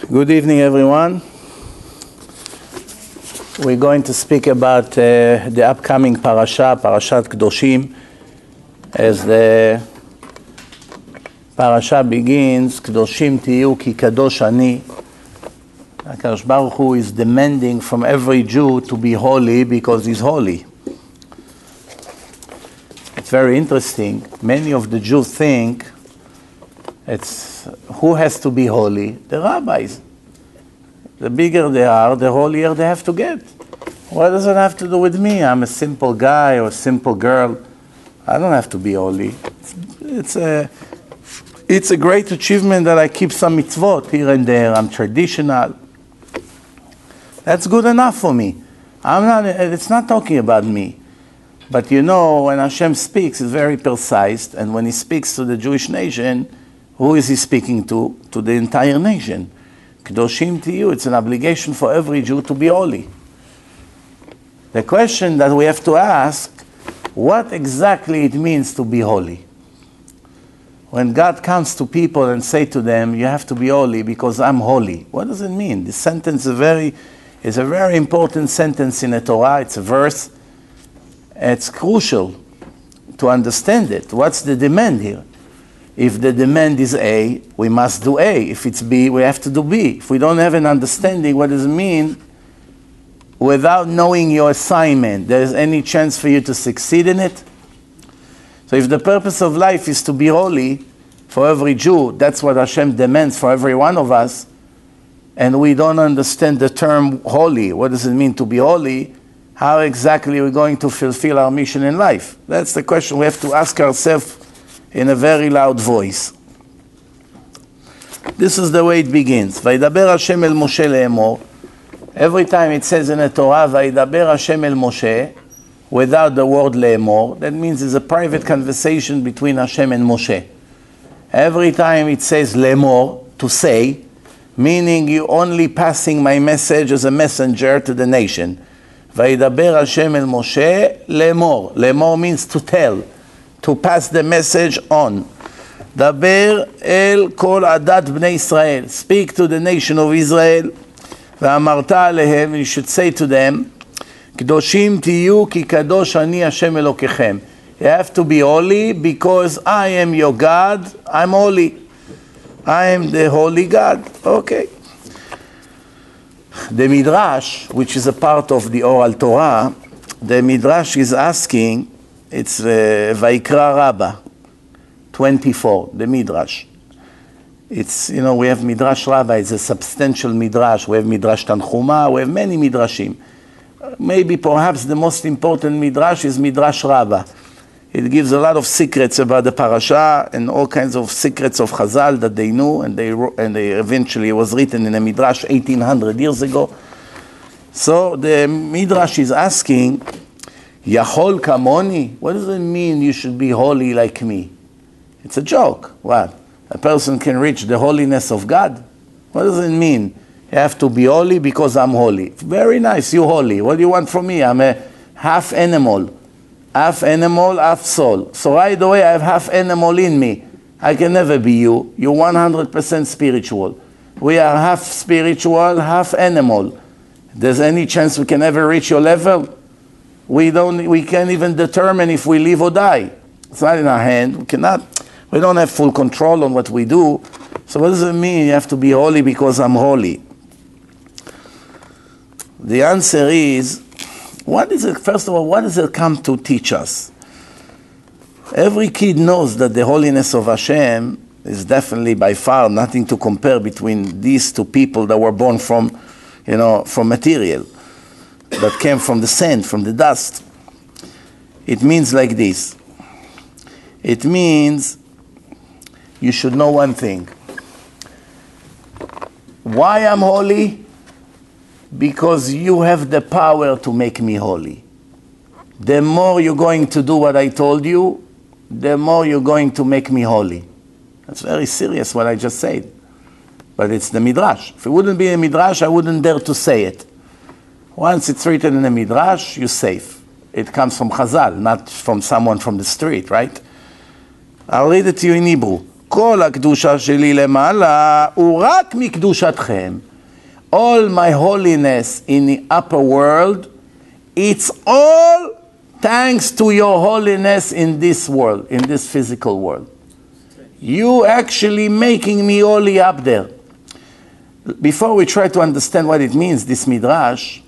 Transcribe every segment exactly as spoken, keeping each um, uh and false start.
Good evening, everyone. We're going to speak about uh, the upcoming parasha, Parashat Kedoshim. As the parasha begins, Kedoshim tiyu ki kadosh ani. HaKadosh Baruch Hu is demanding from every Jew to be holy because he's holy. It's very interesting. Many of the Jews think it's who has to be holy? The rabbis. The bigger they are, the holier they have to get. What does it have to do with me? I'm a simple guy or a simple girl. I don't have to be holy. It's, it's a it's a great achievement that I keep some mitzvot here and there. I'm traditional. That's good enough for me. I'm not. It's not talking about me. But you know, when Hashem speaks, it's very precise. And when He speaks to the Jewish nation, who is He speaking to? To the entire nation. Kedoshim tiyu, it's an obligation for every Jew to be holy. The question that we have to ask, what exactly it means to be holy? When God comes to people and say to them, you have to be holy because I'm holy. What does it mean? This sentence is a very, is a very important sentence in the Torah. It's a verse. It's crucial to understand it. What's the demand here? If the demand is A, we must do A. If it's B, we have to do B. If we don't have an understanding what does it mean, without knowing your assignment, there is any chance for you to succeed in it? So if the purpose of life is to be holy for every Jew, that's what Hashem demands for every one of us, and we don't understand the term holy, what does it mean to be holy, how exactly are we going to fulfill our mission in life? That's the question we have to ask ourselves in a very loud voice. This is the way it begins. Vaydaber Hashem el Moshe le'emor. Every time it says in the Torah, Vaydaber Hashem el Moshe, without the word le'emor, that means it's a private conversation between Hashem and Moshe. Every time it says le'emor, to say, meaning you only passing my message as a messenger to the nation. Vaydaber Hashem el Moshe le'emor. Le'emor means to tell, to pass the message on. Daber el kol adat bnei Israel. Speak to the nation of Israel. Ve'amarta alehem, you should say to them, Kedoshim tiyu ki kadosh ani Hashem Elokechem. You have to be holy because I am your God. I'm holy. I am the holy God. Okay. The Midrash, which is a part of the Oral Torah, the Midrash is asking, it's uh, Vaikra Rabbah, twenty-four, the Midrash. It's, you know, we have Midrash Rabbah, it's a substantial Midrash. We have Midrash Tanchuma, we have many Midrashim. Maybe perhaps the most important Midrash is Midrash Rabbah. It gives a lot of secrets about the parasha and all kinds of secrets of Chazal that they knew, and they and they eventually was written in a Midrash eighteen hundred years ago. So the Midrash is asking, Yachol kamoni? What does it mean you should be holy like me? It's a joke. What? A person can reach the holiness of God? What does it mean? You have to be holy because I'm holy. Very nice, you holy. What do you want from me? I'm a half animal. Half animal, half soul. So right away I have half animal in me. I can never be you. You're one hundred percent spiritual. We are half spiritual, half animal. There's any chance we can ever reach your level? We don't. We can't even determine if we live or die. It's not in our hand. We cannot. We don't have full control on what we do. So what does it mean? You have to be holy because I'm holy. The answer is, what is it? First of all, what does it come to teach us? Every kid knows that the holiness of Hashem is definitely by far nothing to compare between these two people that were born from, you know, from material, that came from the sand, from the dust. It means like this. It means you should know one thing. Why I'm holy? Because you have the power to make me holy. The more you're going to do what I told you, the more you're going to make me holy. That's very serious what I just said. But it's the Midrash. If it wouldn't be a Midrash, I wouldn't dare to say it. Once it's written in a Midrash, you're safe. It comes from Chazal, not from someone from the street, right? I'll read it to you in Hebrew. כל הקדושה שלי למעלה הוא רק מקדושתכם. All my holiness in the upper world, it's all thanks to your holiness in this world, in this physical world. You actually making me holy up there. Before we try to understand what it means, this midrash,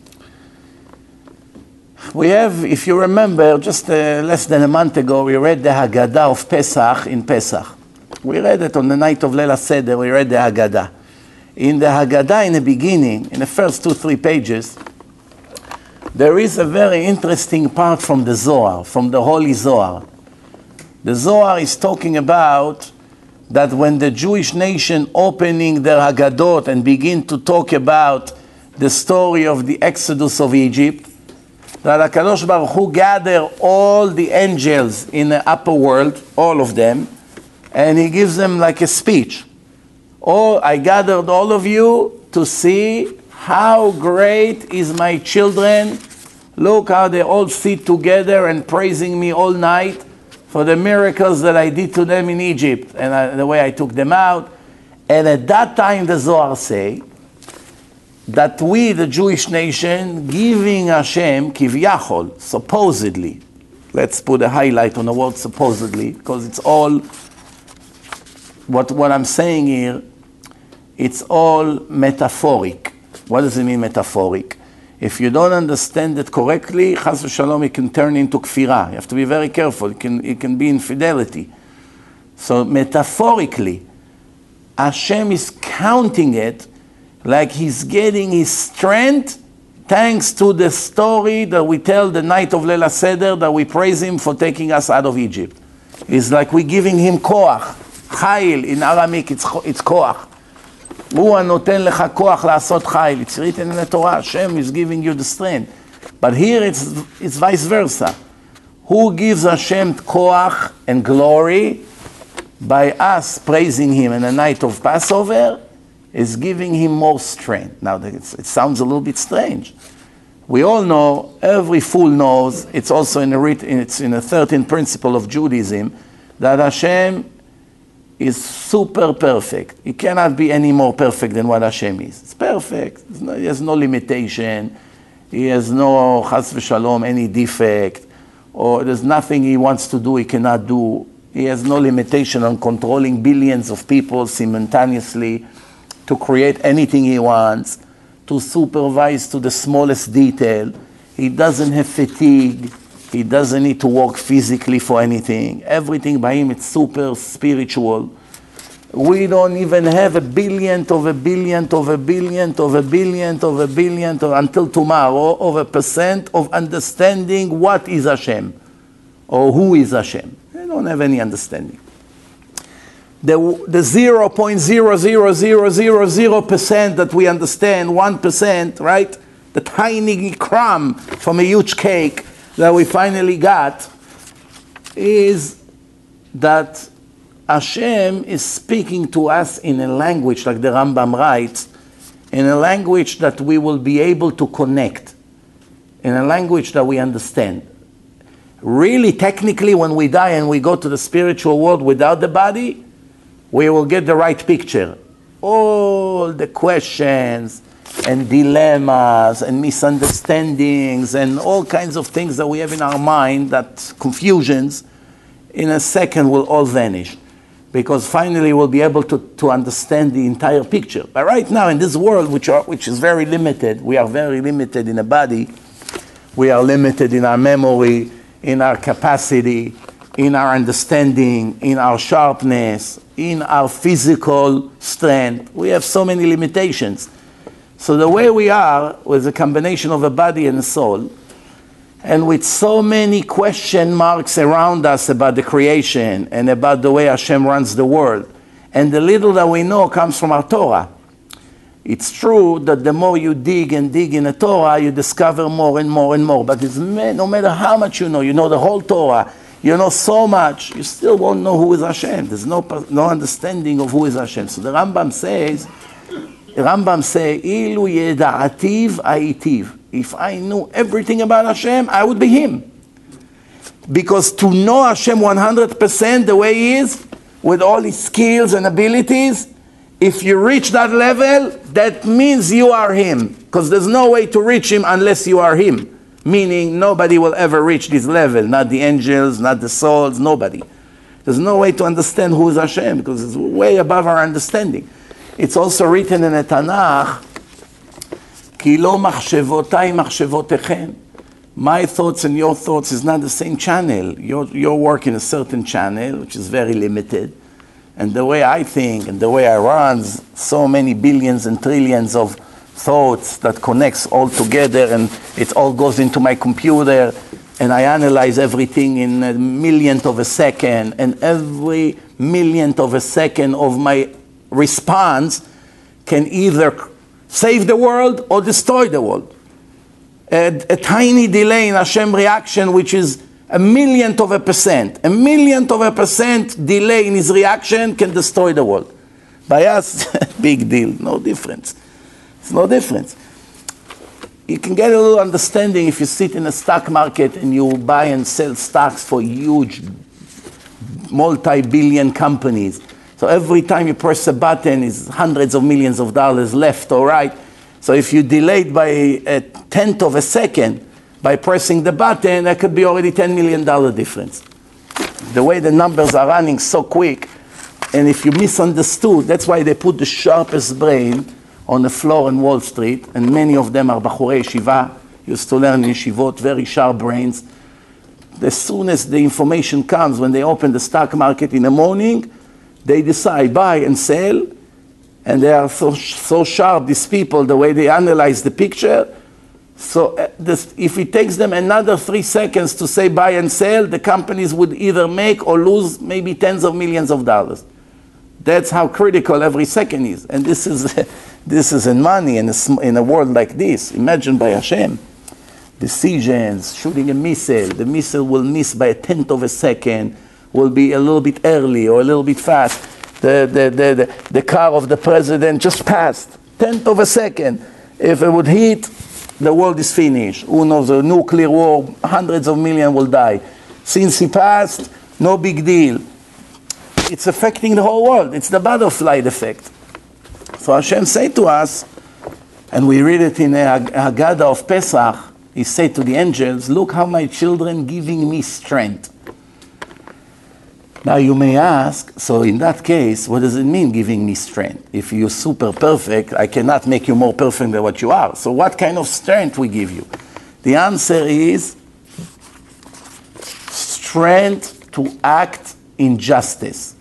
we have, if you remember, just uh, less than a month ago, we read the Haggadah of Pesach in Pesach. We read it on the night of Leila Seder, we read the Haggadah. In the Haggadah, in the beginning, in the first two, three pages, there is a very interesting part from the Zohar, from the Holy Zohar. The Zohar is talking about that when the Jewish nation opening their Haggadot and begin to talk about the story of the Exodus of Egypt, that HaKadosh Baruch Hu gather all the angels in the upper world, all of them, and he gives them like a speech. Oh, I gathered all of you to see how great is my children. Look how they all sit together and praising me all night for the miracles that I did to them in Egypt and I, the way I took them out. And at that time the Zohar say that we, the Jewish nation, giving Hashem, kivyachol, supposedly, let's put a highlight on the word supposedly, because it's all, what, what I'm saying here, it's all metaphoric. What does it mean metaphoric? If you don't understand it correctly, chas v'shalom, it can turn into kfirah. You have to be very careful. It can, it can be infidelity. So metaphorically, Hashem is counting it like he's getting his strength thanks to the story that we tell the night of Leila Seder, that we praise him for taking us out of Egypt. It's like we're giving him koach. Chayil, in Aramaic, it's, it's koach. הוא הנותן לך כוח לעשות חיל. It's written in the Torah. Hashem is giving you the strength. But here it's, it's vice versa. Who gives Hashem koach and glory? By us praising him in the night of Passover is giving him more strength. Now, it's, it sounds a little bit strange. We all know, every fool knows, it's also in the, it's in the thirteenth principle of Judaism, that Hashem is super perfect. He cannot be any more perfect than what Hashem is. It's perfect. No, he has no limitation. He has no, chas v'shalom, any defect. Or there's nothing he wants to do, he cannot do. He has no limitation on controlling billions of people simultaneously, to create anything he wants, to supervise to the smallest detail. He doesn't have fatigue. He doesn't need to work physically for anything. Everything by him is super spiritual. We don't even have a billionth of a billionth of a billionth of a billionth of a billionth of, until tomorrow, of a percent of understanding what is Hashem or who is Hashem. We don't have any understanding. The, the zero point zero zero zero zero zero percent that we understand, one percent, right? The tiny crumb from a huge cake that we finally got is that Hashem is speaking to us in a language, like the Rambam writes, in a language that we will be able to connect, in a language that we understand. Really, technically, when we die and we go to the spiritual world without the body, we will get the right picture. All the questions and dilemmas and misunderstandings and all kinds of things that we have in our mind, that confusions, in a second will all vanish. Because finally we'll be able to, to understand the entire picture. But right now in this world, which, are, which is very limited, we are very limited in the body, we are limited in our memory, in our capacity, in our understanding, in our sharpness, in our physical strength. We have so many limitations. So the way we are, with a combination of a body and a soul, and with so many question marks around us about the creation and about the way Hashem runs the world, and the little that we know comes from our Torah. It's true that the more you dig and dig in the Torah, you discover more and more and more. But it's, no matter how much you know, you know the whole Torah, you know so much, you still won't know who is Hashem. There's no, no understanding of who is Hashem. So the Rambam says, Rambam say, Ilu yeda'ativ a'itiv. If I knew everything about Hashem, I would be him. Because to know Hashem one hundred percent the way he is, with all his skills and abilities, if you reach that level, that means you are him. Because there's no way to reach him unless you are him. Meaning nobody will ever reach this level. Not the angels, not the souls, nobody. There's no way to understand who is Hashem, because it's way above our understanding. It's also written in the Tanakh, Ki lo machshevotai machshevotechem. My thoughts and your thoughts is not the same channel. You're, you're working a certain channel, which is very limited. And the way I think and the way I run, so many billions and trillions of thoughts that connects all together, and it all goes into my computer, and I analyze everything in a millionth of a second, and every millionth of a second of my response can either save the world or destroy the world. A, a tiny delay in Hashem reaction, which is a millionth of a percent. A millionth of a percent delay in his reaction can destroy the world. By us, big deal, no difference. It's no difference. You can get a little understanding if you sit in a stock market and you buy and sell stocks for huge multi-billion companies. So every time you press a button, is hundreds of millions of dollars left or right. So if you delayed by a tenth of a second by pressing the button, that could be already ten million dollars difference. The way the numbers are running so quick, and if you misunderstood, that's why they put the sharpest brain on the floor in Wall Street, and many of them are Bachurei Yeshiva, used to learn in Yeshivot, very sharp brains. As soon as the information comes, when they open the stock market in the morning, they decide buy and sell, and they are so, so sharp, these people, the way they analyze the picture. So uh, this, if it takes them another three seconds to say buy and sell, the companies would either make or lose maybe tens of millions of dollars. That's how critical every second is. And this is this is in money in a, in a world like this. Imagine by Hashem. Decisions, shooting a missile. The missile will miss by a tenth of a second, will be a little bit early or a little bit fast. The, the, the, the, the car of the president just passed. Tenth of a second. If it would hit, the world is finished. Who knows, a nuclear war, hundreds of millions will die. Since he passed, no big deal. It's affecting the whole world. It's the butterfly effect. So Hashem say to us, and we read it in a Haggadah of Pesach, he said to the angels, look how my children giving me strength. Now you may ask, so in that case, what does it mean giving me strength? If you're super perfect, I cannot make you more perfect than what you are. So what kind of strength we give you? The answer is strength to act in justice.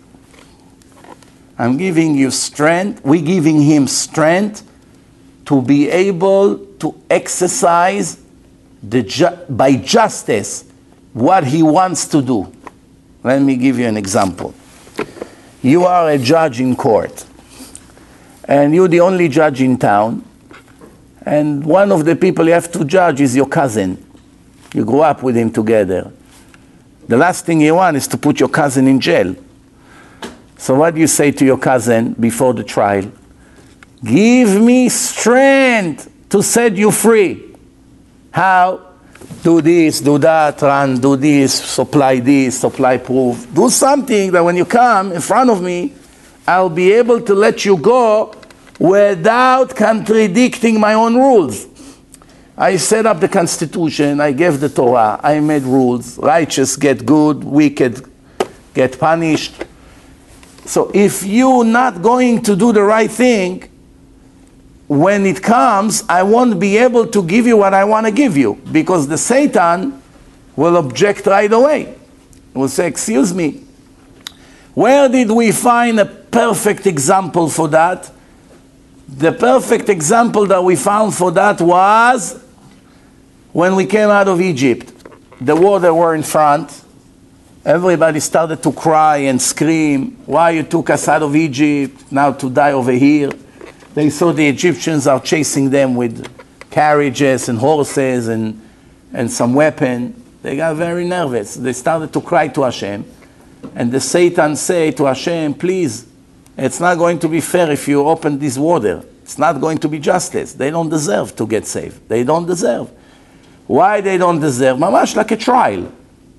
I'm giving you strength, we're giving him strength to be able to exercise the ju- by justice what he wants to do. Let me give you an example. You are a judge in court, and you're the only judge in town, and one of the people you have to judge is your cousin. You grew up with him together. The last thing you want is to put your cousin in jail. So what do you say to your cousin before the trial? Give me strength to set you free. How? Do this, do that, run, do this, supply this, supply proof. Do something that when you come in front of me, I'll be able to let you go without contradicting my own rules. I set up the Constitution, I gave the Torah, I made rules. Righteous get good, wicked get punished. So if you're not going to do the right thing, when it comes, I won't be able to give you what I want to give you, because the Satan will object right away. Will say, excuse me, where did we find a perfect example for that? The perfect example that we found for that was when we came out of Egypt. The water were in front. Everybody started to cry and scream, why you took us out of Egypt, now to die over here. They saw the Egyptians are chasing them with carriages and horses and, and some weapon. They got very nervous. They started to cry to Hashem. And the Satan said to Hashem, please, it's not going to be fair if you open this water. It's not going to be justice. They don't deserve to get saved. They don't deserve. Why they don't deserve? Mamash like a trial.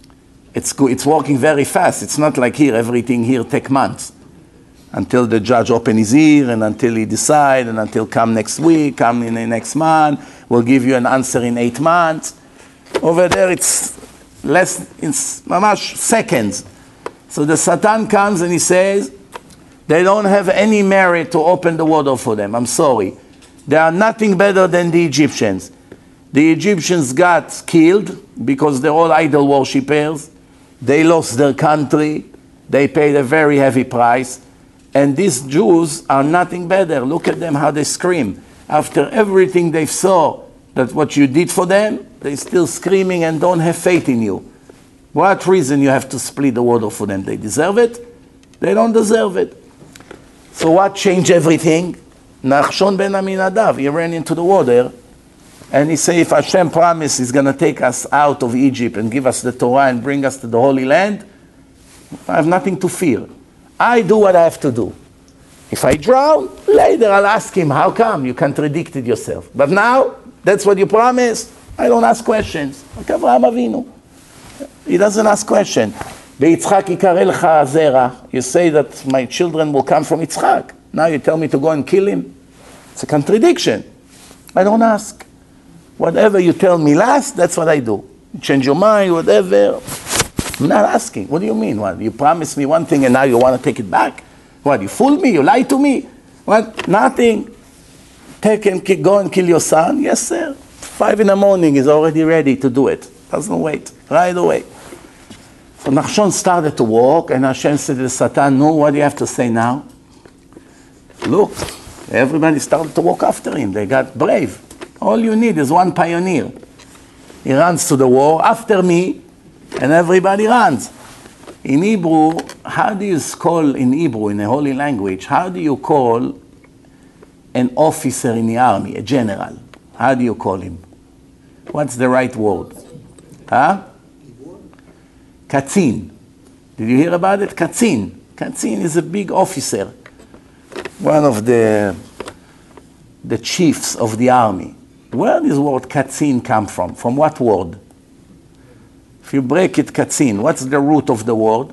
It's, go- it's working very fast. It's not like here, everything here take months. Until the judge open his ear, and until he decide, and until come next week, come in the next month, we'll give you an answer in eight months. Over there, it's less, it's mamash seconds. So the Satan comes and he says, they don't have any merit to open the water for them. I'm sorry. They are nothing better than the Egyptians. The Egyptians got killed because they're all idol worshippers. They lost their country. They paid a very heavy price. And these Jews are nothing better. Look at them, how they scream. After everything they saw, that what you did for them, they're still screaming and don't have faith in you. What reason you have to split the water for them? They deserve it? They don't deserve it. So what changed everything? Nachshon ben Aminadav, he ran into the water, and he said, if Hashem promised he's going to take us out of Egypt and give us the Torah and bring us to the Holy Land, I have nothing to fear. I do what I have to do. If I drown, later I'll ask him, how come? You contradicted yourself. But now, that's what you promised. I don't ask questions. Like Avraham Avinu. He doesn't ask questions. Beyitzchak yikareh lecha zera. You say that my children will come from Yitzchak. Now you tell me to go and kill him? It's a contradiction. I don't ask. Whatever you tell me last, that's what I do. You change your mind, whatever. I'm not asking. What do you mean? What? You promised me one thing and now you want to take it back? What? You fooled me? You lied to me? What? Nothing. Take and ki- go and kill your son? Yes, sir. Five in the morning, he's already ready to do it. Doesn't wait. Right away. So Nachshon started to walk, and Hashem said to the Satan, no, what do you have to say now? Look, everybody started to walk after him. They got brave. All you need is one pioneer. He runs to the war, after me, and everybody runs. In Hebrew, how do you call, in Hebrew, in the holy language, how do you call an officer in the army, a general? How do you call him? What's the right word? Huh? Katzin. Did you hear about it? Katzin. Katzin is a big officer. One of the, the chiefs of the army. Where does the word Katzin come from? From what word? If you break it, Katzin, what's the root of the word?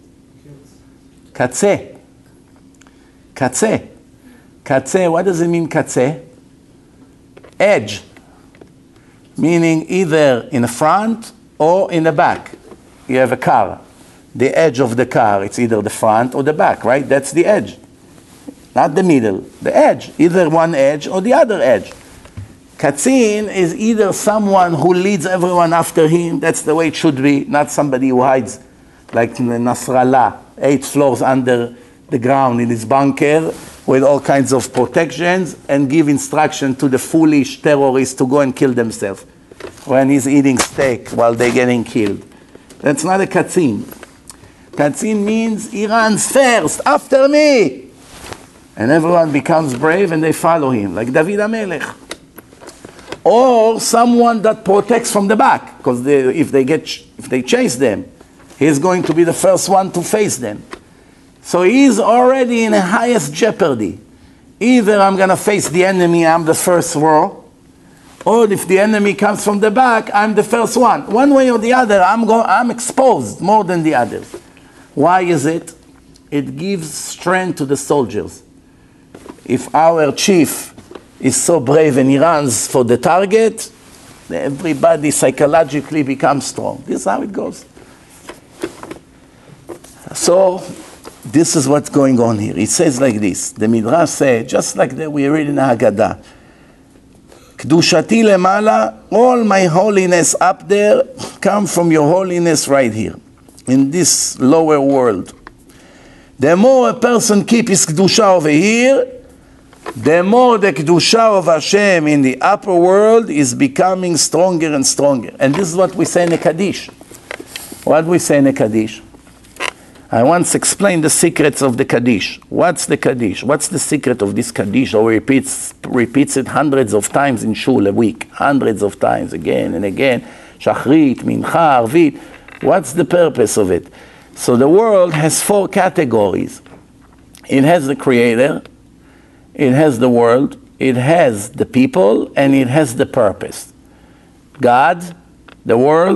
Katze. Katze. Katze, what does it mean, katze? Edge. Meaning either in the front or in the back. You have a car. The edge of the car, it's either the front or the back, right? That's the edge. Not the middle. The edge. Either one edge or the other edge. Katzin is either someone who leads everyone after him. That's the way it should be. Not somebody who hides like in Nasrallah, eight floors under the ground in his bunker with all kinds of protections and give instruction to the foolish terrorists to go and kill themselves when he's eating steak while they're getting killed. That's not a Katzin. Katzin means he runs first, after me. And everyone becomes brave and they follow him, like David HaMelech. Or someone that protects from the back, because if they get, if they chase them, he's going to be the first one to face them. So he's already in the highest jeopardy. Either I'm going to face the enemy, I'm the first row, or if the enemy comes from the back, I'm the first one. One way or the other, I'm, go- I'm exposed more than the others. Why is it? It gives strength to the soldiers. If our chief is so brave and he runs for the target, everybody psychologically becomes strong. This is how it goes. So, this is what's going on here. It says like this. The Midrash says, just like that we read in the Haggadah, Kedushati lemala, all my holiness up there come from your holiness right here, in this lower world. The more a person keeps his Kedusha over here, the more the Kedusha of Hashem in the upper world is becoming stronger and stronger. And this is what we say in the Kaddish. What do we say in the Kaddish? I once explained the secrets of the Kaddish. What's the Kaddish? What's the secret of this Kaddish? Or repeats repeats it hundreds of times in shul a week. Hundreds of times, again and again. Shachrit, Mincha, Arvit. What's the purpose of it? So the world has four categories. It has the Creator, it has the world, it has the people, and it has the purpose. God, the world,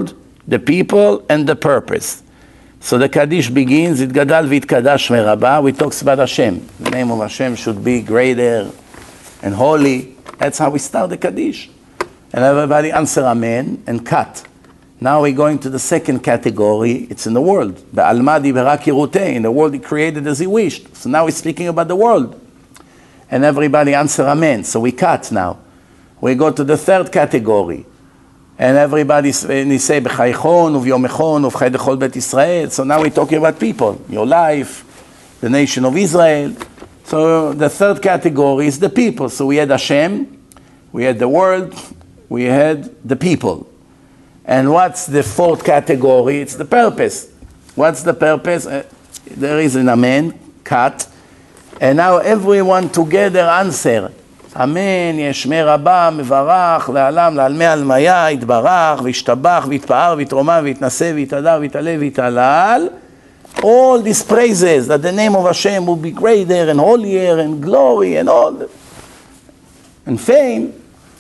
the people, and the purpose. So the Kaddish begins, it gadal v'yitkadash meraba, we talks about Hashem. The name of Hashem should be greater and holy. That's how we start the Kaddish. And everybody answer Amen and cut. Now we're going to the second category, it's in the world. Ba'almadi berak yiruteh, in the world he created as he wished. So now we're speaking about the world. And everybody answer Amen, so we cut now. We go to the third category. And everybody say, B'chaychon, uv'yomechon, uv'chay dechol bet Yisrael. So now we're talking about people, your life, the nation of Israel. So the third category is the people. So we had Hashem, we had the world, we had the people. And what's the fourth category? It's the purpose. What's the purpose? Uh, there is an Amen, cut. And now everyone together answer. אמן, יש שמי רבה, מברך, לעלם, לעלמי עלמיה, יתברך, וישתבח, ויתפאר, ויתרומם, ויתנשא, ויתהדר, ויתעלה, ויתהלל. All these praises that the name of Hashem will be greater and holier and glory and all the, and fame.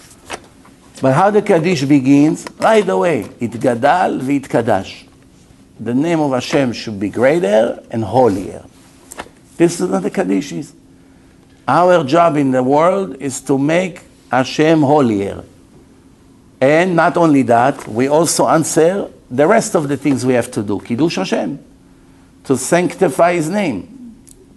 But how the Kaddish begins? Right away. Itgadal v'yitkadash. The name of Hashem should be greater and holier. This is what the Kaddish is. Our job in the world is to make Hashem holier. And not only that, we also answer the rest of the things we have to do. Kiddush Hashem. To sanctify His name.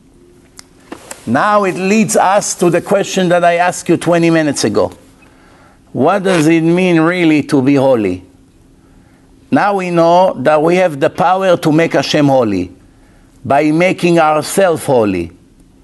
Now it leads us to the question that I asked you twenty minutes ago. What does it mean really to be holy? Now we know that we have the power to make Hashem holy by making ourselves holy.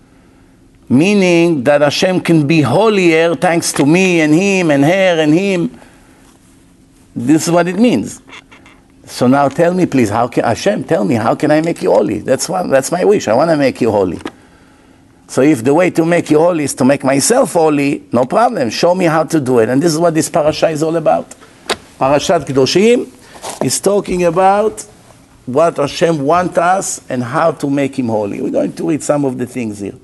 Meaning that Hashem can be holier thanks to me and him and her and him. This is what it means. So now tell me please, how can Hashem, tell me, how can I make you holy? That's one, that's my wish. I want to make you holy. So if the way to make you holy is to make myself holy, no problem. Show me how to do it. And this is what this parasha is all about. Parashat Kedoshim is talking about what Hashem wants us and how to make Him holy. We're going to read some of the things here.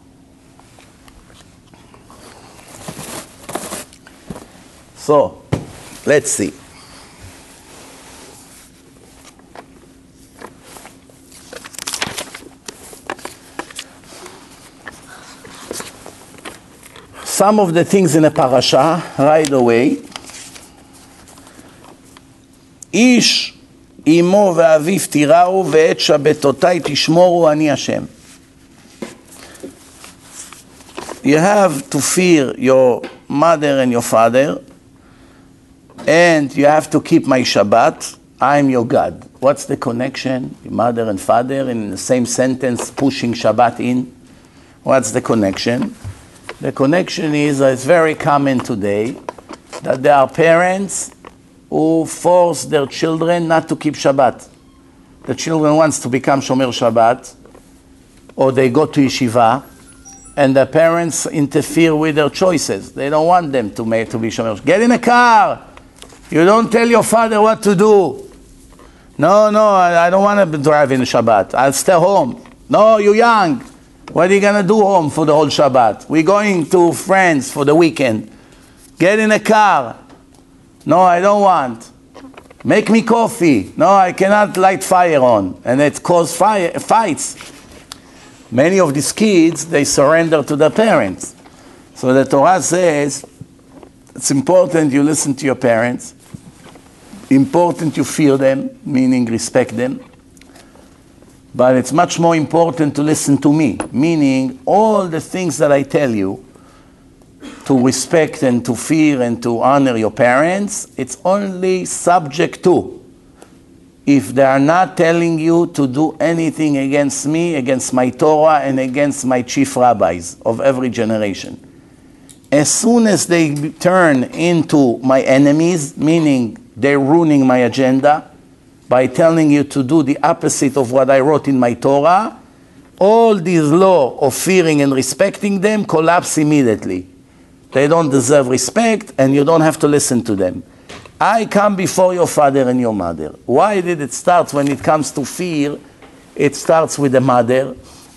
So, let's see. Some of the things in the parasha, right away. איש אמו ואביו תיראו ואת שבתותי תשמורו אני השם. You have to fear your mother and your father, and you have to keep my Shabbat. I'm your God. What's the connection? Your mother and father in the same sentence, pushing Shabbat in. What's the connection? The connection is that it's very common today that there are parents who force their children not to keep Shabbat. The children wants to become Shomer Shabbat, or they go to yeshiva, and the parents interfere with their choices. They don't want them to make to be Shomer. Get in a car. You don't tell your father what to do. No, no, I, I don't want to drive in Shabbat. I'll stay home. No, you're young. What are you going to do home for the whole Shabbat? We're going to friends for the weekend. Get in a car. No, I don't want. Make me coffee. No, I cannot light fire on. And it causes fire, fights. Many of these kids, they surrender to their parents. So the Torah says, it's important you listen to your parents. Important you fear them, meaning respect them. But it's much more important to listen to me, meaning all the things that I tell you, to respect and to fear and to honor your parents, it's only subject to if they are not telling you to do anything against me, against my Torah, and against my chief rabbis of every generation. As soon as they turn into my enemies, meaning they're ruining my agenda, by telling you to do the opposite of what I wrote in my Torah, all these law of fearing and respecting them collapse immediately. They don't deserve respect, and you don't have to listen to them. I come before your father and your mother. Why did it start when it comes to fear? It starts with the mother.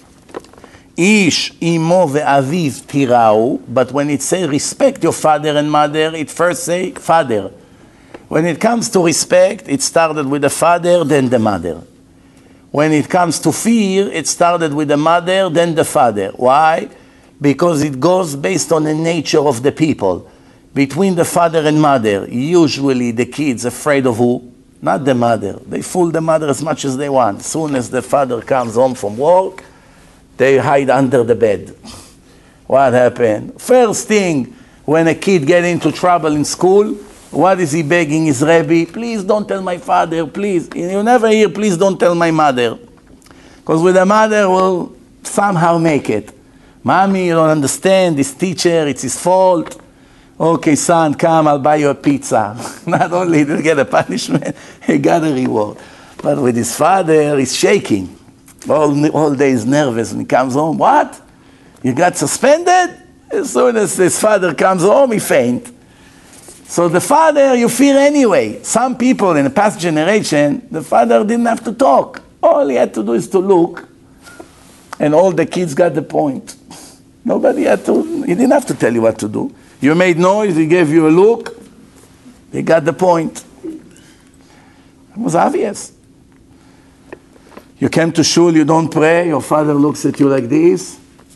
Ish imo ve'aviv tirau, but when it says respect your father and mother, it first say father. When it comes to respect, it started with the father, then the mother. When it comes to fear, it started with the mother, then the father. Why? Because it goes based on the nature of the people. Between the father and mother, usually the kids afraid of who? Not the mother. They fool the mother as much as they want. As soon as the father comes home from work, they hide under the bed. What happened? First thing, when a kid gets into trouble in school, what is he begging his Rebbe? Please don't tell my father, please. You never hear, please don't tell my mother. Because with the mother, will somehow make it. Mommy, you don't understand, this teacher, it's his fault. Okay, son, come, I'll buy you a pizza. Not only did he get a punishment, he got a reward. But with his father, he's shaking. All, all day he's nervous when he comes home. What? You got suspended? As soon as his father comes home, he faint. So the father, you fear anyway. Some people in the past generation, the father didn't have to talk. All he had to do is to look. And all the kids got the point. Nobody had to, he didn't have to tell you what to do. You made noise, he gave you a look, he got the point. It was obvious. You came to shul, you don't pray, your father looks at you like this.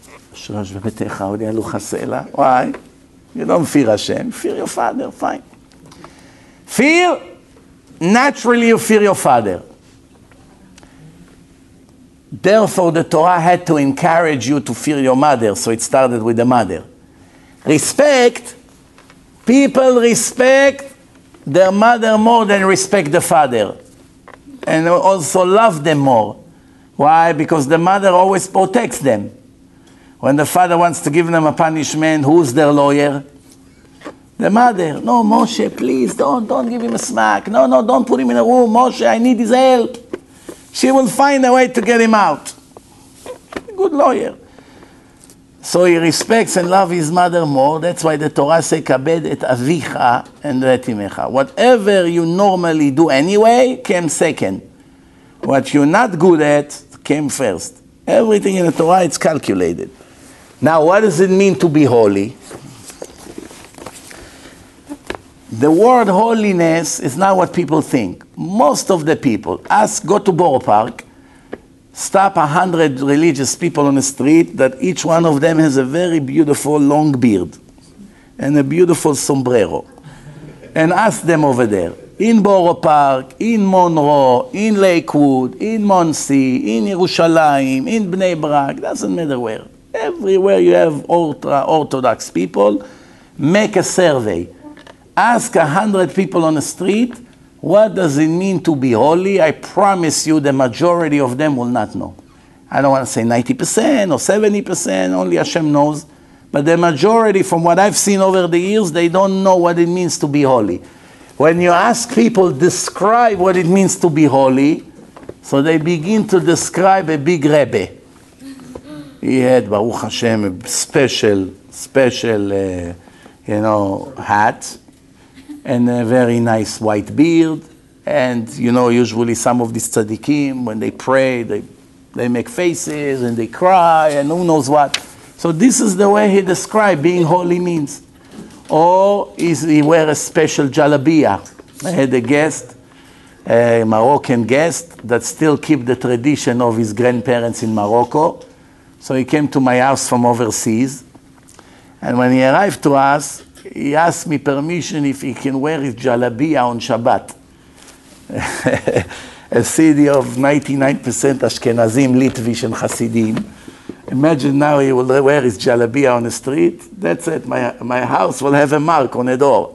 Why? You don't fear Hashem, fear your father, fine. Fear, naturally you fear your father. Therefore the Torah had to encourage you to fear your mother, so it started with the mother. Respect, people respect their mother more than respect the father. And also love them more. Why? Because the mother always protects them. When the father wants to give them a punishment, who's their lawyer? The mother. No, Moshe, please, don't, don't give him a smack. No, no, don't put him in a room. Moshe, I need his help. She will find a way to get him out. Good lawyer. So he respects and loves his mother more. That's why the Torah says, kabed et avicha and et imecha. Whatever you normally do anyway came second. What you're not good at came first. Everything in the Torah, it's calculated. Now, what does it mean to be holy? The word holiness is not what people think. Most of the people, ask, go to Borough Park, stop a hundred religious people on the street, that each one of them has a very beautiful long beard and a beautiful sombrero. And ask them over there, in Borough Park, in Monroe, in Lakewood, in Monsey, in Yerushalayim, in Bnei Brak, doesn't matter where. Everywhere you have ultra Orthodox people, make a survey. Ask a hundred people on the street, what does it mean to be holy? I promise you the majority of them will not know. I don't want to say ninety percent or seventy percent, only Hashem knows. But the majority, from what I've seen over the years, they don't know what it means to be holy. When you ask people, describe what it means to be holy, so they begin to describe a big Rebbe. He had, Baruch Hashem, a special, special, uh, you know, hat, and a very nice white beard. And, you know, usually some of these tzaddikim, when they pray, they, they make faces and they cry and who knows what. So this is the way he described being holy means. Or is he wear a special jalabiya. I had a guest, a Moroccan guest, that still keep the tradition of his grandparents in Morocco. So he came to my house from overseas. And when he arrived to us, he asked me permission if he can wear his jalabiya on Shabbat. A city of ninety-nine percent Ashkenazim, Litvish, and Hasidim. Imagine now he will wear his jalabiya on the street. That's it. My, my house will have a mark on the door.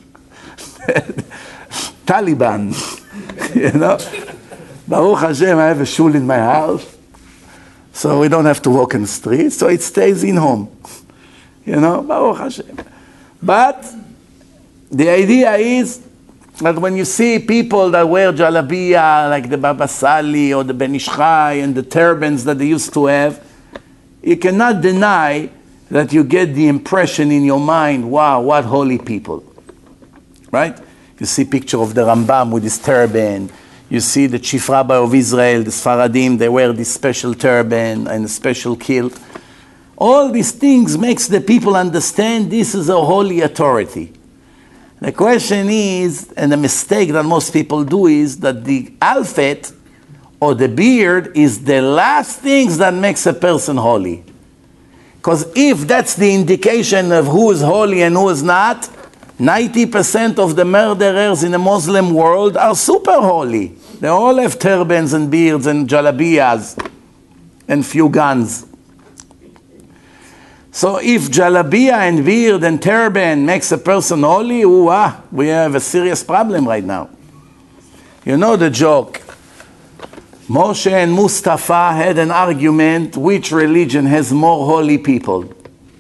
Taliban. You know? Baruch Hashem, I have a shul in my house. So we don't have to walk in the street. So it stays in home. You know? Baruch Hashem. But the idea is that when you see people that wear jalabiya, like the Baba Sali or the Ben Ish Chai and the turbans that they used to have, you cannot deny that you get the impression in your mind, wow, what holy people, right? You see picture of the Rambam with his turban. You see the chief rabbi of Israel, the Sfaradim, they wear this special turban and a special kilt. All these things makes the people understand this is a holy authority. The question is, and the mistake that most people do is that the alphet or the beard is the last things that makes a person holy. Because if that's the indication of who is holy and who is not, ninety percent of the murderers in the Muslim world are super holy. They all have turbans and beards and jalabiyas and few guns. So if jalabiya and beard and turban makes a person holy, ooh, ah, we have a serious problem right now. You know the joke. Moshe and Mustafa had an argument which religion has more holy people.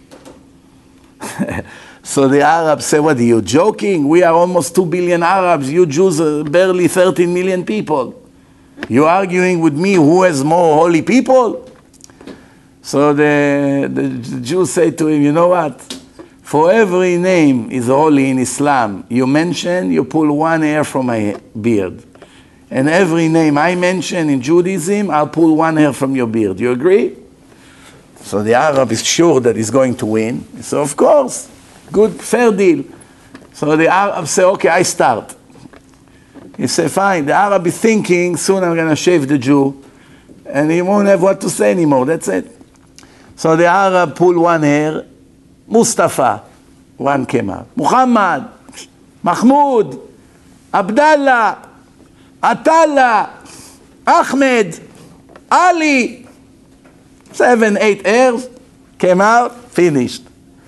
So the Arabs say, what are you joking? We are almost two billion Arabs. You Jews are barely thirteen million people. You arguing with me who has more holy people? So the, the Jews say to him, you know what? For every name is holy in Islam you mention, you pull one hair from my beard. And every name I mention in Judaism, I'll pull one hair from your beard. You agree? So the Arab is sure that he's going to win. So of course, good, fair deal. So the Arab say, okay, I start. He say, fine. The Arab is thinking, soon I'm going to shave the Jew. And he won't have what to say anymore. That's it. So the Arab pull one hair. Mustafa, one came out. Muhammad, Mahmoud, Abdallah, Atala, Ahmed, Ali. Seven, eight hairs came out, finished.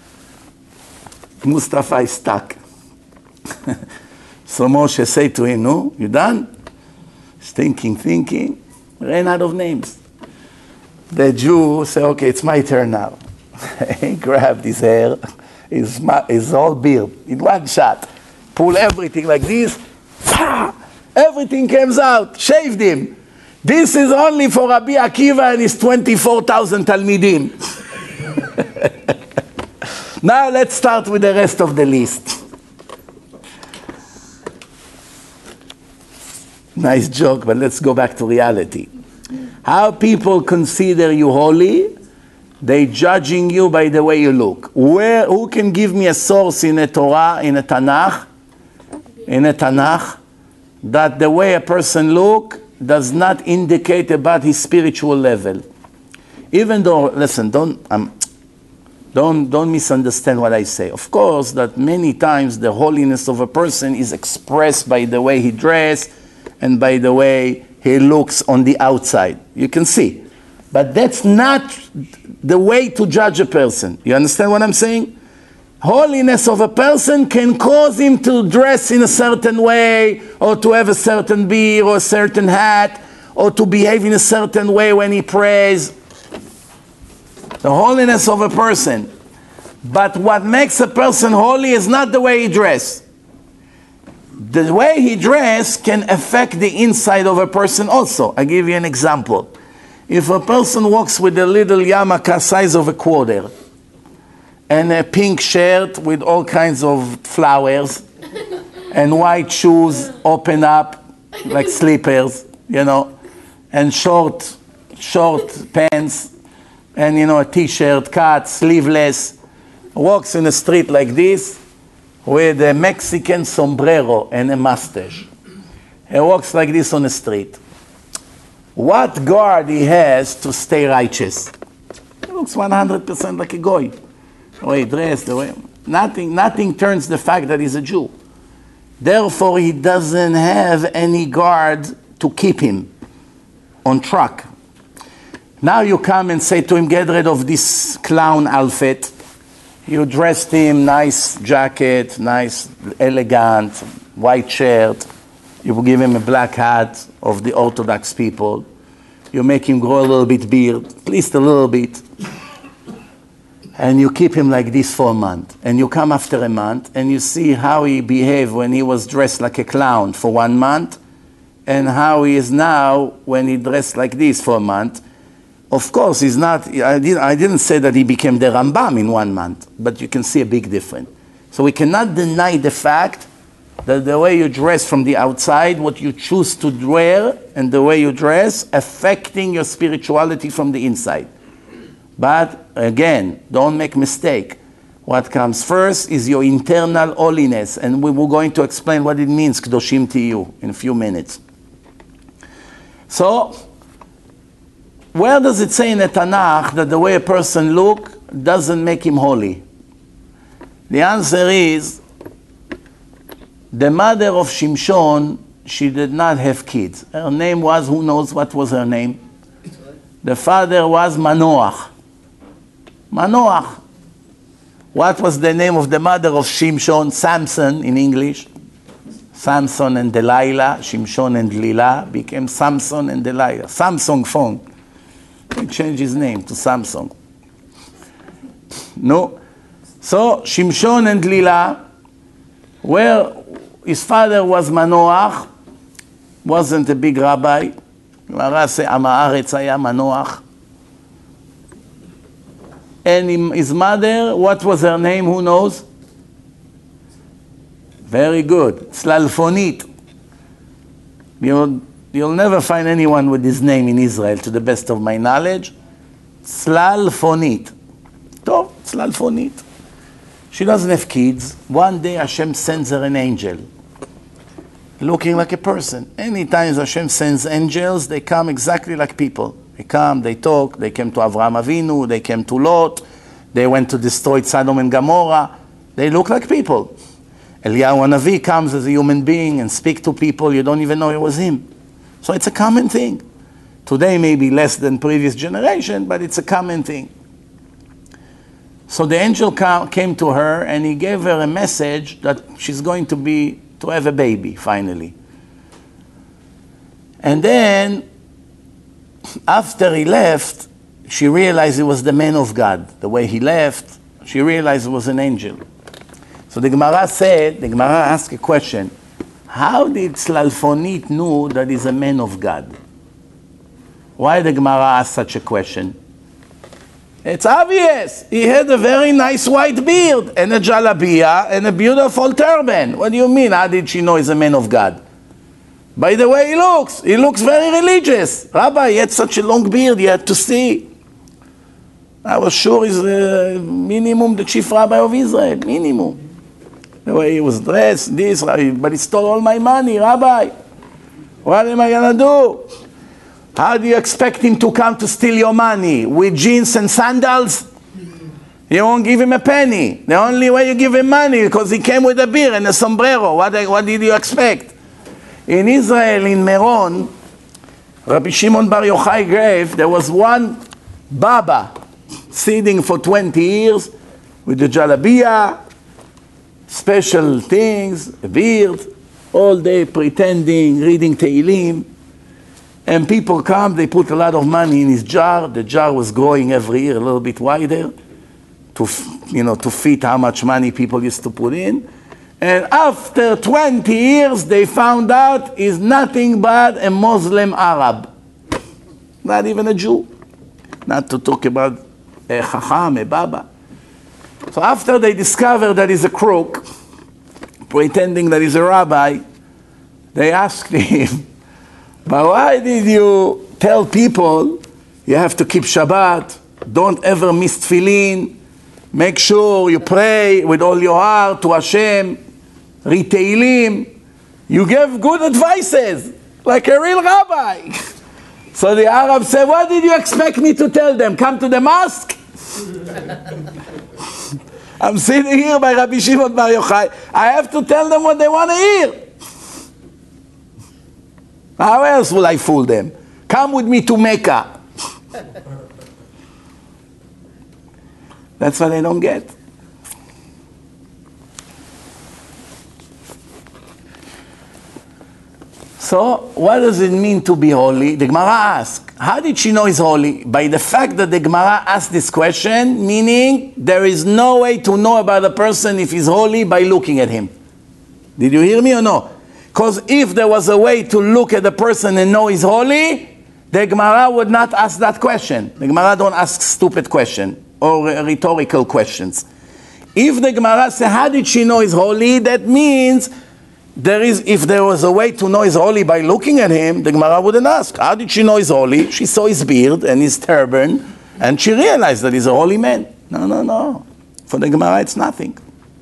Mustafa is stuck. So Moshe say to him, no, you done? He's thinking, thinking, ran out of names. The Jew say, okay, it's my turn now. He grabbed his hair, his, his whole beard, in one shot. Pull everything like this. Everything comes out. Shaved him. This is only for Rabbi Akiva and his twenty-four thousand Talmidim. Now let's start with the rest of the list. Nice joke, but let's go back to reality. How people consider you holy? They judging you by the way you look. Where, who can give me a source in a Torah, in a Tanakh, in a Tanakh, that the way a person look does not indicate about his spiritual level? Even though, listen, don't, um, don't, don't misunderstand what I say. Of course, that many times the holiness of a person is expressed by the way he dressed and by the way he looks on the outside. You can see. But that's not the way to judge a person. You understand what I'm saying? Holiness of a person can cause him to dress in a certain way, or to have a certain beard, or a certain hat, or to behave in a certain way when he prays. The holiness of a person. But what makes a person holy is not the way he dresses. The way he dresses can affect the inside of a person also. I'll give you an example. If a person walks with a little yarmulke size of a quarter, and a pink shirt with all kinds of flowers, and white shoes open up like slippers, you know, and short, short pants, and, you know, a t-shirt, cut, sleeveless, walks in the street like this, with a Mexican sombrero and a mustache. He walks like this on the street. What guard he has to stay righteous? He looks one hundred percent like a goy. The way he dressed, the way... Nothing, nothing turns the fact that he's a Jew. Therefore, he doesn't have any guard to keep him on track. Now you come and say to him, get rid of this clown outfit. You dressed him, nice jacket, nice, elegant, white shirt. You give him a black hat of the Orthodox people. You make him grow a little bit beard, at least a little bit. And you keep him like this for a month. And you come after a month and you see how he behaved when he was dressed like a clown for one month and how he is now when he dressed like this for a month. Of course, he's not, I didn't, I didn't say that he became the Rambam in one month, but you can see a big difference. So we cannot deny the fact that the way you dress from the outside, what you choose to wear, and the way you dress, affecting your spirituality from the inside. But again, don't make mistake. What comes first is your internal holiness, and we were going to explain what it means, Kedoshim Tiyu, in a few minutes. So, where does it say in the Tanakh that the way a person looks doesn't make him holy? The answer is, the mother of Shimshon, she did not have kids. Her name was, who knows what was her name? The father was Manoach. Manoach. What was the name of the mother of Shimshon? Samson in English. Samson and Delilah. Shimshon and Delilah became Samson and Delilah. Samsung phone. He changed his name to Samsung. No. So Shimshon and Delilah, where his father was Manoach, wasn't a big rabbi. Gemara says, Am haaretz haya Manoach. And his mother, what was her name? Who knows? Very good. Slalfonit. You'll, you'll never find anyone with this name in Israel, to the best of my knowledge. Slalfonit. Tov, Slalfonit. She doesn't have kids. One day Hashem sends her an angel, looking like a person. Anytime Hashem sends angels, they come exactly like people. They come, they talk, they came to Avraham Avinu, they came to Lot, they went to destroy Sodom and Gomorrah. They look like people. Eliyahu Hanavi comes as a human being and speaks to people, you don't even know it was him. So it's a common thing. Today maybe less than previous generation, but it's a common thing. So the angel came to her and he gave her a message that she's going to be, to have a baby, finally. And then, after he left, she realized it was the man of God. The way he left, she realized it was an angel. So the Gemara said, the Gemara asked a question, how did Slalfonit know that he's a man of God? Why the Gemara asked such a question? It's obvious. He had a very nice white beard and a jalabia and a beautiful turban. What do you mean? How did she know he's a man of God? By the way he looks. He looks very religious. Rabbi, he had such a long beard, you had to see. I was sure he's uh, minimum the chief rabbi of Israel. Minimum. The way he was dressed, this, but he stole all my money, Rabbi. What am I going to do? How do you expect him to come to steal your money? With jeans and sandals? You won't give him a penny. The only way you give him money is because he came with a beard and a sombrero. What, what did you expect? In Israel, in Meron, Rabbi Shimon Bar Yochai grave, there was one Baba sitting for twenty years with the jalabia, special things, a beard, all day pretending, reading Tehillim. And people come, they put a lot of money in his jar. The jar was growing every year a little bit wider to, you know, to fit how much money people used to put in. And after twenty years, they found out he's nothing but a Muslim Arab. Not even a Jew. Not to talk about a Chacham, a Baba. So after they discovered that he's a crook, pretending that he's a rabbi, they asked him, but why did you tell people you have to keep Shabbat, don't ever miss tefillin, make sure you pray with all your heart to Hashem, read Tehillim? You gave good advices, like a real rabbi. So the Arab said, what did you expect me to tell them? Come to the mosque? I'm sitting here by Rabbi Shimon Bar Yochai. I have to tell them what they want to hear. How else will I fool them? Come with me to Mecca. That's what they don't get. So, what does it mean to be holy? The Gemara asks, how did she know he's holy? By the fact that the Gemara asked this question, meaning there is no way to know about a person if he's holy by looking at him. Did you hear me or no? Because if there was a way to look at the person and know he's holy, the Gemara would not ask that question. The Gemara don't ask stupid questions or rhetorical questions. If the Gemara says, how did she know he's holy? That means there is, if there was a way to know he's holy by looking at him, the Gemara wouldn't ask. How did she know he's holy? She saw his beard and his turban, and she realized that he's a holy man. No, no, no. For the Gemara, it's nothing.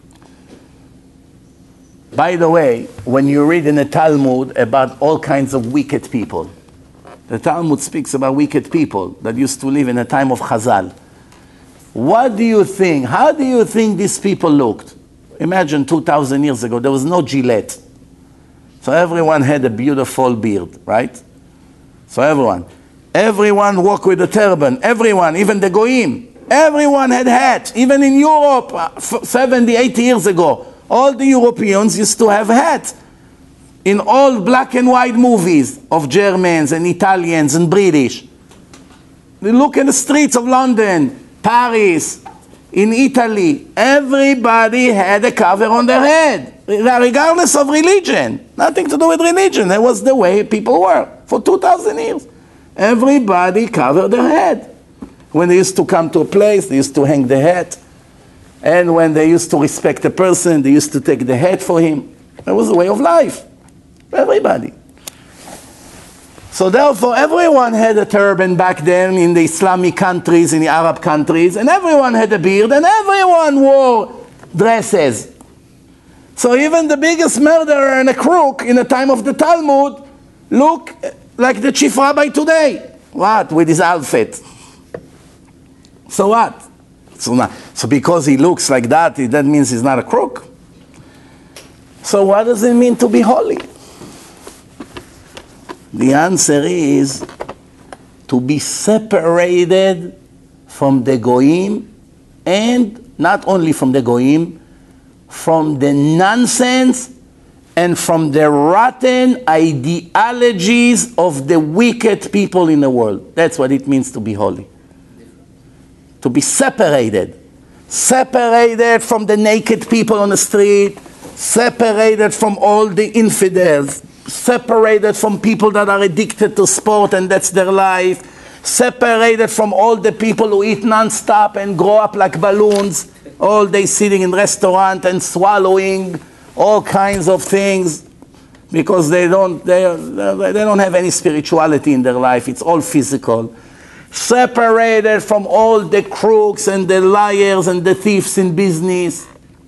By the way, when you read in the Talmud about all kinds of wicked people, the Talmud speaks about wicked people that used to live in a time of Chazal. What do you think? How do you think these people looked? Imagine two thousand years ago, there was no Gillette. So everyone had a beautiful beard, right? So everyone. Everyone walked with a turban. Everyone, even the Goyim. Everyone had hats. Even in Europe, uh, seventy, eighty years ago, all the Europeans used to have hats. In all black and white movies of Germans and Italians and British. You look in the streets of London, Paris, in Italy, everybody had a cover on their head, regardless of religion. Nothing to do with religion. That was the way people were for two thousand years. Everybody covered their head. When they used to come to a place, they used to hang the hat. And when they used to respect a person, they used to take the hat for him. That was the way of life. Everybody. So therefore, everyone had a turban back then in the Islamic countries, in the Arab countries, and everyone had a beard, and everyone wore dresses. So even the biggest murderer and a crook in the time of the Talmud look like the chief rabbi today. What? With his outfit. So what? So, not, so because he looks like that, that means he's not a crook. So what does it mean to be holy? The answer is to be separated from the Goyim, and not only from the Goyim, from the nonsense and from the rotten ideologies of the wicked people in the world. That's what it means to be holy. To be separated. Separated from the naked people on the street, separated from all the infidels, separated from people that are addicted to sport and that's their life, separated from all the people who eat non-stop and grow up like balloons, all day sitting in restaurant and swallowing all kinds of things because they don't, they, they don't have any spirituality in their life. It's all physical. Separated from all the crooks and the liars and the thieves in business.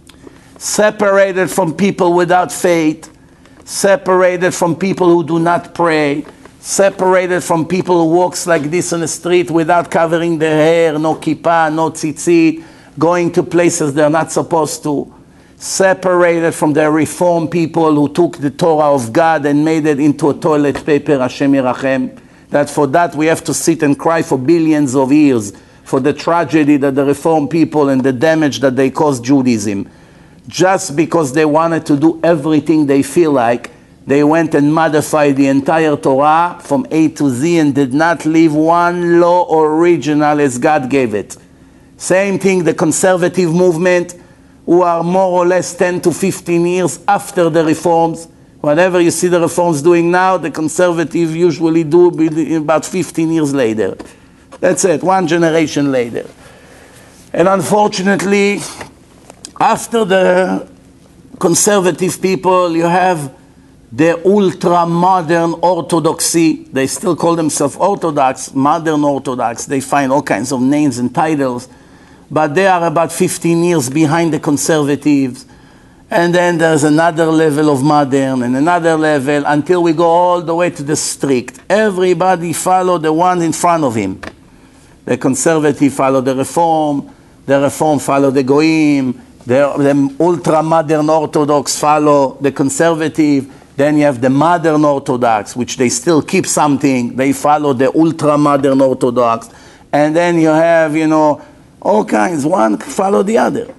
Separated from people without faith. Separated from people who do not pray. Separated from people who walks like this on the street without covering their hair, no kippah, no tzitzit, going to places they're not supposed to. Separated from the reform people who took the Torah of God and made it into a toilet paper, Hashem Yirachem. That for that we have to sit and cry for billions of years for the tragedy that the reform people and the damage that they caused Judaism. Just because they wanted to do everything they feel like, they went and modified the entire Torah from A to Z and did not leave one law original as God gave it. Same thing, the conservative movement, who are more or less ten to fifteen years after the reforms. Whatever you see the reforms doing now, the conservative usually do about fifteen years later. That's it, one generation later. And unfortunately, after the conservative people, you have the ultra-modern orthodoxy. They still call themselves Orthodox, modern Orthodox. They find all kinds of names and titles. But they are about fifteen years behind the conservatives. And then there's another level of modern and another level until we go all the way to the strict. Everybody follow the one in front of him. The conservative follow the reform. The reform follow the goyim. The, the ultra-modern Orthodox follow the conservative. Then you have the modern Orthodox, which they still keep something. They follow the ultra-modern Orthodox. And then you have, you know, all kinds. One follow the other.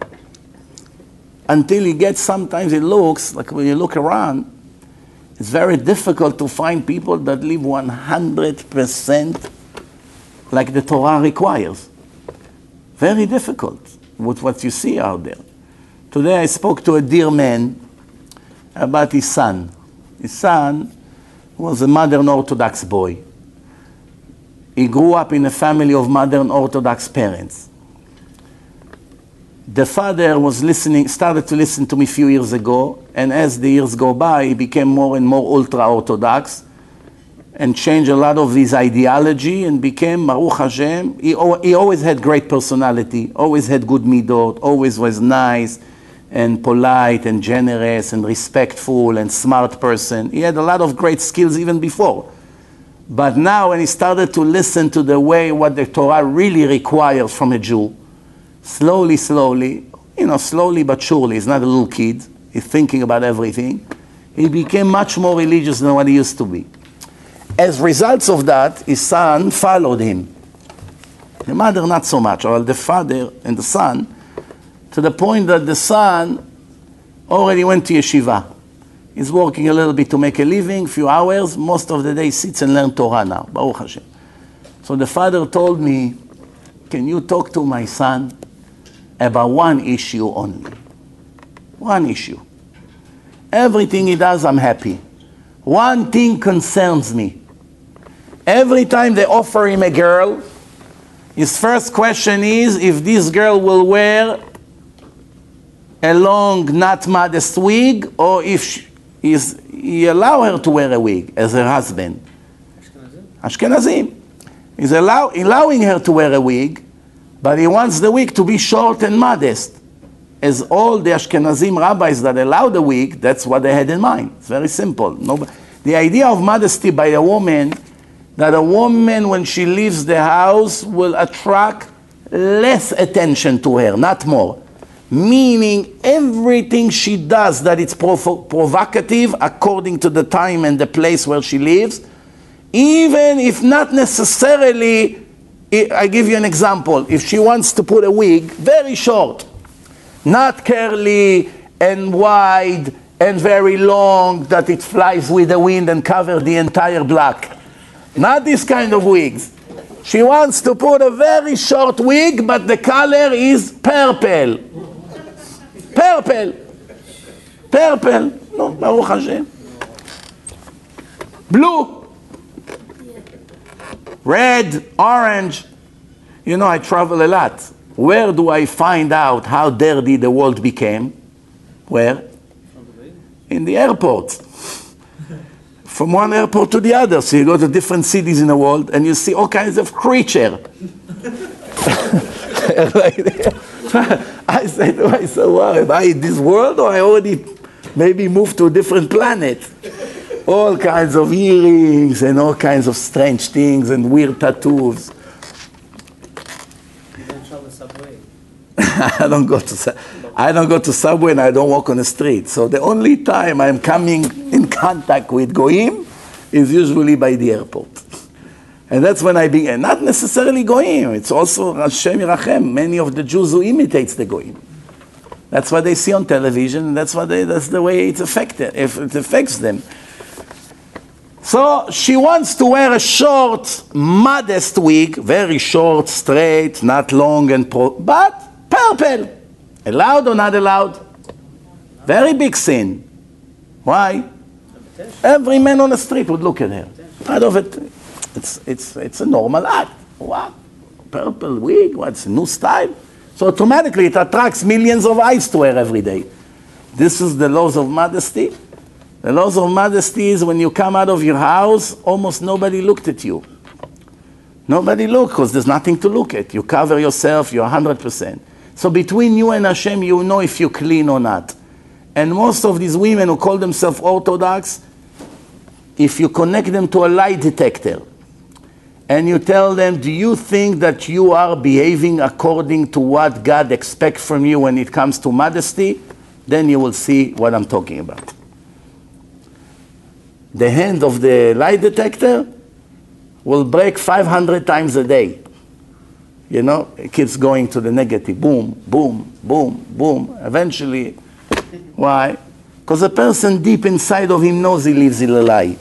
Until you get, sometimes it looks, like when you look around, it's very difficult to find people that live one hundred percent like the Torah requires. Very difficult with what you see out there. Today I spoke to a dear man about his son. His son was a modern Orthodox boy. He grew up in a family of modern Orthodox parents. The father was listening, started to listen to me a few years ago, and as the years go by, he became more and more ultra-Orthodox. and changed a lot of his ideology and became Baruch Hashem. He, he always had great personality, always had good midot, always was nice and polite and generous and respectful and smart person. He had a lot of great skills even before. But now when he started to listen to the way what the Torah really requires from a Jew, slowly, slowly, you know, slowly but surely, he's not a little kid, he's thinking about everything, he became much more religious than what he used to be. As results of that, his son followed him. The mother not so much, or the father and the son, to the point that the son already went to yeshiva. He's working a little bit to make a living, few hours, most of the day he sits and learns Torah now, Baruch Hashem. So the father told me, can you talk to my son about one issue only? One issue. Everything he does, I'm happy. One thing concerns me. Every time they offer him a girl, his first question is if this girl will wear a long, not modest wig, or if she, is, he allow her to wear a wig as her husband. Ashkenazim. Ashkenazim. He's allow, allowing her to wear a wig, but he wants the wig to be short and modest. As all the Ashkenazim rabbis that allow the wig, that's what they had in mind. It's very simple. Nobody, the idea of modesty by a woman, that a woman when she leaves the house will attract less attention to her, not more. Meaning everything she does that it's provo- provocative according to the time and the place where she lives, even if not necessarily, I give you an example, if she wants to put a wig very short, not curly and wide and very long that it flies with the wind and covers the entire block. Not this kind of wigs. She wants to put a very short wig, but the color is purple. Purple. Purple. No, Baruch Hashem. Blue. Red, orange. You know, I travel a lot. Where do I find out how dirty the world became? Where? In the airport. From one airport to the other. So you go to different cities in the world and you see all kinds of creatures. I say to myself, wow, am I in this world or I already maybe moved to a different planet? All kinds of earrings and all kinds of strange things and weird tattoos. You don't travel subway? I don't go to I don't go to subway and I don't walk on the street. So the only time I'm coming in contact with Goyim is usually by the airport. And that's when I begin. Not necessarily Goyim. It's also Hashem Yirachem. Many of the Jews who imitates the Goyim. That's what they see on television. And that's what they, that's the way it's affected. If it affects them. So she wants to wear a short, modest wig, very short, straight, not long and pro, but purple. Allowed or not allowed? Very big sin. Why? Every man on the street would look at her. Part of it. It's, it's, it's a normal act. What? Purple wig? What's a new style? So automatically it attracts millions of eyes to her every day. This is the laws of modesty. The laws of modesty is when you come out of your house, almost nobody looked at you. Nobody looked because there's nothing to look at. You cover yourself, you're one hundred percent. So between you and Hashem, you know if you're clean or not. And most of these women who call themselves Orthodox, if you connect them to a lie detector, and you tell them, do you think that you are behaving according to what God expects from you when it comes to modesty? Then you will see what I'm talking about. The hand of the lie detector will break five hundred times a day. You know, it keeps going to the negative. Boom, boom, boom, boom. Eventually, why? Because a person deep inside of him knows he lives in a lie.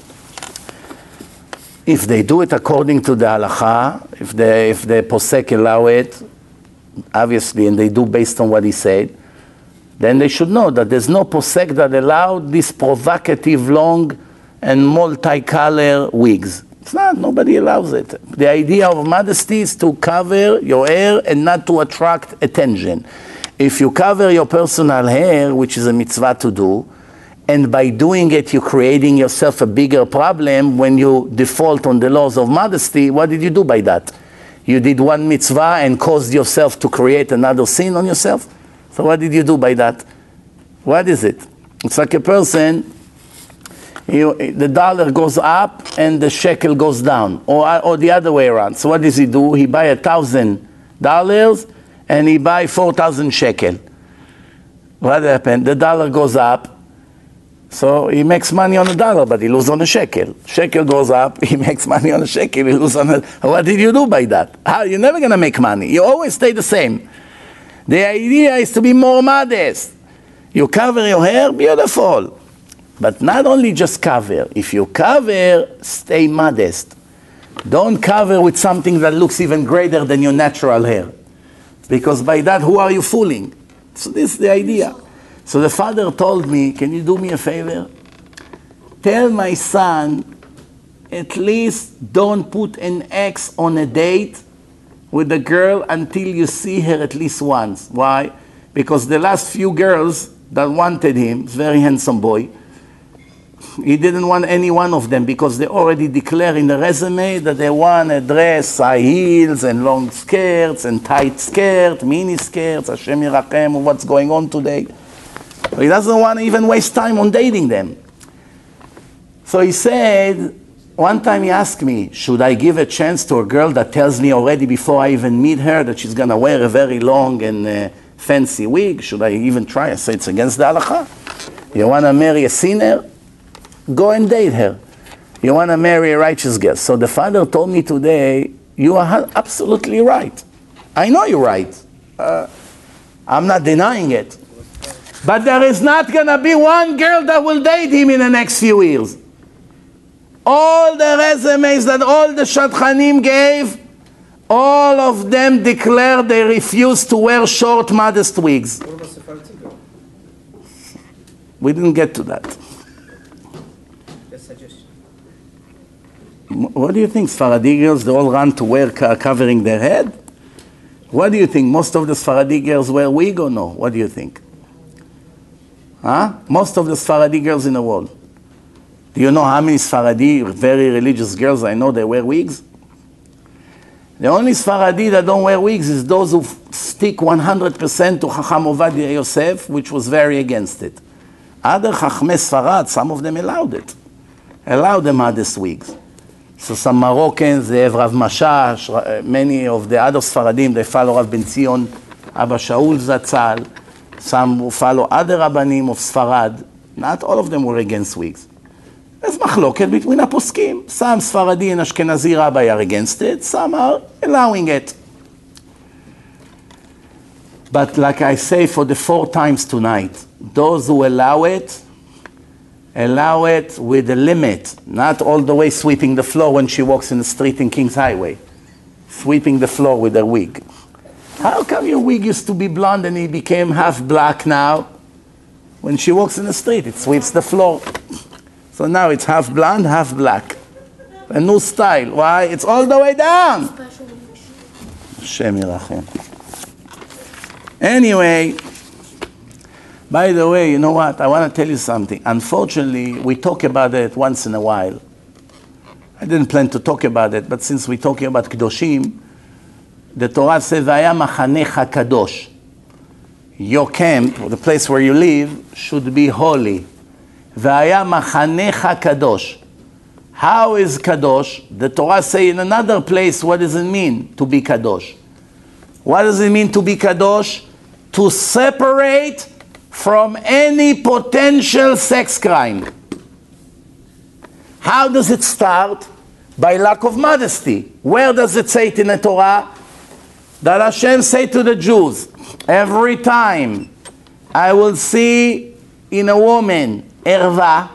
If they do it according to the halacha, if the, if the posek allow it, obviously, and they do based on what he said, then they should know that there's no posek that allowed this provocative long and multicolor wigs. It's not, nobody allows it. The idea of modesty is to cover your hair and not to attract attention. If you cover your personal hair, which is a mitzvah to do, and by doing it, you're creating yourself a bigger problem when you default on the laws of modesty. What did you do by that? You did one mitzvah and caused yourself to create another sin on yourself? So what did you do by that? What is it? It's like a person, you, the dollar goes up and the shekel goes down, or, or the other way around. So what does he do? He buy a thousand dollars and he buy four thousand shekel. What happened? The dollar goes up, so he makes money on a dollar, but he loses on a shekel. Shekel goes up, he makes money on a shekel, he loses on a... What did you do by that? How? You're never going to make money. You always stay the same. The idea is to be more modest. You cover your hair, beautiful. But not only just cover. If you cover, stay modest. Don't cover with something that looks even greater than your natural hair. Because by that, who are you fooling? So this is the idea. So the father told me, can you do me a favor? Tell my son, at least don't put an X on a date with the girl until you see her at least once. Why? Because the last few girls that wanted him, very handsome boy, he didn't want any one of them because they already declare in the resume that they want a dress, high heels and long skirts and tight skirt, mini skirts, Hashem Yirachem, what's going on today. So he doesn't want to even waste time on dating them. So he said, one time he asked me, should I give a chance to a girl that tells me already before I even meet her that she's going to wear a very long and uh, fancy wig? Should I even try? I said, it's against the halakha. You want to marry a sinner? Go and date her. You want to marry a righteous girl. So the father told me today, you are absolutely right. I know you're right. Uh, I'm not denying it. But there is not going to be one girl that will date him in the next few years. All the resumes that all the shadchanim gave, all of them declared they refuse to wear short, modest wigs. What about Sephardi girl? We didn't get to that. Just suggestion. What do you think? Sephardi girls, they all run to wear co- covering their head? What do you think? Most of the Sephardi girls wear wig or no? What do you think? Huh? Most of the Sephardi girls in the world. Do you know how many Sephardi, very religious girls I know, they wear wigs? The only Sephardi that don't wear wigs is those who stick one hundred percent to Chacham Ovadia Yosef, which was very against it. Other Chachmei Sfarad, some of them allowed it. Allowed the modest wigs. So some Moroccans, they have Rav Mashash, many of the other Sfaradim, they follow Rav Ben Zion, Abba Shaul Zatzal, some who follow other Rabbanim of Sfarad. Not all of them were against wigs. There's machloket between aposkim. Some Sfaradi and Ashkenazi rabbi are against it, some are allowing it. But like I say for the four times tonight, those who allow it, allow it with a limit, not all the way sweeping the floor when she walks in the street in King's Highway, sweeping the floor with her wig. How come your wig used to be blonde and it became half black now? When she walks in the street, it sweeps the floor. So now it's half blonde, half black. A new style. Why? It's all the way down. Hashem Yirachem. Anyway, by the way, you know what? I want to tell you something. Unfortunately, we talk about it once in a while. I didn't plan to talk about it, but since we're talking about Kedoshim, the Torah says, Vaya machanecha kadosh. Your camp, or the place where you live, should be holy. Vaya machanecha kadosh. How is kadosh? The Torah says in another place, what does it mean to be kadosh? What does it mean to be kadosh? To separate from any potential sex crime. How does it start? By lack of modesty. Where does it say it in the Torah? That Hashem say to the Jews, every time I will see in a woman erva,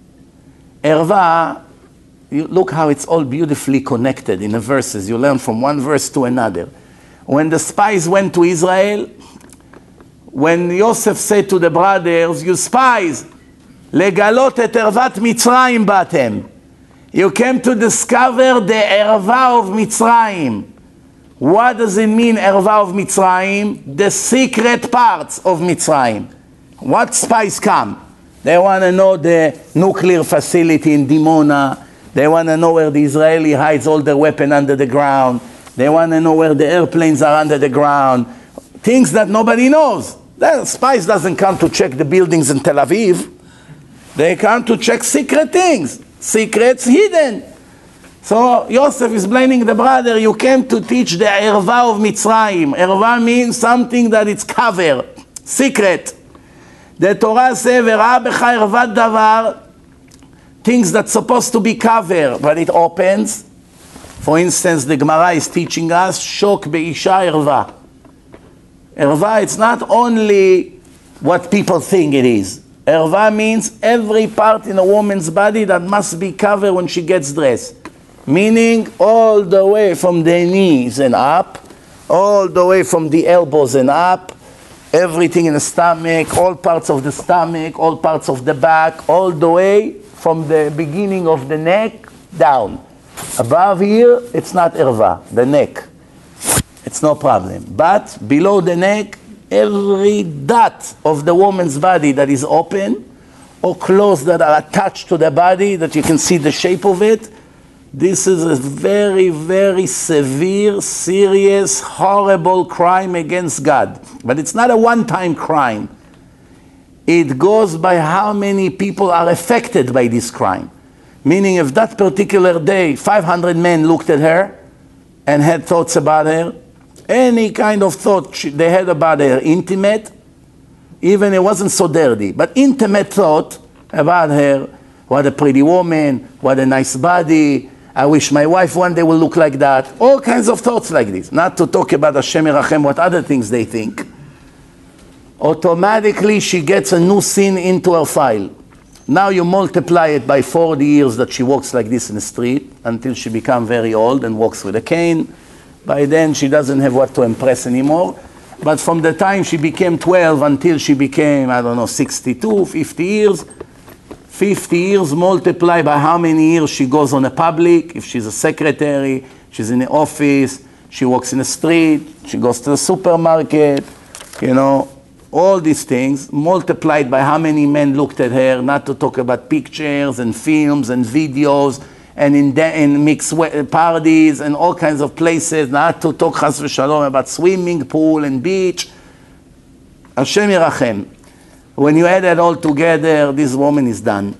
erva, you look how it's all beautifully connected in the verses. You learn from one verse to another. When the spies went to Israel, when Yosef said to the brothers, you spies, legalot et ervat Mitzrayim batem. You came to discover the erva of Mitzrayim. What does it mean, erva of Mitzrayim? The secret parts of Mitzrayim. What spies come? They want to know the nuclear facility in Dimona. They want to know where the Israeli hides all their weapons under the ground. They want to know where the airplanes are under the ground. Things that nobody knows. The spies doesn't come to check the buildings in Tel Aviv. They come to check secret things. Secrets hidden. So Yosef is blaming the brother. You came to teach the Erva of Mitzrayim. Erva means something that it's covered. Secret. The Torah says, "V'ra b'cha ervat davar," things that's supposed to be covered, but it opens. For instance, the Gemara is teaching us, "Shok be'isha erva." Erva, it's not only what people think it is. Erva means every part in a woman's body that must be covered when she gets dressed. Meaning all the way from the knees and up, all the way from the elbows and up, everything in the stomach, all parts of the stomach, all parts of the back, all the way from the beginning of the neck down. Above here, it's not erva, the neck. It's no problem. But below the neck, every dot of the woman's body that is open, or clothes that are attached to the body, that you can see the shape of it, this is a very, very severe, serious, horrible crime against God. But it's not a one-time crime. It goes by how many people are affected by this crime. Meaning if that particular day, five hundred men looked at her and had thoughts about her, any kind of thought they had about her, intimate, even it wasn't so dirty, but intimate thought about her, what a pretty woman, what a nice body, I wish my wife one day will look like that. All kinds of thoughts like this. Not to talk about Hashem Yerachem, what other things they think. Automatically she gets a new sin into her file. Now you multiply it by forty years that she walks like this in the street until she becomes very old and walks with a cane. By then she doesn't have what to impress anymore. But from the time she became twelve until she became, I don't know, sixty-two, fifty years, fifty years multiplied by how many years she goes on a public, if she's a secretary, she's in the office, she walks in the street, she goes to the supermarket, you know, all these things multiplied by how many men looked at her, not to talk about pictures and films and videos and in, in mixed parties and all kinds of places, not to talk chas v'shalom about swimming pool and beach. Hashem Yerachem. When you add it all together, this woman is done.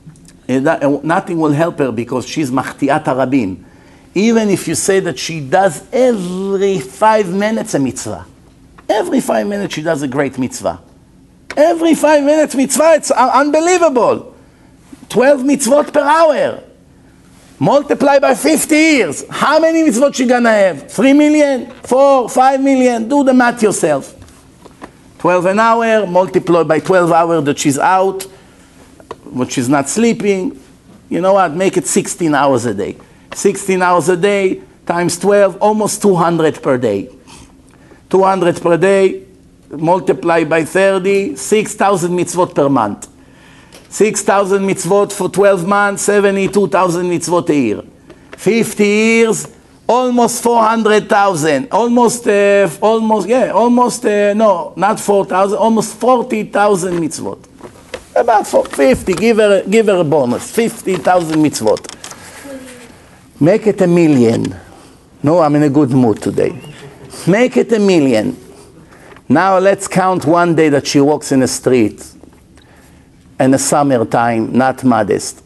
Nothing will help her because she's machtiat harabim. Even if you say that she does every five minutes a mitzvah. Every five minutes she does a great mitzvah. Every five minutes mitzvah, it's unbelievable. twelve mitzvot per hour. Multiply by fifty years. How many mitzvot she gonna have? Three million? Four? Five million? Do the math yourself. twelve an hour, multiplied by twelve hours that she's out, when she's not sleeping. You know what? Make it sixteen hours a day. sixteen hours a day times twelve, almost two hundred per day. two hundred per day, multiplied by thirty, six thousand mitzvot per month. six thousand mitzvot for twelve months, seventy-two thousand mitzvot a year. fifty years, almost four hundred thousand. Almost, uh, almost, yeah, almost, uh, no, not four thousand, almost forty thousand mitzvot. About fifty, give her, give her a bonus, fifty thousand mitzvot. Make it a million. No, I'm in a good mood today. Make it a million. Now let's count one day that she walks in the street in the summertime, not modest.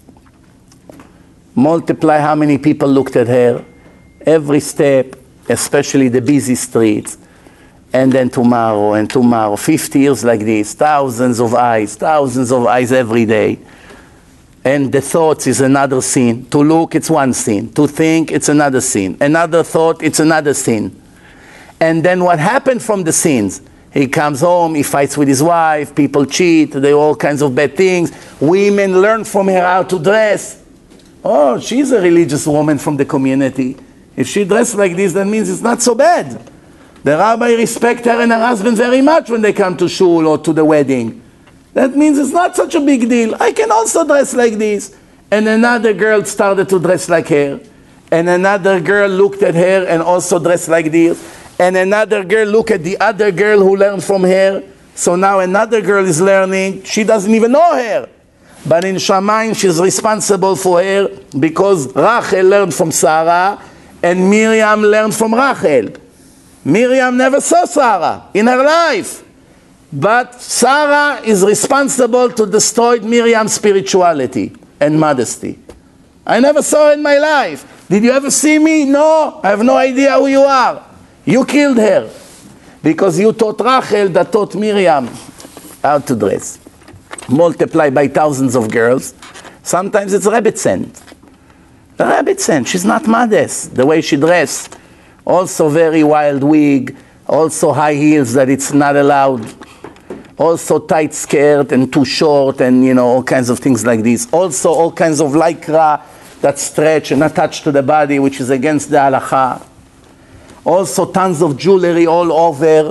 Multiply how many people looked at her, every step, especially the busy streets, and then tomorrow and tomorrow, fifty years like this, thousands of eyes, thousands of eyes every day. And the thoughts is another sin. To look, it's one sin. To think, it's another sin. Another thought, it's another sin. And then what happened from the sins? He comes home, he fights with his wife, people cheat, they do all kinds of bad things. Women learn from her how to dress. Oh, she's a religious woman from the community. If she dressed like this, that means it's not so bad. The rabbi respects her and her husband very much when they come to shul or to the wedding. That means it's not such a big deal. I can also dress like this. And another girl started to dress like her. And another girl looked at her and also dressed like this. And another girl looked at the other girl who learned from her, So now another girl is learning, she doesn't even know her. But in Shamayim, she's responsible for her because Rachel learned from Sarah and Miriam learned from Rachel. Miriam never saw Sarah in her life. But Sarah is responsible to destroy Miriam's spirituality and modesty. I never saw her in my life. Did you ever see me? No, I have no idea who you are. You killed her. Because you taught Rachel that taught Miriam how to dress. Multiply by thousands of girls. Sometimes it's rabbit scent. Rabbit scent. She's not modest. The way she dressed. Also very wild wig. Also high heels that it's not allowed. Also tight skirt and too short and, you know, all kinds of things like this. Also all kinds of lycra that stretch and attach to the body, which is against the halakha. Also tons of jewelry all over.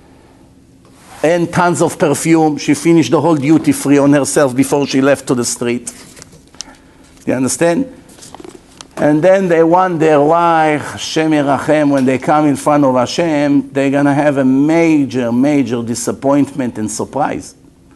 And tons of perfume. She finished the whole duty free on herself before she left to the street. You understand? And then they wonder why Hashem Yerachem, when they come in front of Hashem, they're going to have a major, major disappointment and surprise.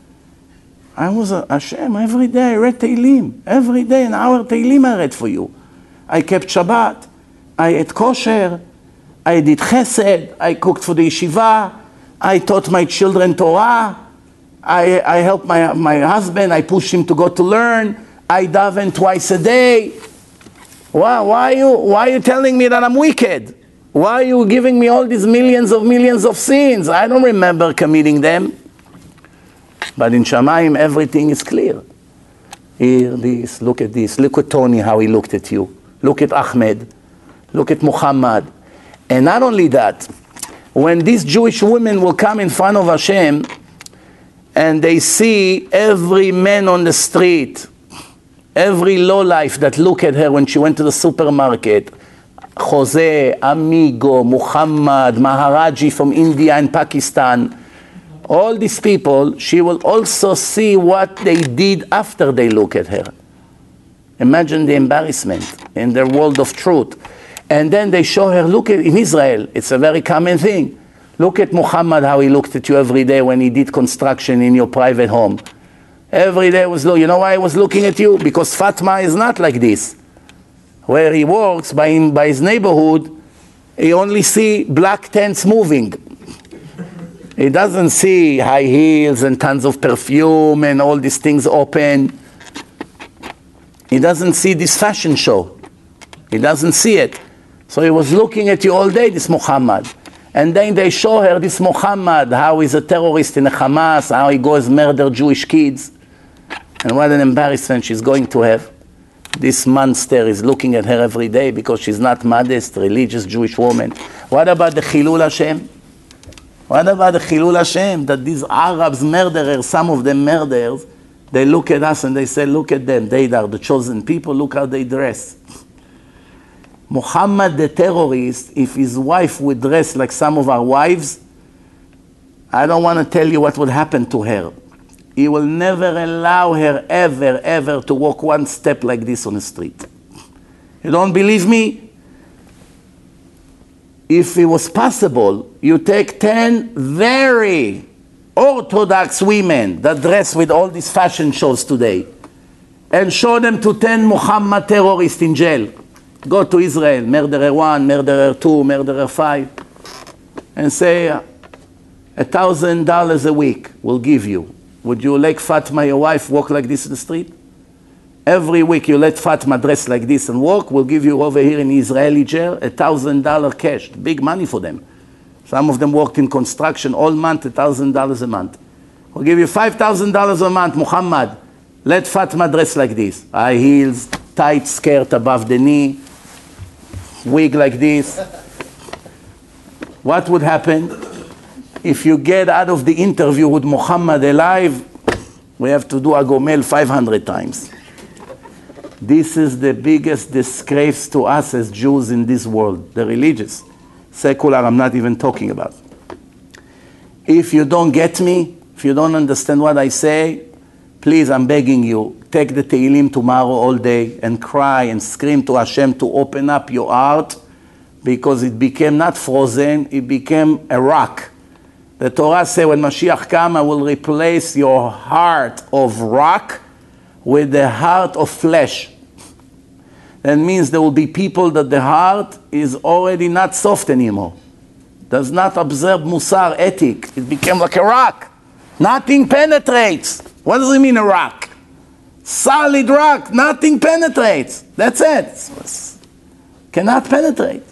I was a Hashem, every day I read Tehillim. Every day an hour Tehillim I read for you. I kept Shabbat. I ate kosher. I did chesed. I cooked for the yeshiva. I taught my children Torah. I, I helped my, my husband. I pushed him to go to learn. I daven twice a day. Why, why, are you, why are you telling me that I'm wicked? Why are you giving me all these millions of millions of sins? I don't remember committing them. But in Shamayim, everything is clear. Here, this, look at this. Look at Tony, how he looked at you. Look at Ahmed. Look at Muhammad. And not only that, when these Jewish women will come in front of Hashem and they see every man on the street, every lowlife that look at her when she went to the supermarket, Jose, Amigo, Muhammad, Maharaji from India and Pakistan, all these people, she will also see what they did after they look at her. Imagine the embarrassment in their world of truth. And then they show her, look at, in Israel, it's a very common thing. Look at Muhammad, how he looked at you every day when he did construction in your private home. Every day was, you know why I was looking at you? Because Fatma is not like this. Where he works, by, him, by his neighborhood, he only see black tents moving. He doesn't see high heels and tons of perfume and all these things open. He doesn't see this fashion show. He doesn't see it. So he was looking at you all day, this Muhammad. And then they show her this Muhammad, how he's a terrorist in the Hamas, how he goes murder Jewish kids. And what an embarrassment she's going to have. This monster is looking at her every day because she's not modest, religious Jewish woman. What about the Chilul Hashem? What about the Chilul Hashem? That these Arabs, murderers, some of them murderers, they look at us and they say, look at them, they are the chosen people, look how they dress. Muhammad the terrorist, if his wife would dress like some of our wives, I don't want to tell you what would happen to her. He will never allow her ever, ever to walk one step like this on the street. You don't believe me? If it was possible, you take ten very orthodox women that dress with all these fashion shows today and show them to ten Muhammad terrorists in jail. Go to Israel, murderer one, murderer two, murderer five, and say, a thousand dollars a week we'll give you. Would you let Fatma, your wife, walk like this in the street? Every week you let Fatma dress like this and walk, we'll give you over here in Israeli jail a thousand dollar cash. Big money for them. Some of them worked in construction all month, a thousand dollars a month. We'll give you five thousand dollars a month, Muhammad. Let Fatma dress like this. High heels, tight skirt above the knee, wig like this. What would happen? If you get out of the interview with Muhammad alive, we have to do a gomel five hundred times. This is the biggest disgrace to us as Jews in this world, the religious. Secular, I'm not even talking about. If you don't get me, if you don't understand what I say, please, I'm begging you, take the Tehillim tomorrow all day and cry and scream to Hashem to open up your heart, because it became not frozen, it became a rock The Torah says when Mashiach comes, I will replace your heart of rock with the heart of flesh. That means there will be people that the heart is already not soft anymore. Does not observe musar, ethic. It became like a rock. Nothing penetrates. What does it mean, a rock? Solid rock, nothing penetrates. That's it. Cannot penetrate.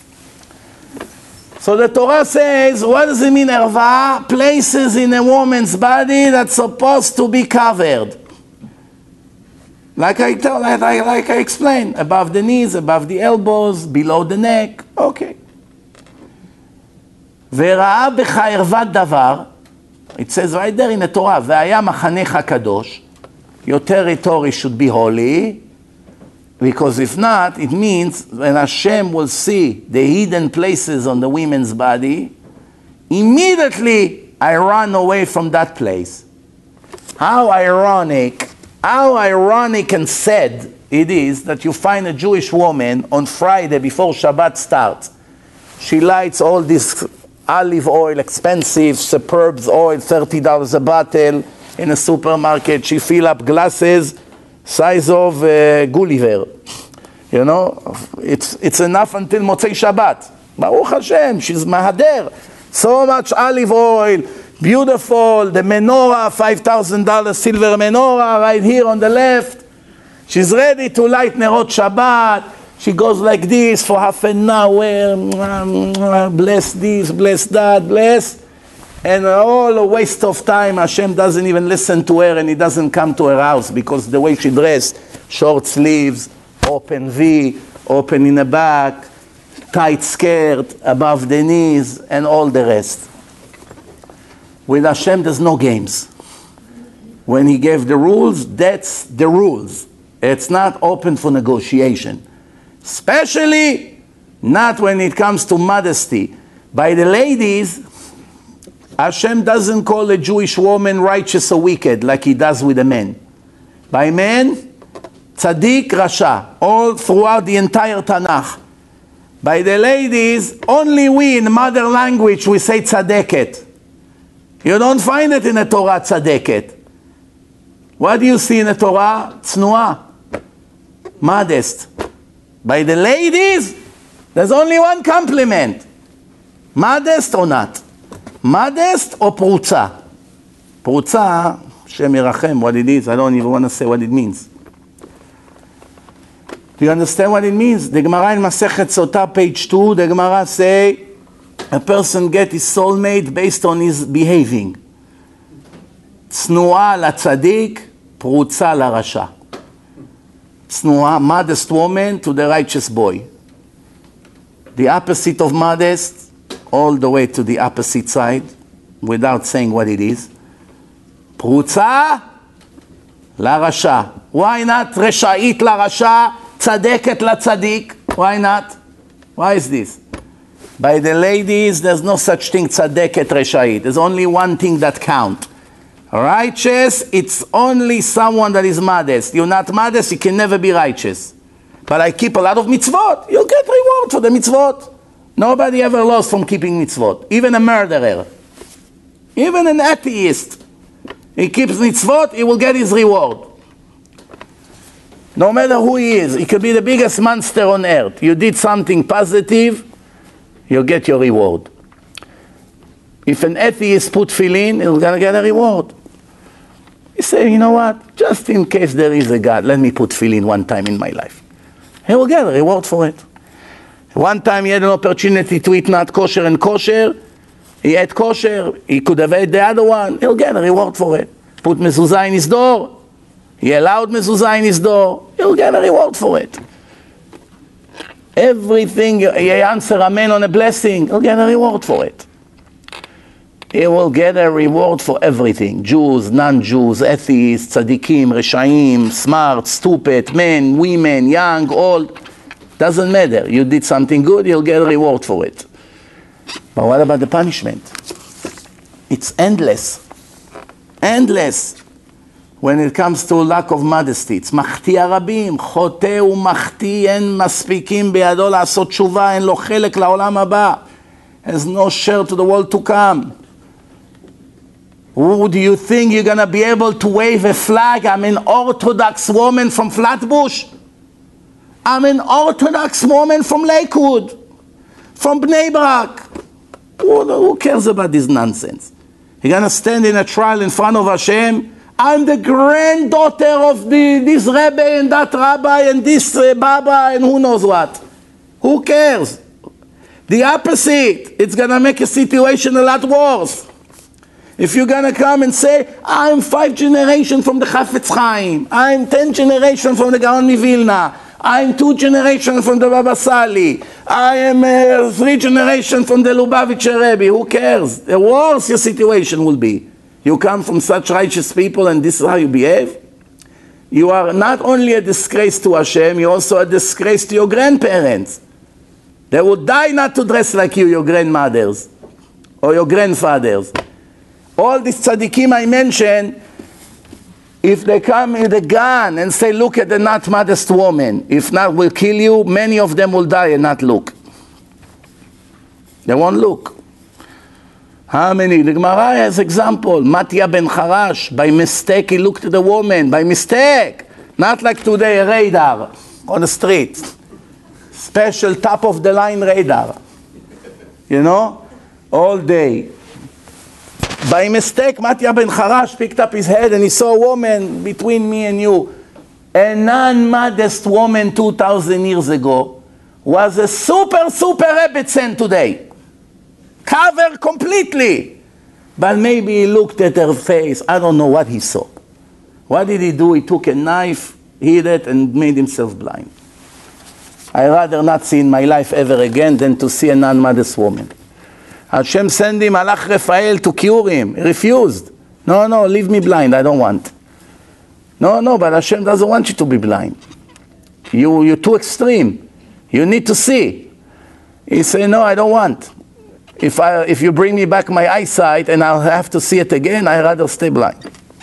So the Torah says, what does it mean, erva? Places in a woman's body that's supposed to be covered. Like I tell, like I, like I explained, above the knees, above the elbows, below the neck. Okay. וראה בך ערוות דבר, it says right there in the Torah, והיה מחנך קדוש, your territory should be holy, because if not, it means when Hashem will see the hidden places on the women's body, immediately I run away from that place. How ironic, how ironic and sad it is that you find a Jewish woman on Friday before Shabbat starts. She lights all this olive oil, expensive, superb oil, thirty dollars a bottle in a supermarket. She fill up glasses size of uh, Gulliver. You know, it's, it's enough until Motzei Shabbat. Baruch Hashem, she's mahader. So much olive oil, beautiful, the menorah, five thousand dollars silver menorah right here on the left. She's ready to light Nerot Shabbat. She goes like this for half an hour, bless this, bless that, bless. And all a waste of time. Hashem doesn't even listen to her and he doesn't come to her house because the way she dressed, short sleeves, open V, open in the back, tight skirt, above the knees, and all the rest. With Hashem, there's no games. When he gave the rules, that's the rules. It's not open for negotiation. Especially not when it comes to modesty. By the ladies, Hashem doesn't call a Jewish woman righteous or wicked like he does with a man. By men, tzaddik, rasha, all throughout the entire Tanakh. By the ladies, only we in mother language we say tzadeket. You don't find it in the Torah, tzadeket. What do you see in the Torah? Tznuah, modest. By the ladies, there's only one compliment. Modest or not? Modest or prutza? Prutza, Shem Yerachem, what it is, I don't even want to say what it means. Do you understand what it means? The Gemara in Masechet Sotah, page two, the Gemara say, a person get his soulmate based on his behaving. Tznuah la tzaddik, prutza la rasha. Tznuah, modest woman to the righteous boy. The opposite of modest, all the way to the opposite side, without saying what it is. Prutza la rasha. Why not resha'it la rasha, tzadeket la tzadik? Why not? Why is this? By the ladies, there's no such thing tzadeket resha'it. There's only one thing that counts. Righteous, it's only someone that is modest. You're not modest, you can never be righteous. But I keep a lot of mitzvot. You'll get reward for the mitzvot. Nobody ever lost from keeping mitzvot. Even a murderer. Even an atheist. He keeps mitzvot, he will get his reward. No matter who he is. He could be the biggest monster on earth. You did something positive, you'll get your reward. If an atheist put tefillin, he's going to get a reward. You say, you know what? Just in case there is a God, let me put tefillin one time in my life. He will get a reward for it. One time he had an opportunity to eat not kosher and kosher. He ate kosher. He could have ate the other one. He'll get a reward for it. Put mezuzah in his door. He allowed mezuzah in his door. He'll get a reward for it. Everything, he answer amen on a blessing. He'll get a reward for it. He will get a reward for everything. Jews, non-Jews, atheists, tzaddikim, reshaim, smart, stupid, men, women, young, old. Doesn't matter. You did something good, you'll get a reward for it. But what about the punishment? It's endless. Endless. When it comes to lack of modesty. It's מחטיא הרבים, חוטא ומחטיא, אין מספיקים בידו לעשות תשובה, אין לו חלק לעולם הבא. Has no share to the world to come. Who do you think you're going to be able to wave a flag? I'm an Orthodox woman from Flatbush. I'm an Orthodox woman from Lakewood, from Bnei Brak. Who, who cares about this nonsense? You're going to stand in a trial in front of Hashem? I'm the granddaughter of the, this Rebbe and that Rabbi and this uh, Baba and who knows what. Who cares? The opposite. It's going to make a situation a lot worse. If you're going to come and say, I'm five generations from the Chafetz Chaim, I'm ten generations from the Gaon Mivilna, I'm two generations from the Baba Sali, I am uh, three generations from the Lubavitcher Rebbe, who cares? The worse your situation will be. You come from such righteous people and this is how you behave? You are not only a disgrace to Hashem, you're also a disgrace to your grandparents. They would die not to dress like you, your grandmothers, or your grandfathers. All these tzaddikim I mentioned, if they come with a gun and say, look at the not modest woman, if not, we'll kill you, many of them will die and not look. They won't look. How many? The Gemara has example. Matya ben Harash, by mistake he looked at the woman, by mistake. Not like today, a radar on the street. Special top of the line radar. You know? All day. By mistake, Matya ben Harash picked up his head and he saw a woman between me and you. A non-modest woman two thousand years ago was a super, super Rebbetzin today. Covered completely. But maybe he looked at her face. I don't know what he saw. What did he do? He took a knife, hid it, and made himself blind. I'd rather not see in my life ever again than to see a non-modest woman. Hashem sent him Malach Raphael to cure him. He refused. No, no, leave me blind. I don't want. No, no, but Hashem doesn't want you to be blind. You, you're too extreme. You need to see. He said, no, I don't want. If, I, if you bring me back my eyesight and I'll have to see it again, I'd rather stay blind.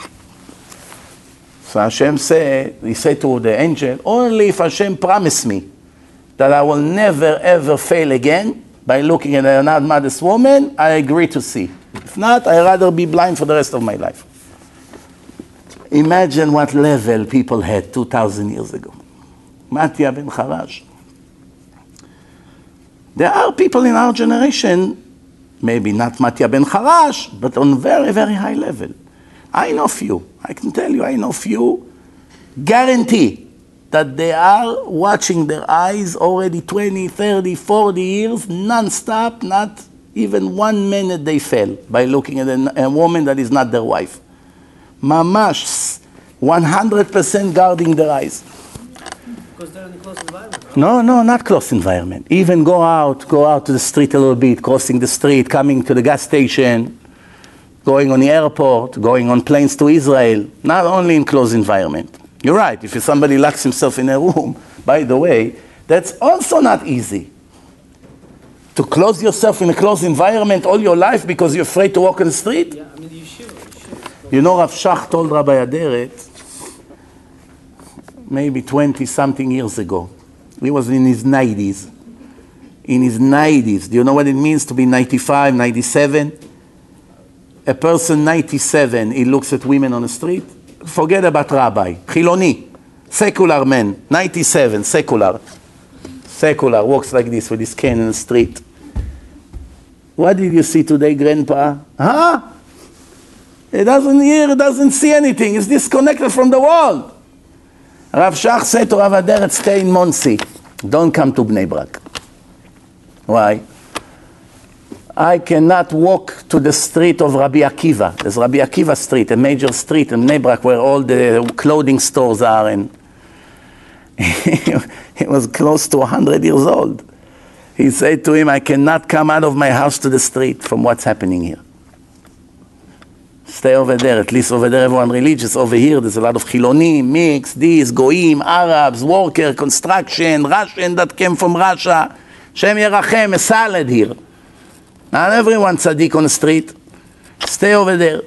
So Hashem said, he said to the angel, only if Hashem promised me that I will never ever fail again by looking at a non-modest woman, I agree to see. If not, I'd rather be blind for the rest of my life. Imagine what level people had two thousand years ago. Matya ben Harash. There are people in our generation, maybe not Matya ben Harash, but on very, very high level. I know few. I can tell you, I know few. Guarantee that they are watching their eyes already twenty, thirty, forty years, non-stop, not even one minute they fail by looking at a, a woman that is not their wife. Mamash, one hundred percent guarding their eyes. Because they're in a close environment. No, no, not close environment. Even go out, go out to the street a little bit, crossing the street, coming to the gas station, going on the airport, going on planes to Israel, not only in close environment. You're right, if somebody locks himself in a room, by the way, that's also not easy. To close yourself in a closed environment all your life because you're afraid to walk on the street? Yeah, I mean, you should. You, should. You know, Rav Shach told Rabbi Aderet, maybe twenty-something years ago. He was in his nineties. In his nineties. Do you know what it means to be ninety-five, ninety-seven? A person ninety-seven, he looks at women on the street. Forget about rabbi. Chiloni. Secular man. ninety-seven, secular. Secular, walks like this with his cane in the street. What did you see today, Grandpa? Huh? He doesn't hear, he doesn't see anything. He's disconnected from the world. Rav Shach said to Rav Aderet, stay in Monsey. Don't come to Bnei Brak. Why? I cannot walk to the street of Rabbi Akiva. There's Rabbi Akiva Street, a major street in Bnei Brak where all the clothing stores are. And he was close to one hundred years old. He said to him, I cannot come out of my house to the street from what's happening here. Stay over there, at least over there everyone religious. Over here there's a lot of Chilonim, mix, this, Goyim, Arabs, worker, construction, Russian that came from Russia. Shem Yerachem, a salad here. Not everyone tzaddik on the street. Stay over there.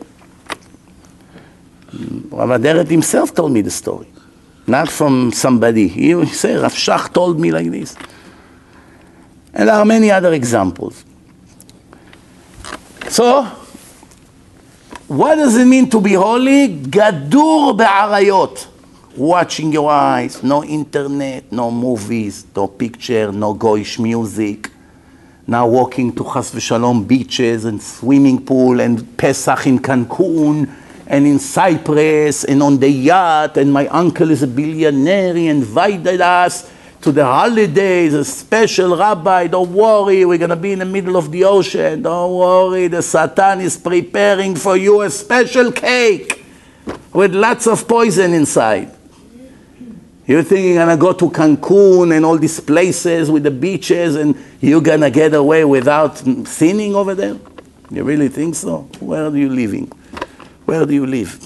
Rav Aderet himself told me the story. Not from somebody. He said, Rav Shach told me like this. And there are many other examples. So, What does it mean to be holy? Gadur be'arayot. Watching your eyes, no internet, no movies, no picture, no goyish music. Now walking to Chas v'Shalom beaches and swimming pool and Pesach in Cancun and in Cyprus and on the yacht, and my uncle is a billionaire, he invited us to the holidays, a special rabbi, don't worry, we're going to be in the middle of the ocean, don't worry, the Satan is preparing for you a special cake with lots of poison inside. You think you're going to go to Cancun and all these places with the beaches and you're going to get away without sinning over there? You really think so? Where are you living? Where do you live?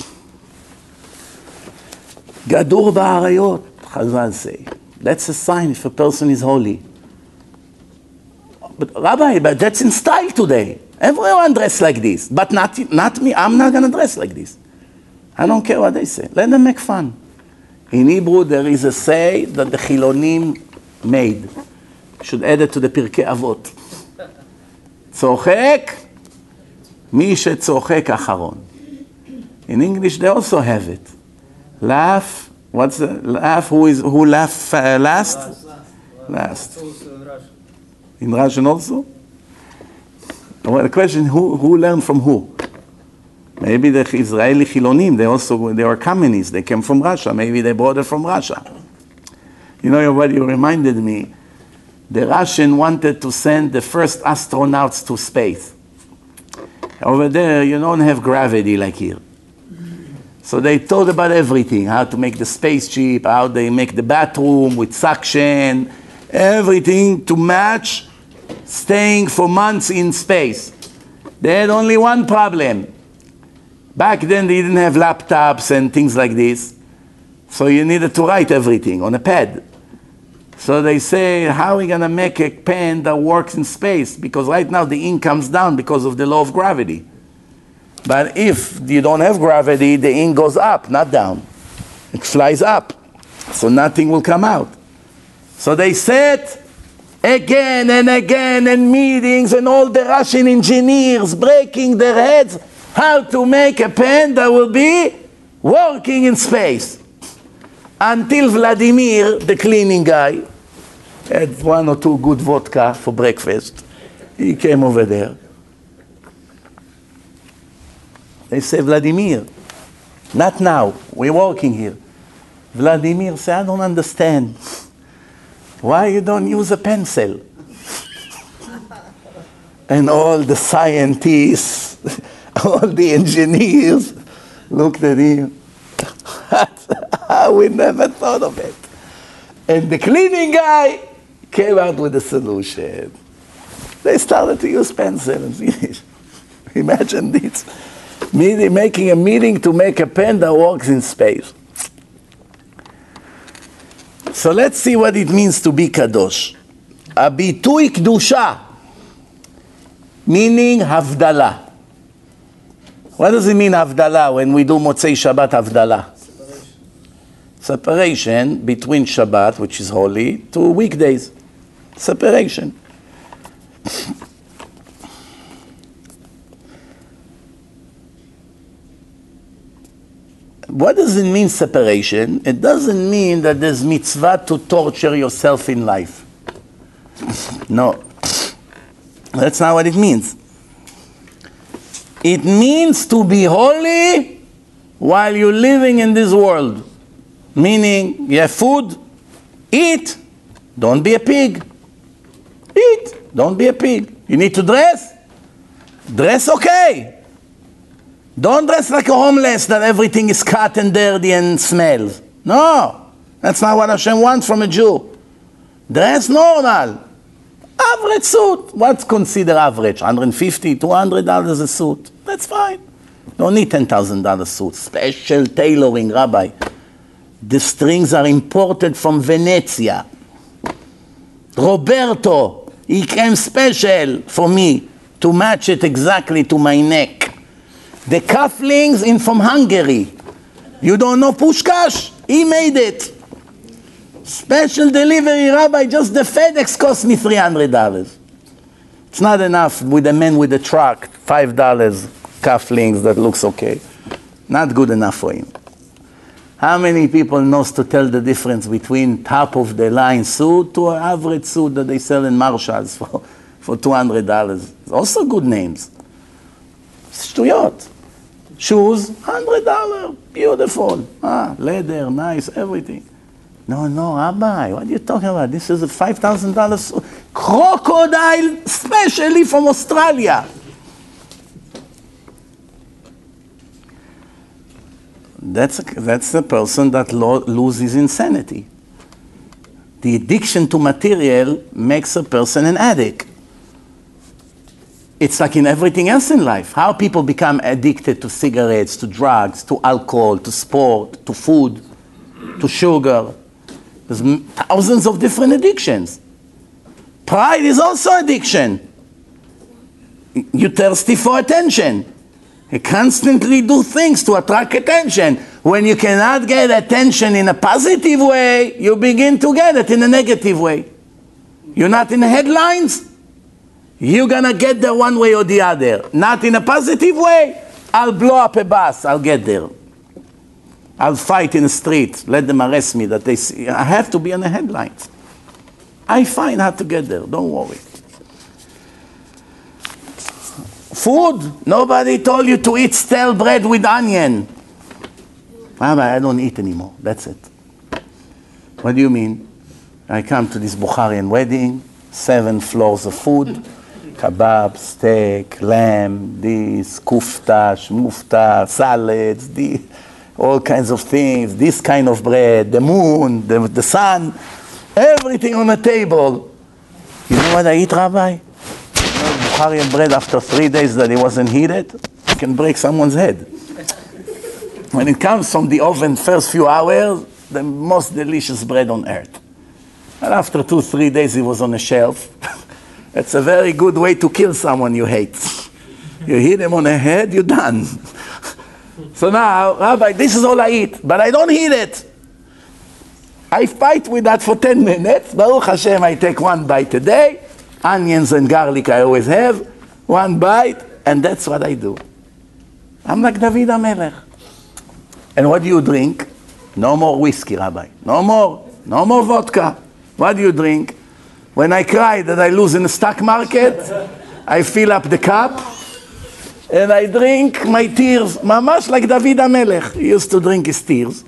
Gadur ba'arayot, Chazal say. That's a sign if a person is holy. But Rabbi, but that's in style today. Everyone dress like this, but not, not me. I'm not going to dress like this. I don't care what they say. Let them make fun. In Hebrew, there is a say that the Chilonim made. Should add it to the Pirkei Avot. Tzorchek, mi shetzorchek acharon. In English, they also have it. Laugh, what's the, laugh, who is, who laugh uh, last? Last. Last. last. Also in Russian. In Russian also? Well, the question, who, who learned from who? Maybe the Israeli Chilonim, they also, they were communists, they came from Russia, maybe they brought it from Russia. You know what you reminded me? The Russian wanted to send the first astronauts to space. Over there, you don't have gravity like here. So they thought about everything, how to make the spaceship, how they make the bathroom with suction, everything to match staying for months in space. They had only one problem. Back then they didn't have laptops and things like this, so you needed to write everything on a pad. So they say, how are we going to make a pen that works in space? Because right now the ink comes down because of the law of gravity. But if you don't have gravity, the ink goes up, not down. It flies up, so nothing will come out. So they said again and again in meetings, and all the Russian engineers breaking their heads how to make a pen that will be working in space. Until Vladimir, the cleaning guy, had one or two good vodka for breakfast. He came over there. They say, Vladimir, not now, we're working here. Vladimir said, I don't understand. Why you don't use a pencil? And all the scientists, all the engineers looked at him. We never thought of it. And the cleaning guy came out with a solution. They started to use pencil and finish. Imagine this. Meeting, making a meeting to make a pen that works in space. So let's see what it means to be kadosh. Abitui kedusha, meaning havdalah. What does it mean havdalah when we do Motzei Shabbat havdalah? Separation. Separation between Shabbat, which is holy, to weekdays. Separation. What does it mean, separation? It doesn't mean that there's mitzvah to torture yourself in life. No. That's not what it means. It means to be holy while you're living in this world. Meaning, you have food, eat, don't be a pig. Eat, don't be a pig. You need to dress? Dress okay. Don't dress like a homeless that everything is cut and dirty and smells. No, that's not what Hashem wants from a Jew. Dress normal. Average suit. What's considered average? one hundred fifty dollars, two hundred dollars a suit. That's fine. Don't need ten thousand dollars suit. Special tailoring, Rabbi. The strings are imported from Venezia. Roberto, he came special for me to match it exactly to my neck. The cufflinks in from Hungary. You don't know Pushkash? He made it. Special delivery, Rabbi, just the FedEx cost me three hundred dollars. It's not enough with the man with the truck, five dollars cufflinks that looks okay. Not good enough for him. How many people knows to tell the difference between top of the line suit to an average suit that they sell in Marshalls for, for two hundred dollars? Also good names. Shtuyot. Shoes, one hundred dollars, beautiful. Ah, leather, nice, everything. No, no, Rabbi, what are you talking about? This is a five thousand dollars suit. Crocodile, specially from Australia. That's, a, that's the person that lo- loses insanity. The addiction to material makes a person an addict. It's like in everything else in life. How people become addicted to cigarettes, to drugs, to alcohol, to sport, to food, to sugar. There's thousands of different addictions. Pride is also addiction. You're thirsty for attention. You constantly do things to attract attention. When you cannot get attention in a positive way, you begin to get it in a negative way. You're not in the headlines, you're gonna get there one way or the other. Not in a positive way, I'll blow up a bus, I'll get there. I'll fight in the street, let them arrest me, that they see. I have to be in the headlines. I find how to get there, don't worry. Food, nobody told you to eat stale bread with onion. Rabbi, I don't eat anymore, that's it. What do you mean? I come to this Bukharian wedding, seven floors of food, kebab, steak, lamb, this, kufta, shmufta, salads, the, all kinds of things, this kind of bread, the moon, the, the sun, everything on the table. You know what I eat, Rabbi? Bukharian bread, after three days that it wasn't heated, it can break someone's head. When it comes from the oven first few hours, the most delicious bread on earth. And after two, three days it was on a shelf. It's a very good way to kill someone you hate. You hit him on the head, you're done. So now, Rabbi, this is all I eat, but I don't eat it. I fight with that for ten minutes. Baruch Hashem, I take one bite a day. Onions and garlic I always have. One bite, and that's what I do. I'm like David HaMelech. And what do you drink? No more whiskey, Rabbi. No more. No more vodka. What do you drink? When I cry that I lose in the stock market, I fill up the cup and I drink my tears. Mamash like David HaMelech. He used to drink his tears.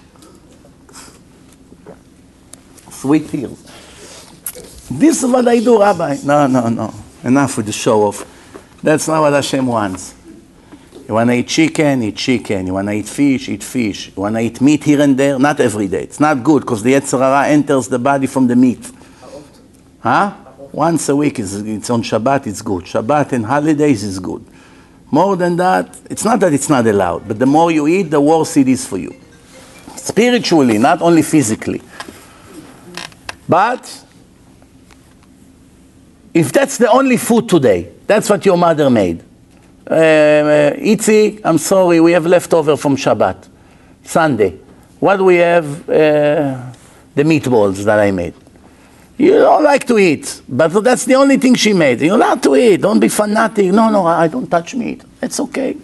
Sweet tears. This is what I do, Rabbi. No, no, no. Enough with the show off. That's not what Hashem wants. You want to eat chicken, eat chicken. You want to eat fish, eat fish. You want to eat meat here and there, not every day. It's not good because the Yetzer Hara enters the body from the meat. Huh? Once a week, it's, it's on Shabbat, it's good. Shabbat and holidays is good. More than that, it's not that it's not allowed, but the more you eat, the worse it is for you. Spiritually, not only physically. But if that's the only food today, that's what your mother made. Uh, uh, Itzi, I'm sorry, we have leftover from Shabbat, Sunday. What do we have? Uh, the meatballs that I made. You don't like to eat, but that's the only thing she made. You're allowed to eat, don't be fanatic. No, no, I don't touch meat. It's okay.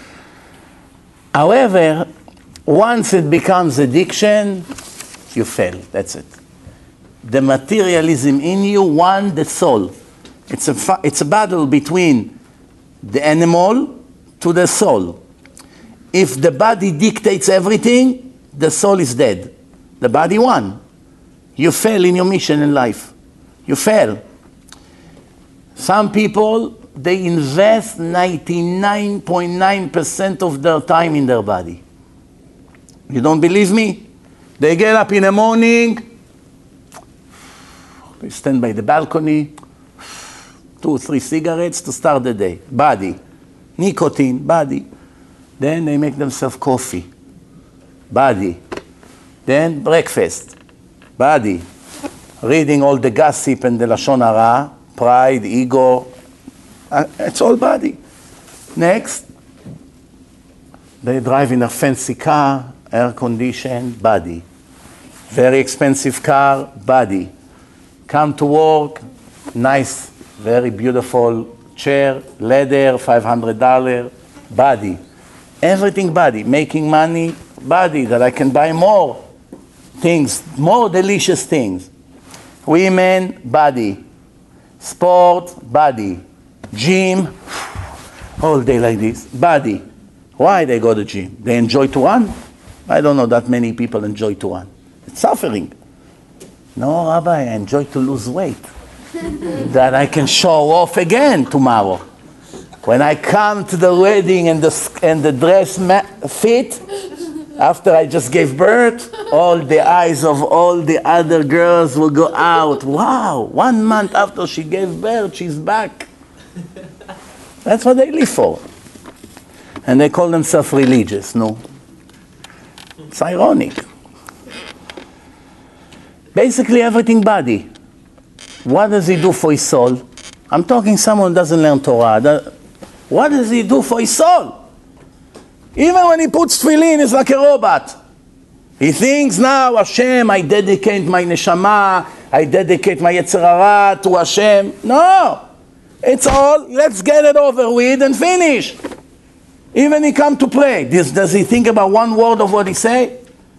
However, once it becomes addiction, you fail, that's it. The materialism in you won the soul. It's a, fa- it's a battle between the animal to the soul. If the body dictates everything, the soul is dead. The body won. You fail in your mission in life. You fail. Some people, they invest ninety-nine point nine percent of their time in their body. You don't believe me? They get up in the morning, they stand by the balcony, two or three cigarettes to start the day. Body. Nicotine, body. Then they make themselves coffee. Body. Then breakfast. Body. Reading all the gossip and the Lashon Hara, pride, ego. Uh, it's all body. Next, they drive in a fancy car, air conditioned, body. Very expensive car, body. Come to work, nice, very beautiful chair, leather, five hundred dollars, body. Everything body. Making money, body, that I can buy more things, more delicious things. Women, body. Sport, body. Gym, all day like this, body. Why they go to gym? They enjoy to run? I don't know that many people enjoy to run. It's suffering. No, Rabbi, I enjoy to lose weight. That I can show off again tomorrow. When I come to the wedding and the, and the dress ma- fit, after I just gave birth, all the eyes of all the other girls will go out. Wow, one month after she gave birth, she's back. That's what they live for. And they call themselves religious, no? It's ironic. Basically everything body. What does he do for his soul? I'm talking someone who doesn't learn Torah. That, what does he do for his soul? Even when he puts tefillin, he's like a robot. He thinks now, Hashem, I dedicate my neshama, I dedicate my Yetzer Hara to Hashem. No! It's all, let's get it over with and finish. Even he come to pray. Does, does he think about one word of what he say?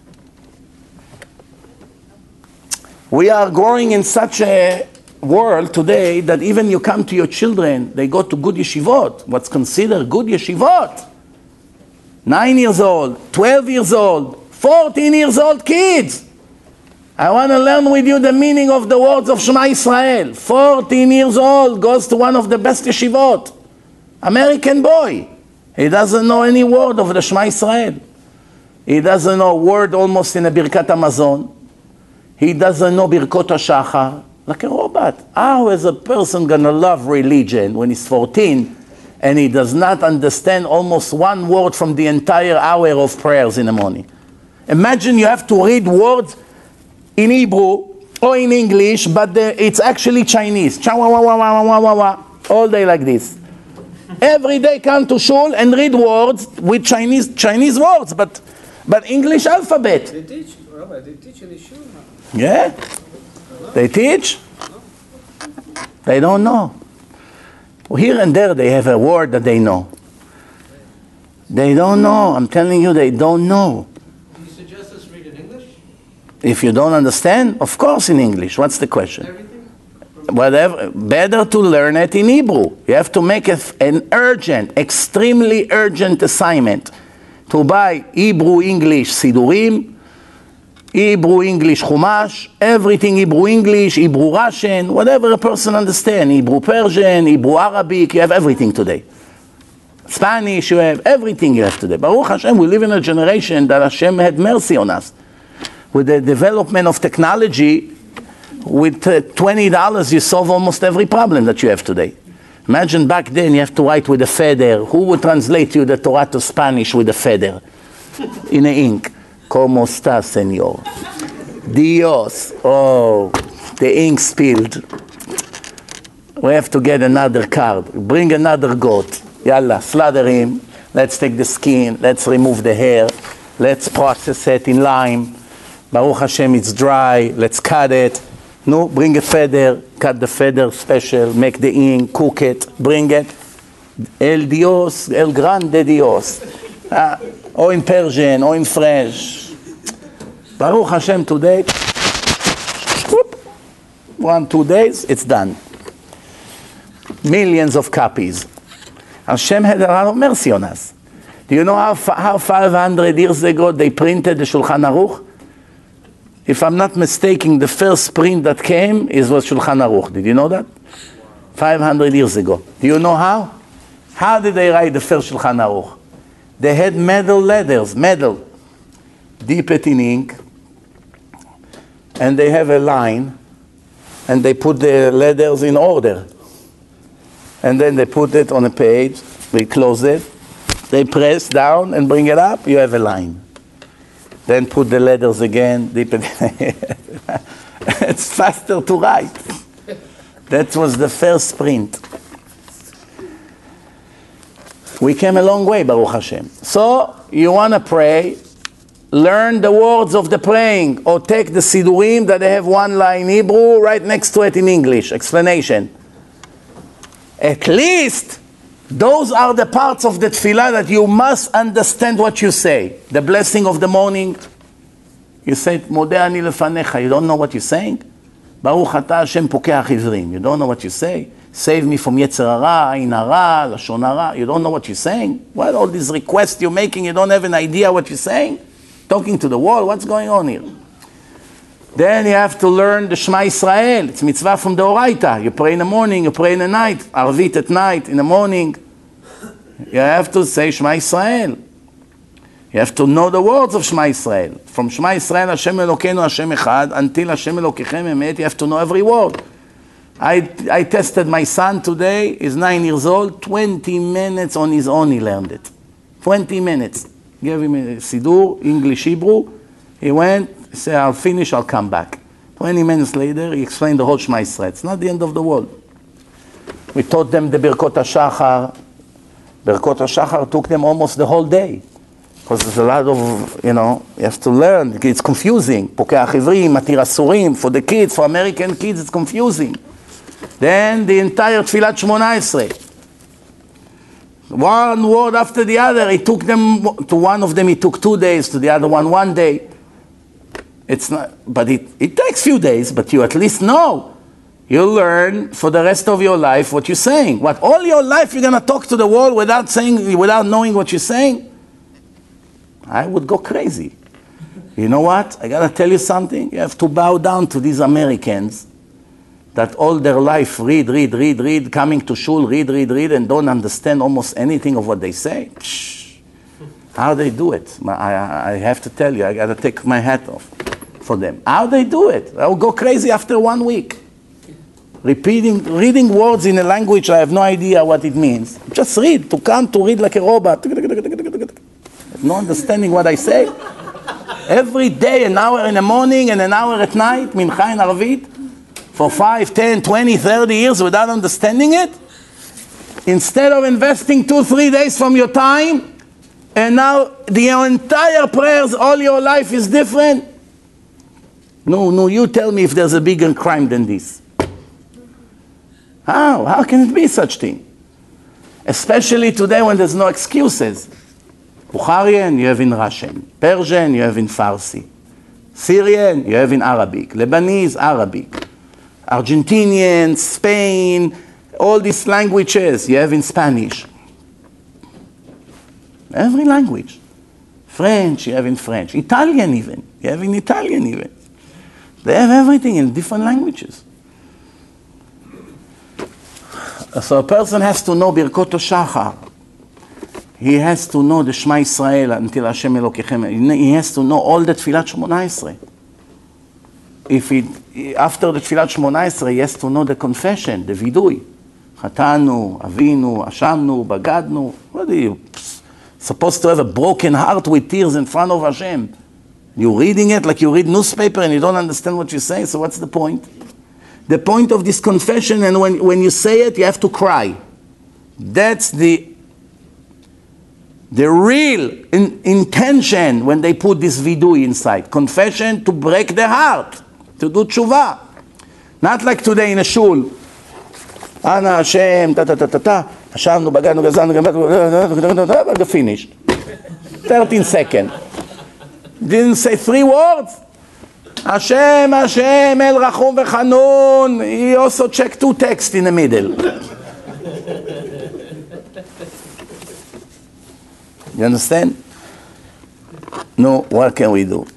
We are growing in such a world today that even you come to your children, they go to good yeshivot, what's considered good yeshivot. Nine years old, twelve years old, fourteen years old kids. I want to learn with you the meaning of the words of Shema Israel. fourteen years old goes to one of the best yeshivot. American boy. He doesn't know any word of the Shema Israel. He doesn't know a word almost in a Birkat Hamazon. He doesn't know Birkot HaShachar. Like a robot. How is a person going to love religion when he's fourteen and he does not understand almost one word from the entire hour of prayers in the morning? Imagine you have to read words in Hebrew or in English, but the, it's actually Chinese. Cha wa wa wa wa wa wa wa. All day like this. Every day come to shul and read words with Chinese Chinese words, but but English alphabet. They teach, Rabbi, they teach in the shul. Yeah? They teach? They don't know. Here and there they have a word that they know. They don't know. I'm telling you, they don't know. Do you suggest us read in English? If you don't understand, of course in English. What's the question? Everything? Whatever. Better to learn it in Hebrew. You have to make a, an urgent, extremely urgent assignment to buy Hebrew English Sidurim, Hebrew English Chumash, everything Hebrew English, Hebrew Russian, whatever a person understands, Hebrew Persian, Hebrew Arabic, you have everything today. Spanish, you have everything you have today. Baruch Hashem, we live in a generation that Hashem had mercy on us. With the development of technology, with uh, twenty dollars you solve almost every problem that you have today. Imagine back then you have to write with a feather. Who would translate you the Torah to Spanish with a feather? In a ink. ¿Cómo está, señor? Dios. Oh, the ink spilled. We have to get another card. Bring another goat. Yalla, slaughter him. Let's take the skin. Let's remove the hair. Let's process it in lime. Baruch Hashem, it's dry. Let's cut it. No, bring a feather. Cut the feather special. Make the ink. Cook it. Bring it. El Dios, El Grande Dios. Uh, or in Persian, or in French. Baruch Hashem today, whoop, one, two days, it's done. Millions of copies. Hashem had a lot of mercy on us. Do you know how, how five hundred years ago they printed the Shulchan Aruch? If I'm not mistaken, the first print that came is was Shulchan Aruch. Did you know that? five hundred years ago. Do you know how? How did they write the first Shulchan Aruch? They had metal letters, metal, dip it in ink, and they have a line, and they put the letters in order. And then they put it on a page, they close it, they press down and bring it up, you have a line. Then put the letters again, dip it. It's faster to write. That was the first print. We came a long way, Baruch Hashem. So, you want to pray, learn the words of the praying, or take the Sidurim that they have one line in Hebrew, right next to it in English, explanation. At least Those are the parts of the tefillah that you must understand what you say. The blessing of the morning. You say, Modeh ani lefanecha. You don't know what you're saying? Baruch atah Hashem pokeach ivrim. You don't know what you say? Save me from Yetzer hara, Ayin hara, Lashon hara. You don't know what you're saying? What all these requests you're making, you don't have an idea what you're saying? Talking to the wall, what's going on here? Then you have to learn the Shema Yisrael. It's mitzvah from the Oraita. You pray in the morning, you pray in the night. Arvit at night, in the morning. You have to say Shema Yisrael. You have to know the words of Shema Yisrael. From Shema Yisrael, Hashem Elokeinu, Hashem Echad, until Hashem Elokechem Emet, you have to know every word. I, I tested my son today, he's nine years old, twenty minutes on his own he learned it. twenty minutes. Gave him a Siddur, English, Hebrew. He went, he said, I'll finish, I'll come back. twenty minutes later, he explained the whole Shema Yisrael. It's not the end of the world. We taught them the Birkot HaShachar. Birkot HaShachar took them almost the whole day. Because there's a lot of, you know, you have to learn. It's confusing. Pokeach ivrim, Matir Asurim, for the kids, for American kids, it's confusing. Then the entire Tfilat Shmona Esrei. One word after the other. He took them, to one of them he took two days, to the other one one day. It's not, but it, it takes few days, but you at least know. You'll learn for the rest of your life what you're saying. What, all your life you're going to talk to the wall without saying, without knowing what you're saying? I would go crazy. You know what? I got to tell you something. You have to bow down to these Americans that all their life read, read, read, read, coming to shul, read, read, read, and don't understand almost anything of what they say. Shh. How they do it? I, I have to tell you, I got to take my hat off for them. How they do it? I will go crazy after one week. Repeating, reading words in a language I have no idea what it means. Just read, to come to read like a robot. No understanding what I say. Every day, an hour in the morning and an hour at night, Mincha and Arvit, for five, ten, twenty, thirty years without understanding it. Instead of investing two, three days from your time, and now the entire prayers, all your life is different. No, no, you tell me if there's a bigger crime than this. How? How can it be such thing? Especially today when there's no excuses. Bukharian, you have in Russian. Persian, you have in Farsi. Syrian, you have in Arabic. Lebanese, Arabic. Argentinian, Spain, all these languages you have in Spanish. Every language. French, you have in French. Italian even, you have in Italian even. They have everything in different languages. So a person has to know Birkot HaShachar. He has to know the Shema Yisrael until Hashem Elokechem. He has to know all the Tfilat Shmona Esrei. If he, after the Tfilat Shmona Esrei, he has to know the confession, the vidui. Chatanu, Avinu, Ashamnu, Bagadnu. What are you supposed to have a broken heart with tears in front of Hashem? You're reading it like you read newspaper and you don't understand what you say, so what's the point? The point of this confession, and when, when you say it, you have to cry. That's the the real in, intention when they put this vidui inside. Confession to break the heart, to do tshuva. Not like today in a shul. Ana Hashem, ta ta ta ta ta, Hashem, baganu, gazanu, finished. thirteen seconds. Didn't say three words. Hashem, Hashem, El Rachum V'Chanun. He also checked two texts in the middle. You understand? No, what can we do?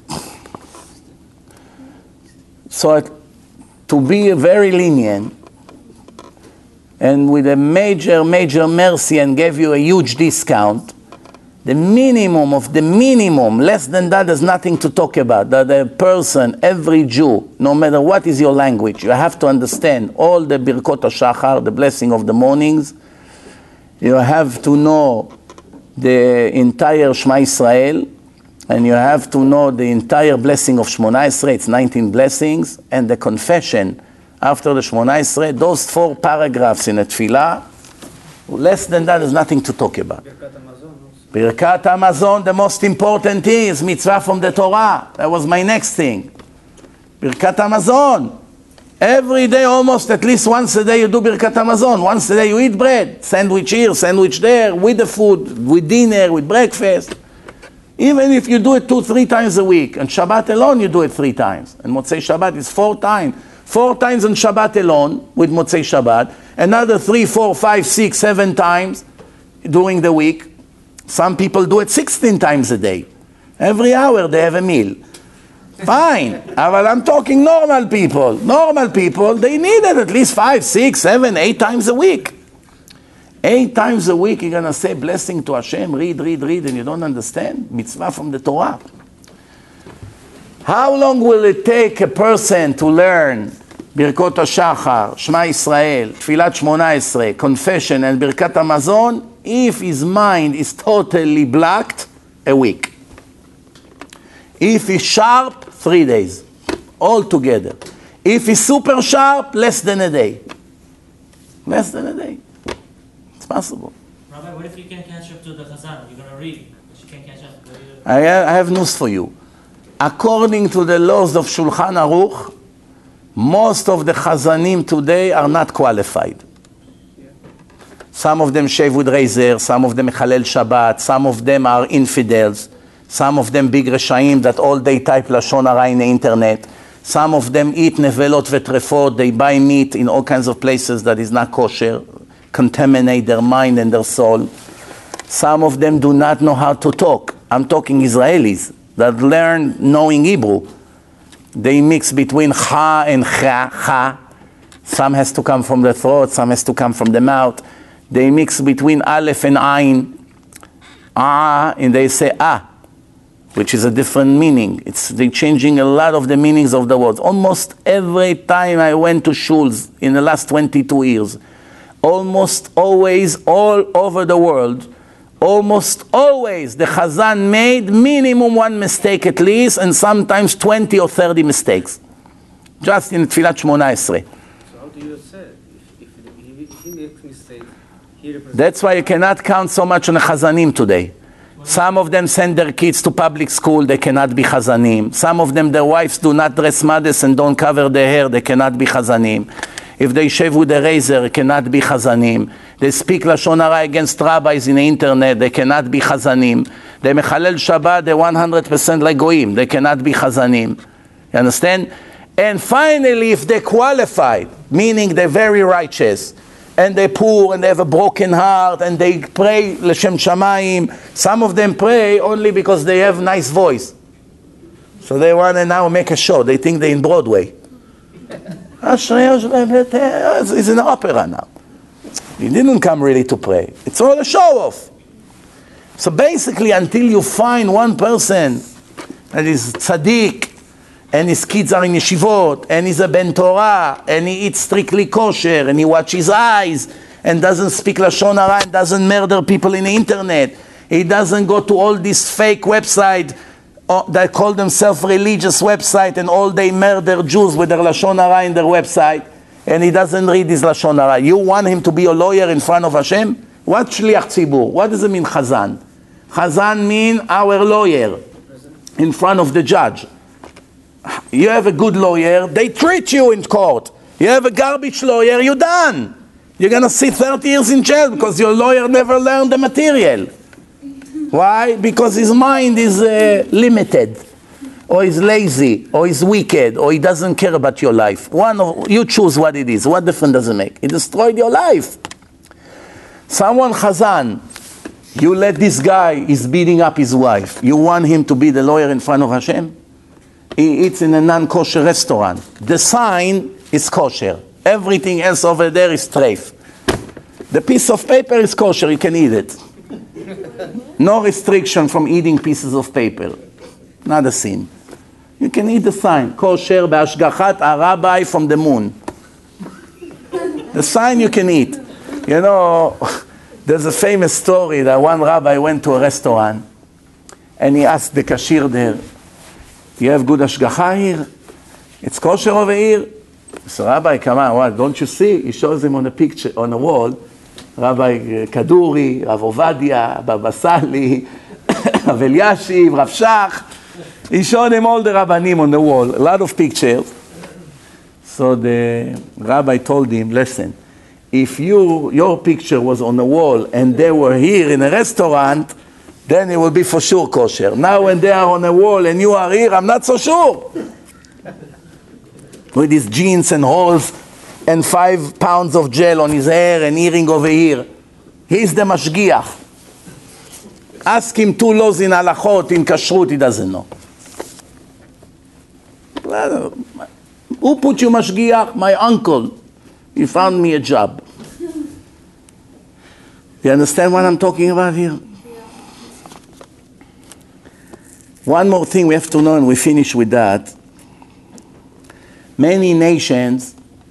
So to be very lenient and with a major, major mercy and give you a huge discount, the minimum of the minimum, less than that, there's nothing to talk about. That a person, every Jew, no matter what is your language, you have to understand all the Birkot HaShachar, the blessing of the mornings. You have to know the entire Shema Yisrael, and you have to know the entire blessing of Shmona Esrei, it's nineteen blessings, and the confession after the Shmona Esrei, those four paragraphs in a tefillah. Less than that, there's nothing to talk about. Birkat Hamazon, the most important is mitzvah from the Torah. That was my next thing. Birkat Hamazon. Every day, almost at least once a day, you do Birkat Hamazon. Once a day, you eat bread. Sandwich here, sandwich there, with the food, with dinner, with breakfast. Even if you do it two, three times a week. On Shabbat alone, you do it three times. And Motzei Shabbat is four times. Four times on Shabbat alone, with Motzei Shabbat. Another three, four, five, six, seven times during the week. Some people do it sixteen times a day. Every hour, they have a meal. Fine, but I'm talking normal people. Normal people, they need it at least five, six, seven, eight times a week. Eight times a week, you're going to say blessing to Hashem, read, read, read, and you don't understand? Mitzvah from the Torah. How long will it take a person to learn Birkot HaShachar, Shema Yisrael, Tfilat Shmona Esrei, Confession, and Birkat Hamazon, if his mind is totally blocked? A week. If he's sharp, three days, all together. If he's super sharp, less than a day. Less than a day. It's possible. Rabbi, what if you can't catch up to the Chazan? You're going to read, but you can't catch up. I have, I have news for you. According to the laws of Shulchan Aruch, most of the Chazanim today are not qualified. Some of them shave with razor, some of them Mechalel Shabbat, some of them are infidels. Some of them big reshaim that all day type Lashon Hara in the internet. Some of them eat nevelot vetrefot. They buy meat in all kinds of places that is not kosher, contaminate their mind and their soul. Some of them do not know how to talk. I'm talking Israelis that learn knowing Hebrew. They mix between cha and cha, cha. Some has to come from the throat, some has to come from the mouth. They mix between aleph and ayin, ah, and they say ah, which is a different meaning. It's they're changing a lot of the meanings of the words. Almost every time I went to shuls in the last twenty-two years, almost always all over the world, almost always the Chazan made minimum one mistake at least, and sometimes twenty or thirty mistakes. Just in Tfilat Shmona Esrei. So how do you say if, if, if, if he makes mistake, he represents? That's why you cannot count so much on the Chazanim today. Some of them send their kids to public school, they cannot be Chazanim. Some of them, their wives do not dress modest and don't cover their hair, they cannot be Chazanim. If they shave with a razor, cannot be Chazanim. They speak Lashon Hara against rabbis in the internet, they cannot be Chazanim. They Mechalel Shabbat, they're one hundred percent like Goyim, they cannot be Chazanim. You understand? And finally, if they're qualified, meaning they're very righteous, and they're poor, and they have a broken heart, and they pray L'Shem Shamayim. Some of them pray only because they have nice voice. So they want to now make a show. They think they're in Broadway. It's an opera now. He didn't come really to pray. It's all a show-off. So basically, until you find one person that is tzaddik, and his kids are in yeshivot, and he's a ben Torah, and he eats strictly kosher, and he watches his eyes, and doesn't speak Lashon Hara, and doesn't murder people in the internet. He doesn't go to all these fake websites uh, that call themselves religious website, and all they murder Jews with their Lashon Hara in their website, and he doesn't read his Lashon Hara. You want him to be a lawyer in front of Hashem? What shliach tzibur? What does it mean chazan? Chazan mean our lawyer in front of the judge. You have a good lawyer, they treat you in court. You have a garbage lawyer, you're done. You're going to sit thirty years in jail because your lawyer never learned the material. Why? Because his mind is uh, limited, or he's lazy, or he's wicked, or he doesn't care about your life. One of, you choose what it is. What difference does it make? It destroyed your life. Someone chazan, you let this guy, he's beating up his wife. You want him to be the lawyer in front of Hashem? He eats in a non-kosher restaurant. The sign is kosher. Everything else over there is treif. The piece of paper is kosher, you can eat it. No restriction from eating pieces of paper. Not a sin. You can eat the sign, kosher be'ashgachat rabbi from the moon. The sign you can eat. You know, there's a famous story that one rabbi went to a restaurant and he asked the cashier there, you have good ashgacha here? It's kosher over here? So Rabbi, come on, what, don't you see? He shows him on a picture, on a wall, Rabbi Kaduri, Rav Ovadia, Baba Sali, Rav Eliashiv, Rav Shach. He showed him all the Rabbanim on the wall, a lot of pictures. So the rabbi told him, listen, if you, your picture was on the wall and they were here in a restaurant, then it will be for sure kosher. Now when they are on the wall and you are here, I'm not so sure. With his jeans and holes and five pounds of gel on his hair and earring over here. He's the mashgiach. Ask him two laws in halachot, in kashrut, he doesn't know. Well, who put you mashgiach? My uncle. He found me a job. You understand what I'm talking about here? Yeah. One more thing we have to know, and we finish with that. Many nations,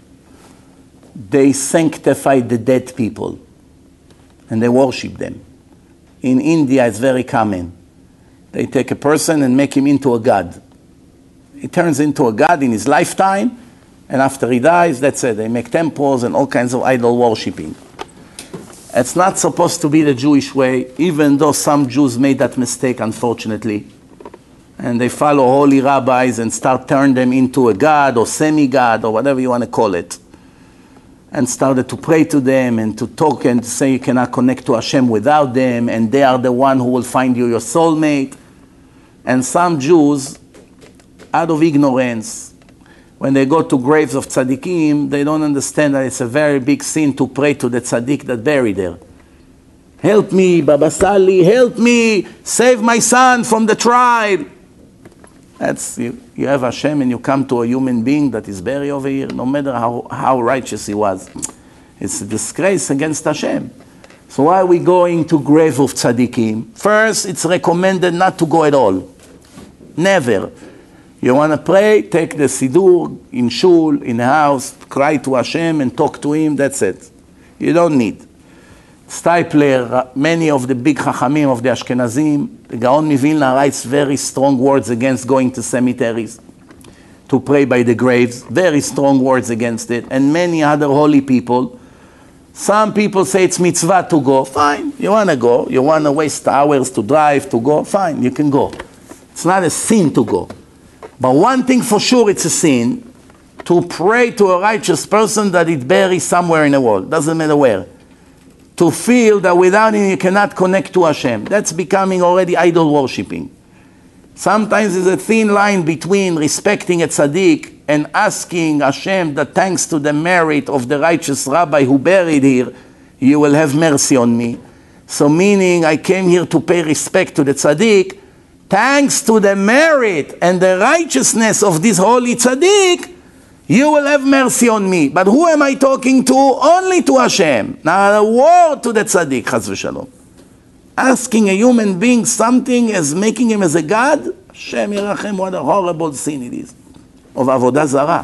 they sanctify the dead people and they worship them. In India, it's very common. They take a person and make him into a god. He turns into a god in his lifetime, and after he dies, that's it. They make temples and all kinds of idol worshipping. It's not supposed to be the Jewish way, even though some Jews made that mistake, unfortunately. And they follow holy rabbis and start turning them into a god or semi-god or whatever you want to call it. And started to pray to them and to talk and to say you cannot connect to Hashem without them, and they are the one who will find you your soulmate. And some Jews, out of ignorance, when they go to graves of tzaddikim, they don't understand that it's a very big sin to pray to the tzaddik that buried there. Help me, Baba Sali, help me, save my son from the tribe. That's, you, you have Hashem and you come to a human being that is buried over here, no matter how, how righteous he was. It's a disgrace against Hashem. So why are we going to grave of tzaddikim? First, it's recommended not to go at all. Never. You want to pray, take the Siddur in shul, in the house, cry to Hashem and talk to him, that's it. You don't need. Stipler, many of the big Chachamim of the Ashkenazim, the Gaon Mivilna writes very strong words against going to cemeteries to pray by the graves, very strong words against it, and many other holy people. Some people say it's mitzvah to go, fine, you want to go, you want to waste hours to drive, to go, fine, you can go. It's not a sin to go. But one thing for sure, it's a sin to pray to a righteous person that it buried somewhere in the world, doesn't matter where. To feel that without him you cannot connect to Hashem. That's becoming already idol worshipping. Sometimes there's a thin line between respecting a tzaddik and asking Hashem that thanks to the merit of the righteous rabbi who buried here, you will have mercy on me. So meaning I came here to pay respect to the tzaddik, thanks to the merit and the righteousness of this holy tzaddik, you will have mercy on me. But who am I talking to? Only to Hashem. Not a word to the tzaddik, chas v'shalom. Asking a human being something as making him as a god, Hashem yirachem, what a horrible sin it is. Of avodah zarah.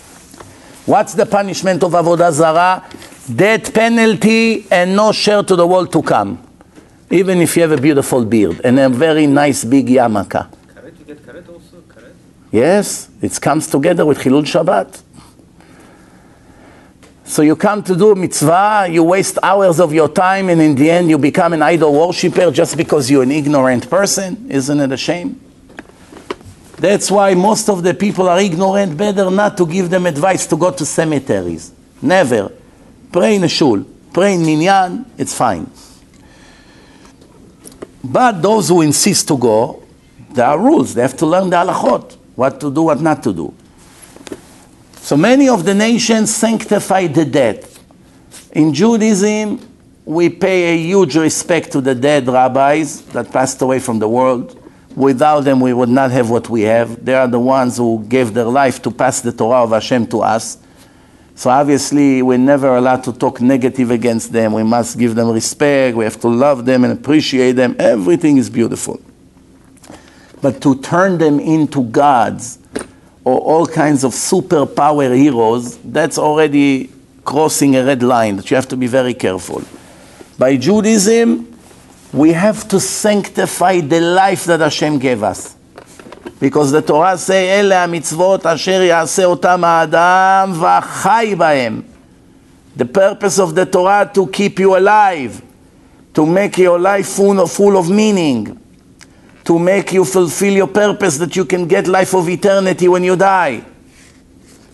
What's the punishment of avodah zarah? Death penalty and no share to the world to come. Even if you have a beautiful beard and a very nice big yarmulke. Karet, you get karet also? Karet? Yes, it comes together with Chilul Shabbat. So you come to do mitzvah, you waste hours of your time, and in the end you become an idol worshiper just because you're an ignorant person. Isn't it a shame? That's why most of the people are ignorant. Better not to give them advice to go to cemeteries. Never. Pray in a shul. Pray in minyan. It's fine. But those who insist to go, there are rules. They have to learn the halachot. What to do, what not to do. So many of the nations sanctify the dead. In Judaism, we pay a huge respect to the dead rabbis that passed away from the world. Without them, we would not have what we have. They are the ones who gave their life to pass the Torah of Hashem to us. So obviously, we're never allowed to talk negative against them. We must give them respect. We have to love them and appreciate them. Everything is beautiful. But to turn them into gods or all kinds of superpower heroes, that's already crossing a red line that you have to be very careful. By Judaism, we have to sanctify the life that Hashem gave us. Because the Torah says, Ele ha-mitzvot asher ya'aseh otam ha'adam v'chai b'hem. The purpose of the Torah to keep you alive, to make your life full of, full of meaning, to make you fulfill your purpose that you can get life of eternity when you die.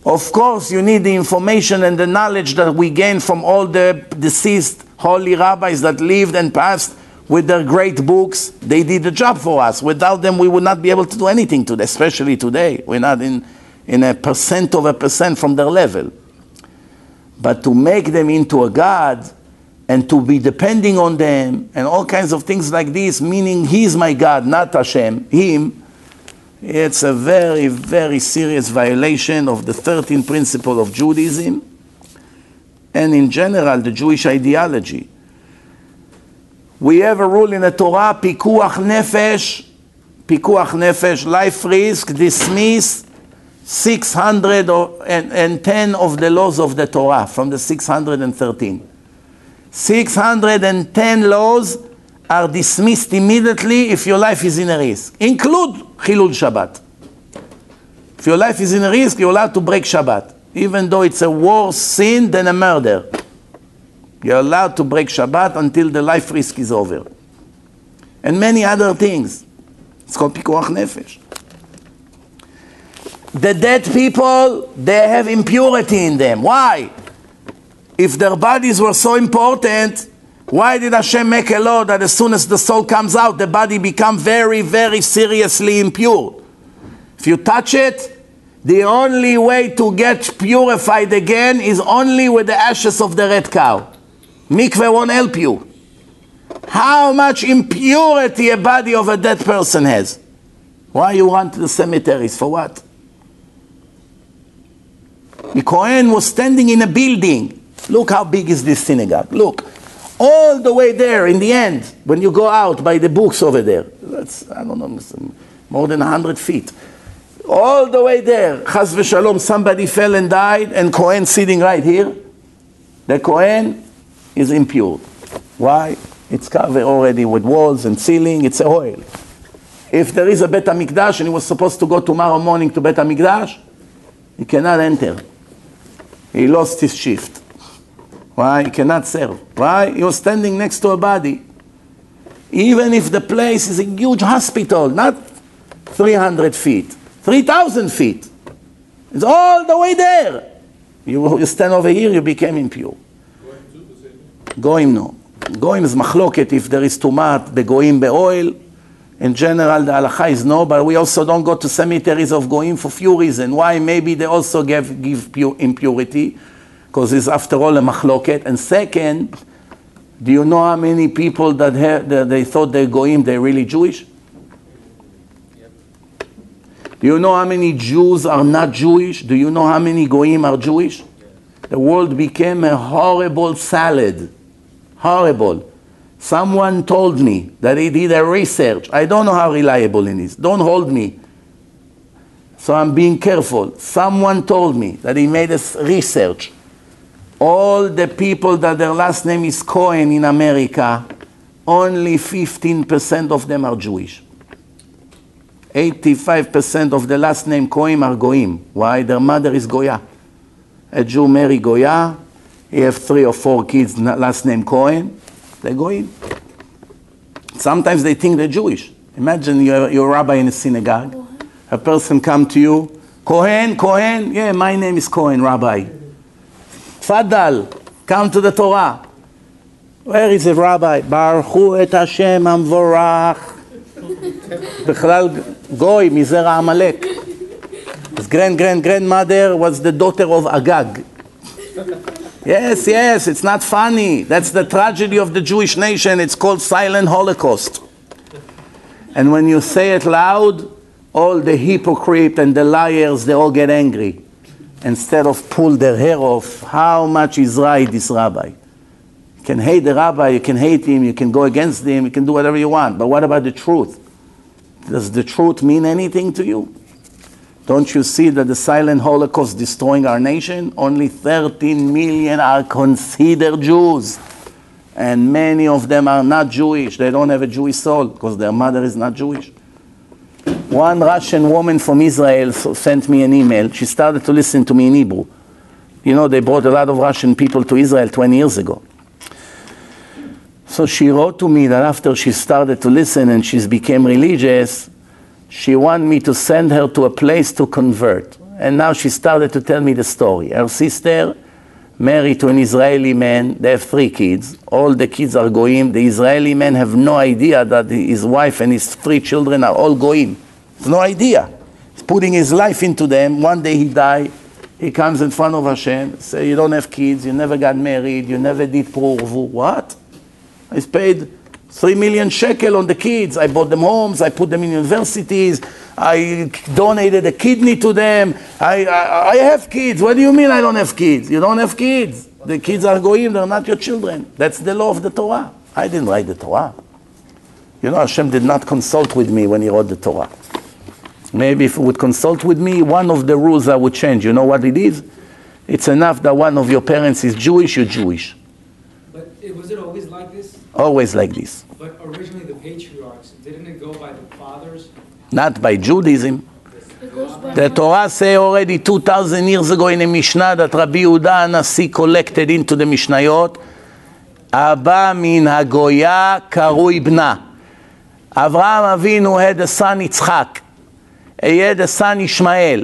Of course, you need the information and the knowledge that we gain from all the deceased holy rabbis that lived and passed with their great books. They did the job for us. Without them, we would not be able to do anything today, especially today. We're not in, in a percent of a percent from their level. But to make them into a God and to be depending on them and all kinds of things like this, meaning He's my God, not Hashem, Him, it's a very, very serious violation of the thirteenth principle of Judaism and in general the Jewish ideology. We have a rule in the Torah, pikuach nefesh, pikuach nefesh, life risk, dismiss six hundred ten of the laws of the Torah from the six hundred thirteen. six hundred ten laws are dismissed immediately if your life is in a risk. Include Chilul Shabbat. If your life is in a risk, you're allowed to break Shabbat, even though it's a worse sin than a murder. You're allowed to break Shabbat until the life risk is over. And many other things. It's called Pikuach Nefesh. The dead people, they have impurity in them. Why? If their bodies were so important, why did Hashem make a law that as soon as the soul comes out, the body becomes very, very seriously impure? If you touch it, the only way to get purified again is only with the ashes of the red cow. Mikveh won't help you. How much impurity a body of a dead person has? Why you run to the cemeteries? For what? The Kohen was standing in a building. Look how big is this synagogue. Look. All the way there, in the end, when you go out by the books over there, that's, I don't know, more than one hundred feet. All the way there, Chas v'shalom, somebody fell and died, and Kohen sitting right here. The Kohen is impure. Why? It's covered already with walls and ceiling, it's a oil. If there is a Bet HaMikdash, and he was supposed to go tomorrow morning to Bet HaMikdash, he cannot enter. He lost his shift. Why? He cannot serve. Why? He was standing next to a body. Even if the place is a huge hospital, not three hundred feet, three thousand feet. It's all the way there. You, you stand over here, you became impure. Goim no. Goim is machloket if there is tumat, begoim beoil. In general, the halacha is no, but we also don't go to cemeteries of goim for few reasons. Why? Maybe they also give, give pure impurity. Because it's after all a machloket. And second, do you know how many people that, have, that they thought they're goyim, they're really Jewish? Yep. Do you know how many Jews are not Jewish? Do you know how many goyim are Jewish? Yeah. The world became a horrible salad. Horrible. Someone told me that he did a research. I don't know how reliable it is. Don't hold me. So I'm being careful. Someone told me that he made a research. All the people that their last name is Cohen in America, only fifteen percent of them are Jewish. eighty-five percent of the last name Cohen are Goyim. Why? Their mother is Goya. A Jew marry Goya, he have three or four kids, last name Cohen, they're Goyim. Sometimes they think they're Jewish. Imagine you're, you're a rabbi in a synagogue. A person come to you, Cohen, Cohen, yeah, my name is Cohen, rabbi. Fadal, come to the Torah. Where is the rabbi? Baruchu et Hashem Amvorach. בכלל גוי מזרע עמלק. His grand grand grandmother was the daughter of Agag. Yes, yes, it's not funny. That's the tragedy of the Jewish nation. It's called silent Holocaust. And when you say it loud, all the hypocrites and the liars, they all get angry. Instead of pull their hair off, how much is right this rabbi? You can hate the rabbi, you can hate him, you can go against him, you can do whatever you want. But what about the truth? Does the truth mean anything to you? Don't you see that the silent Holocaust is destroying our nation? Only thirteen million are considered Jews. And many of them are not Jewish. They don't have a Jewish soul because their mother is not Jewish. One Russian woman from Israel sent me an email. She started to listen to me in Hebrew. You know, they brought a lot of Russian people to Israel twenty years ago. So she wrote to me that after she started to listen and she became religious, she wanted me to send her to a place to convert. and now she started to tell me the story. Her sister married to an Israeli man. They have three kids. All the kids are goyim. The Israeli man have no idea that his wife and his three children are all goyim. No idea. He's putting his life into them. One day he died. He comes in front of Hashem, say, you don't have kids, you never got married, you never did purvu. What? I paid three million shekel on the kids. I bought them homes, I put them in universities, I donated a kidney to them. I, I, I have kids. What do you mean I don't have kids? You don't have kids. The kids are goyim, they're not your children. That's the law of the Torah. I didn't write the Torah. You know, Hashem did not consult with me when he wrote the Torah. Maybe if he would consult with me, one of the rules I would change. You know what it is? It's enough that one of your parents is Jewish, you're Jewish. But it, was it always like this? Always like this. But originally the patriarchs, didn't it go by the fathers? Not by Judaism. The Torah say already two thousand years ago in a Mishnah that Rabbi Yehuda Hanassi collected into the Mishnayot, Abba min hagoya karui bna. Avraham Avinu had a son Yitzchak. He had a son Ishmael.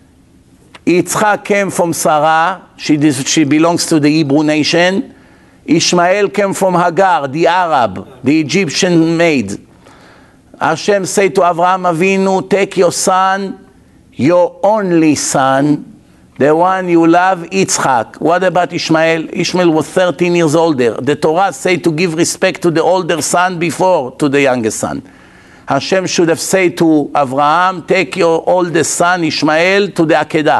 Yitzchak came from Sarah. She, she belongs to the Hebrew nation. Ishmael came from Hagar, the Arab, the Egyptian maid. Hashem said to Avraham Avinu, take your son, your only son, the one you love, Yitzchak. What about Ishmael? Ishmael was thirteen years older. The Torah said to give respect to the older son before to the youngest son. Hashem should have said to Avraham, take your oldest son Ishmael to the Akedah.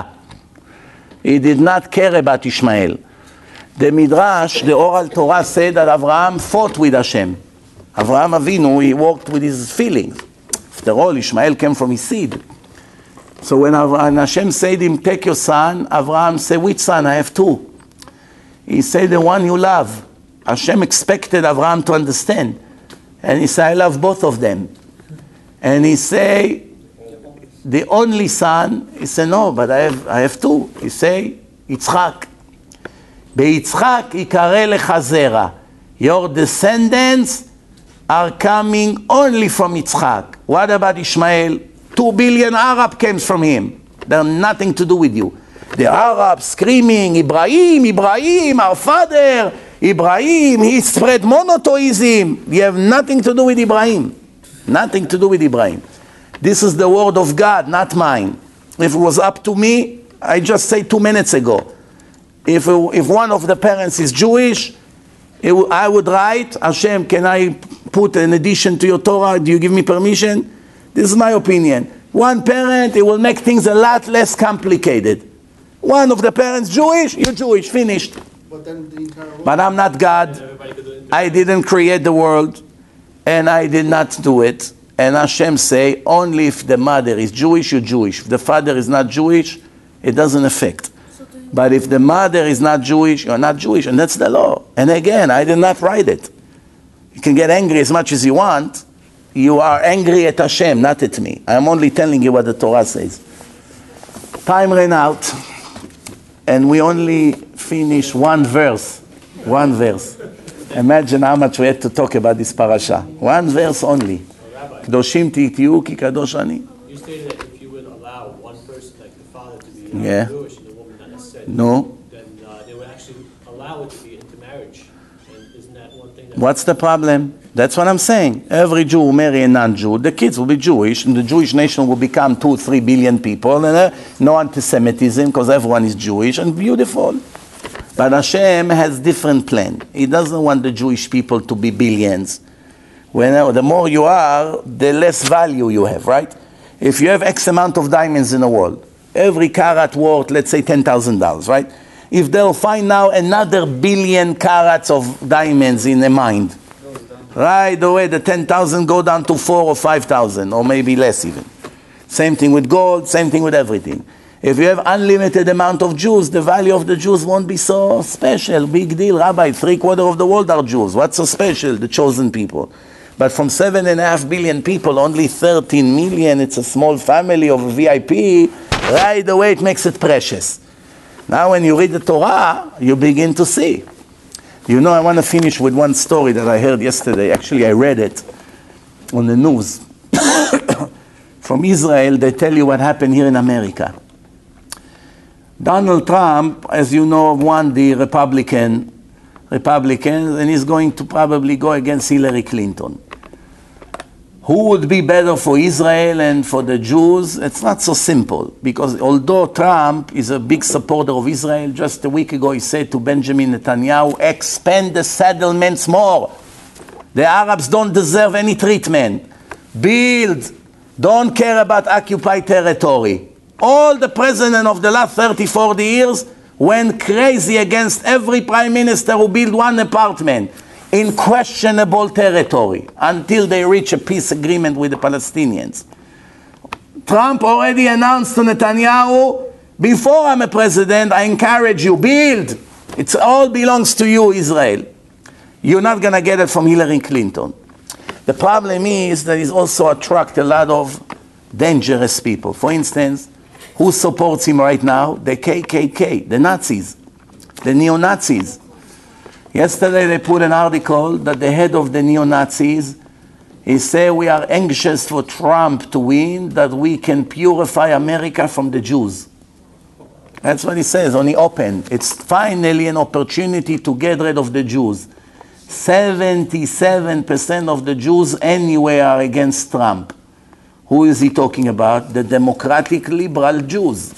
He did not care about Ishmael. The Midrash, the oral Torah said that Avraham fought with Hashem. Avraham Avinu, he worked with his feelings. After all, Ishmael came from his seed. So when Avraham, Hashem said him, take your son, Avraham said, which son? I have two. He said, the one you love. Hashem expected Avraham to understand. And he said, I love both of them. And he say, the only son, he said, no, but I have, I have two. He say, Yitzchak. Beyitzchak yikare lecha zera. Your descendants are coming only from Yitzchak. What about Ishmael? Two billion Arab came from him. They have nothing to do with you. The Arabs screaming, Ibrahim, Ibrahim, our father, Ibrahim, he spread monotheism. You have nothing to do with Ibrahim. Nothing to do with Ibrahim. This is the word of God, not mine. If it was up to me, I just said two minutes ago. If, it, if one of the parents is Jewish, it, I would write, Hashem, can I put an addition to your Torah? Do you give me permission? This is my opinion. One parent, it will make things a lot less complicated. One of the parents Jewish, you're Jewish, finished. But then the entire world. But I'm not God. I didn't create the world. And I did not do it. And Hashem say, only if the mother is Jewish, you're Jewish. If the father is not Jewish, it doesn't affect. But if the mother is not Jewish, you're not Jewish. And that's the law. And again, I did not write it. You can get angry as much as you want. You are angry at Hashem, not at me. I'm only telling you what the Torah says. Time ran out. And we only finished one verse. One verse. Imagine how much we had to talk about this parasha. One verse only. Kedoshim tihyu ki kadosh ani. You stated that if you would allow one person, like the father, to be Yeah. Jewish and the woman not necessarily, No. then uh, they would actually allow it to be intermarriage. And isn't that one thing that... What's the problem? That's what I'm saying. Every Jew will marry a non-Jew. The kids will be Jewish, and the Jewish nation will become two, three billion people, and uh, no anti-Semitism because everyone is Jewish and beautiful. But Hashem has different plan. He doesn't want the Jewish people to be billions. When uh, the more you are, the less value you have, right? If you have X amount of diamonds in the world, every carat worth, let's say, ten thousand dollars, right? If they'll find now another billion carats of diamonds in a mine, right away the ten thousand go down to four or five thousand, or maybe less even. Same thing with gold, same thing with everything. If you have unlimited amount of Jews, the value of the Jews won't be so special. Big deal, Rabbi, three quarter of the world are Jews. What's so special? The chosen people. But from seven and a half billion people, only thirteen million, it's a small family of a V I P, right away it makes it precious. Now when you read the Torah, you begin to see. You know, I want to finish with one story that I heard yesterday. Actually, I read it on the news. From Israel, they tell you what happened here in America. Donald Trump, as you know, won the Republican Republicans, and he's going to probably go against Hillary Clinton. Who would be better for Israel and for the Jews? It's not so simple, because although Trump is a big supporter of Israel, just a week ago he said to Benjamin Netanyahu, expand the settlements more. The Arabs don't deserve any treatment. Build. Don't care about occupied territory. All the president of the last thirty, forty years went crazy against every prime minister who built one apartment in questionable territory until they reach a peace agreement with the Palestinians. Trump already announced to Netanyahu, before I'm a president, I encourage you, build. It all belongs to you, Israel. You're not going to get it from Hillary Clinton. The problem is that he's also attract a lot of dangerous people. For instance, who supports him right now? The K K K, the Nazis, the neo-Nazis. Yesterday they put an article that the head of the neo-Nazis, he said, we are anxious for Trump to win, that we can purify America from the Jews. That's what he says on the open. It's finally an opportunity to get rid of the Jews. seventy-seven percent of the Jews anywhere are against Trump. Who is he talking about? The democratic liberal Jews.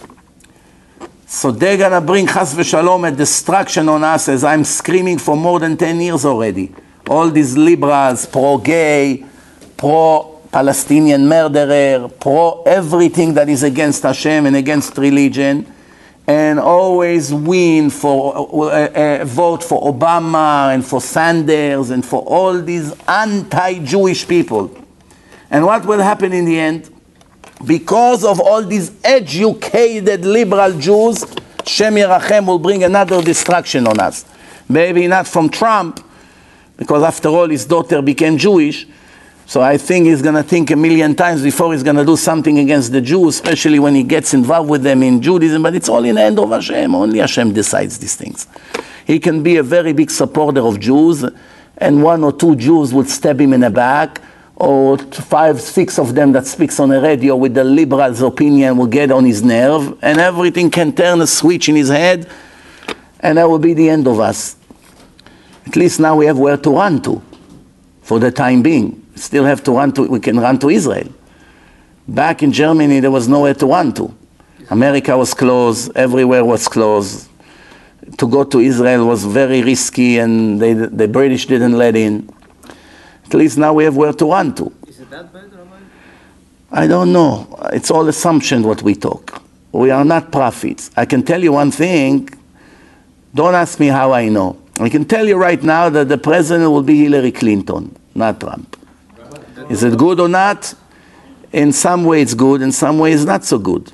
So they're going to bring chas v'shalom a destruction on us, as I'm screaming for more than ten years already. All these liberals, pro-gay, pro-Palestinian murderer, pro-everything that is against Hashem and against religion, and always win for, uh, uh, vote for Obama and for Sanders and for all these anti-Jewish people. And what will happen in the end? Because of all these educated liberal Jews, Shem Yerachem will bring another destruction on us. Maybe not from Trump, because after all his daughter became Jewish, so I think he's going to think a million times before he's going to do something against the Jews, especially when he gets involved with them in Judaism, but it's all in the hand of Hashem. Only Hashem decides these things. He can be a very big supporter of Jews, and one or two Jews would stab him in the back, or five, six of them that speaks on the radio with the liberals' opinion will get on his nerve, and everything can turn a switch in his head, and that will be the end of us. At least now we have where to run to, for the time being. We still have to run to, we can run to Israel. Back in Germany, there was nowhere to run to. America was closed, everywhere was closed. To go to Israel was very risky, and they, the British didn't let in. At least now we have where to run to. Is it that bad, Rabbi? I don't know. It's all assumption what we talk. We are not prophets. I can tell you one thing. Don't ask me how I know. I can tell you right now that the president will be Hillary Clinton, not Trump. Is it good or not? In some way it's good, in some way it's not so good.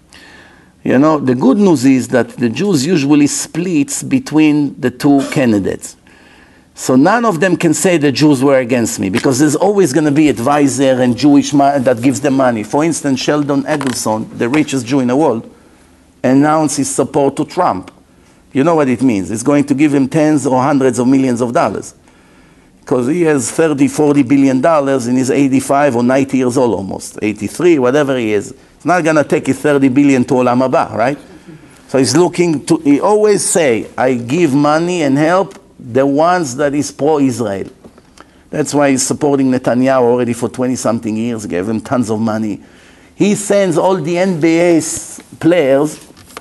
You know, the good news is that the Jews usually splits between the two candidates. So none of them can say the Jews were against me, because there's always going to be advisor and Jewish man that gives them money. For instance, Sheldon Adelson, the richest Jew in the world, announced his support to Trump. You know what it means. It's going to give him tens or hundreds of millions of dollars, because he has thirty, forty billion dollars and he's eighty-five or ninety years old almost, eighty-three, whatever he is. It's not going to take his thirty billion to Olam Haba, right? So he's looking to, he always say, I give money and help the ones that is pro-Israel. That's why he's supporting Netanyahu already for twenty-something years, gave him tons of money. He sends all the N B A players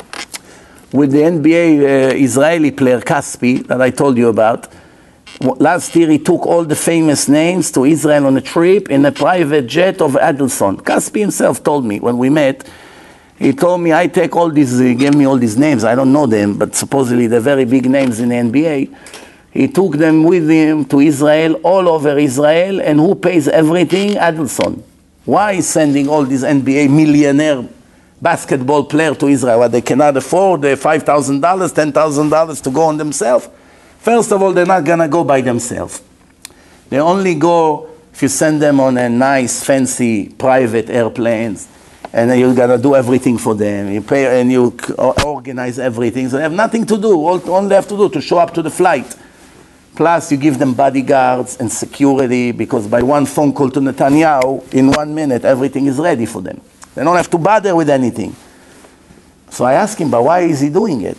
with the N B A uh, Israeli player, Kaspi, that I told you about. Last year he took all the famous names to Israel on a trip in a private jet of Adelson. Kaspi himself told me when we met, he told me, I take all these, he gave me all these names, I don't know them, but supposedly they're very big names in the N B A. He took them with him to Israel, all over Israel, and who pays everything? Adelson. Why is sending all these N B A millionaire basketball players to Israel? What, they cannot afford the five thousand dollars, ten thousand dollars to go on themselves? First of all, they're not going to go by themselves. They only go if you send them on a nice, fancy, private airplanes, and you got to do everything for them. You pay and you organize everything. So they have nothing to do. All, all they have to do to show up to the flight. Plus, you give them bodyguards and security, because by one phone call to Netanyahu, in one minute, everything is ready for them. They don't have to bother with anything. So I asked him, but why is he doing it?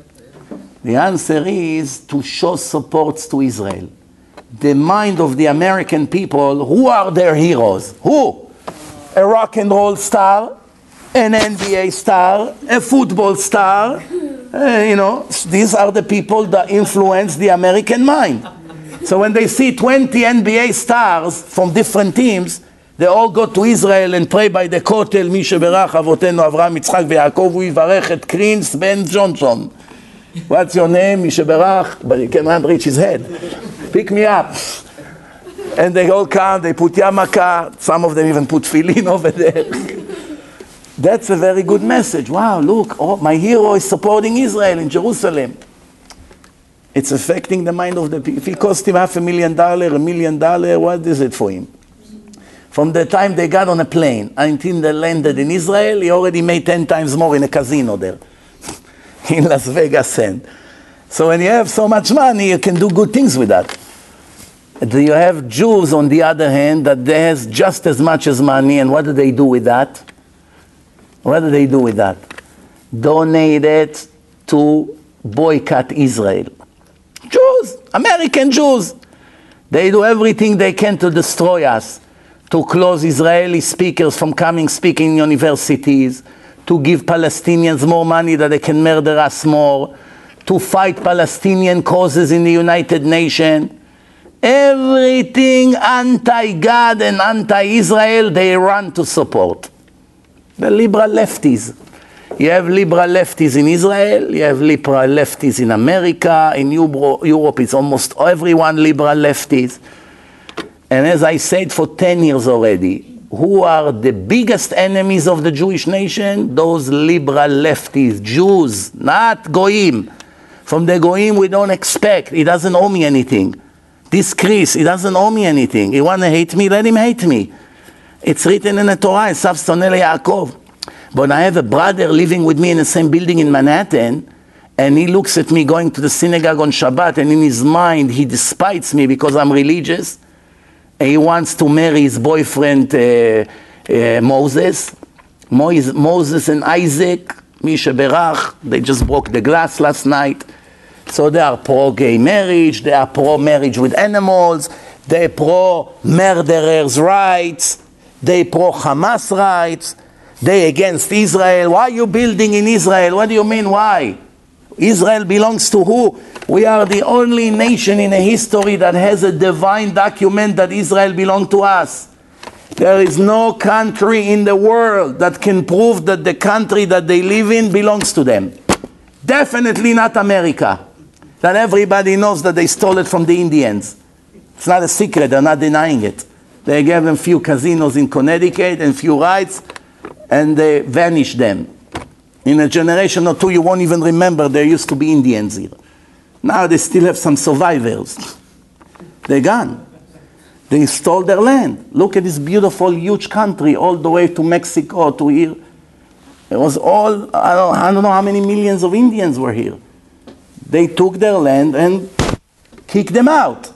The answer is to show support to Israel. The mind of the American people, who are their heroes? Who? A rock and roll star, an N B A star, a football star. Uh, you know, these are the people that influence the American mind. So when they see twenty N B A stars from different teams, they all go to Israel and pray by the Kotel, מי שברך אבותינו אברהם, יצחק ויעקב, הוא יברך את קרינס בן ג'ונסון. What's your name? מי שברך, but you cannot reach his head. Pick me up. And they all come, they put yarmulke, some of them even put tefillin over there. That's a very good message. Wow, look, oh, my hero is supporting Israel in Jerusalem. It's affecting the mind of the people. If it cost him half a million dollars, a million dollars, what is it for him? From the time they got on a plane until they landed in Israel, he already made ten times more in a casino there. In Las Vegas Sand. So when you have so much money, you can do good things with that. Do you have Jews, on the other hand, that they has just as much as money, and what do they do with that? What do they do with that? Donate it to boycott Israel. Jews, American Jews, they do everything they can to destroy us, to close Israeli speakers from coming speaking in universities, to give Palestinians more money that they can murder us more, to fight Palestinian causes in the United Nations. Everything anti-God and anti-Israel, they run to support. The liberal lefties. You have liberal lefties in Israel, you have liberal lefties in America, in Europe it's almost everyone liberal lefties. And as I said for ten years already, who are the biggest enemies of the Jewish nation? Those liberal lefties, Jews, not Goyim. From the Goyim we don't expect, he doesn't owe me anything. This Chris, he doesn't owe me anything. He want to hate me, let him hate me. It's written in the Torah, Esav Sonel Yaakov. But I have a brother living with me in the same building in Manhattan, and he looks at me going to the synagogue on Shabbat, and in his mind he despises me because I'm religious. And he wants to marry his boyfriend uh, uh, Moses. Mo- Moses and Isaac, Misha Berach, they just broke the glass last night. So they are pro-gay marriage, they are pro-marriage with animals, they pro-murderers' rights, they pro-Hamas rights, they against Israel. Why are you building in Israel? What do you mean, why? Israel belongs to who? We are the only nation in a history that has a divine document that Israel belongs to us. There is no country in the world that can prove that the country that they live in belongs to them. Definitely not America. That everybody knows that they stole it from the Indians. It's not a secret, they're not denying it. They gave them few casinos in Connecticut and few rights, and they vanished them. In a generation or two, you won't even remember there used to be Indians here. Now they still have some survivors. They're gone. They stole their land. Look at this beautiful, huge country, all the way to Mexico, to here. It was all, I don't, I don't know how many millions of Indians were here. They took their land and kicked them out.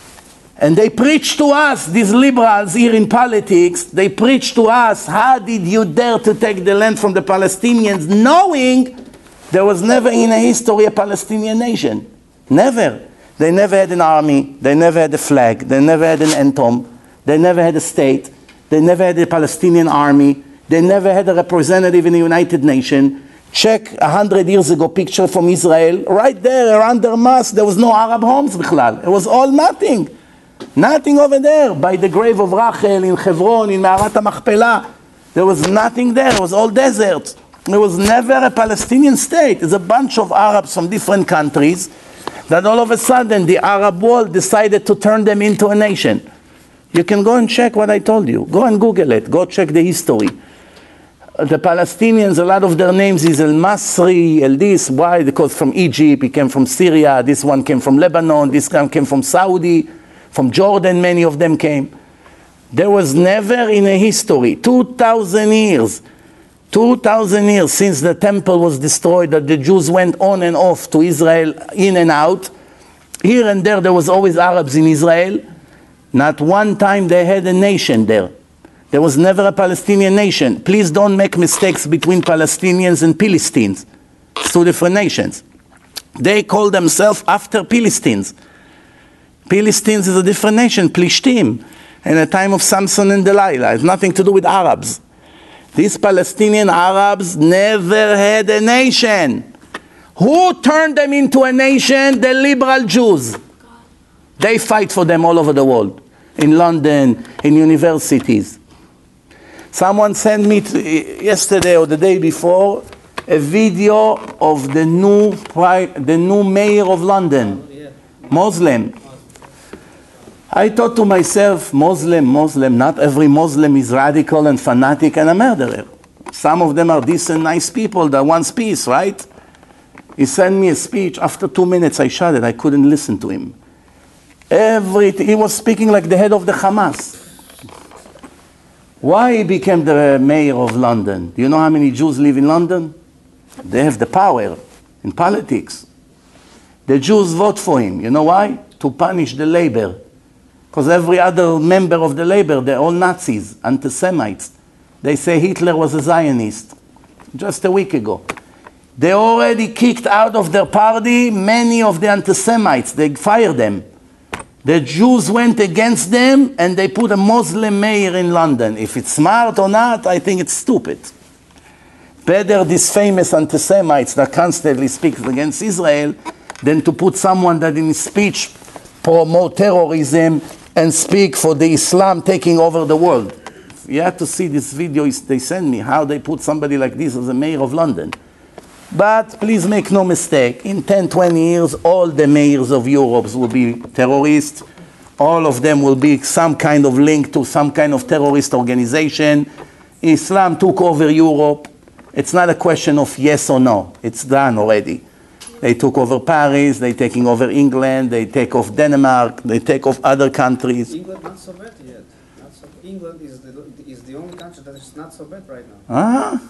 And they preach to us, these liberals here in politics, they preach to us, how did you dare to take the land from the Palestinians, knowing there was never in a history a Palestinian nation. Never. They never had an army, they never had a flag, they never had an anthem, they never had a state, they never had a Palestinian army, they never had a representative in the United Nations. Check a hundred years ago picture from Israel, right there around their mosque, there was no Arab homes, bichlal. It was all nothing. Nothing over there, by the grave of Rachel in Hebron, in Ma'arat HaMachpelah. There was nothing there, it was all desert. There was never a Palestinian state. It's a bunch of Arabs from different countries that all of a sudden the Arab world decided to turn them into a nation. You can go and check what I told you. Go and Google it, go check the history. The Palestinians, a lot of their names is El Masri, El this, why? Because from Egypt, he came from Syria, this one came from Lebanon, this one came from Saudi, from Jordan, many of them came. There was never in a history, two thousand years, two thousand years since the temple was destroyed, that the Jews went on and off to Israel, in and out. Here and there, there was always Arabs in Israel. Not one time they had a nation there. There was never a Palestinian nation. Please don't make mistakes between Palestinians and Philistines. It's two different nations. They call themselves after Philistines. Philistines is a different nation, Plishtim, in the time of Samson and Delilah. It has nothing to do with Arabs. These Palestinian Arabs never had a nation. Who turned them into a nation? The liberal Jews. They fight for them all over the world, in London, in universities. Someone sent me to, yesterday or the day before a video of the new the new mayor of London, Muslim. I thought to myself, Muslim, Muslim, not every Muslim is radical and fanatic and a murderer. Some of them are decent, nice people that want peace, right? He sent me a speech. After two minutes, I shut it. I couldn't listen to him. Everything, he was speaking like the head of the Hamas. Why he became the mayor of London? Do you know how many Jews live in London? They have the power in politics. The Jews vote for him. You know why? To punish the Labour. Because every other member of the Labour, they're all Nazis, anti-Semites. They say Hitler was a Zionist. Just a week ago. They already kicked out of their party many of the anti-Semites. They fired them. The Jews went against them and they put a Muslim mayor in London. If it's smart or not, I think it's stupid. Better these famous anti-Semites that constantly speak against Israel than to put someone that in his speech promote terrorism and speak for the Islam taking over the world. You have to see this video they send me, how they put somebody like this as a mayor of London. But please make no mistake, in ten, twenty years, all the mayors of Europe will be terrorists. All of them will be some kind of link to some kind of terrorist organization. Islam took over Europe. It's not a question of yes or no. It's done already. They took over Paris, they're taking over England, they take off Denmark, they take off other countries. England not so bad yet. Not so, England is the, is the only country that is not so bad right now. Ah.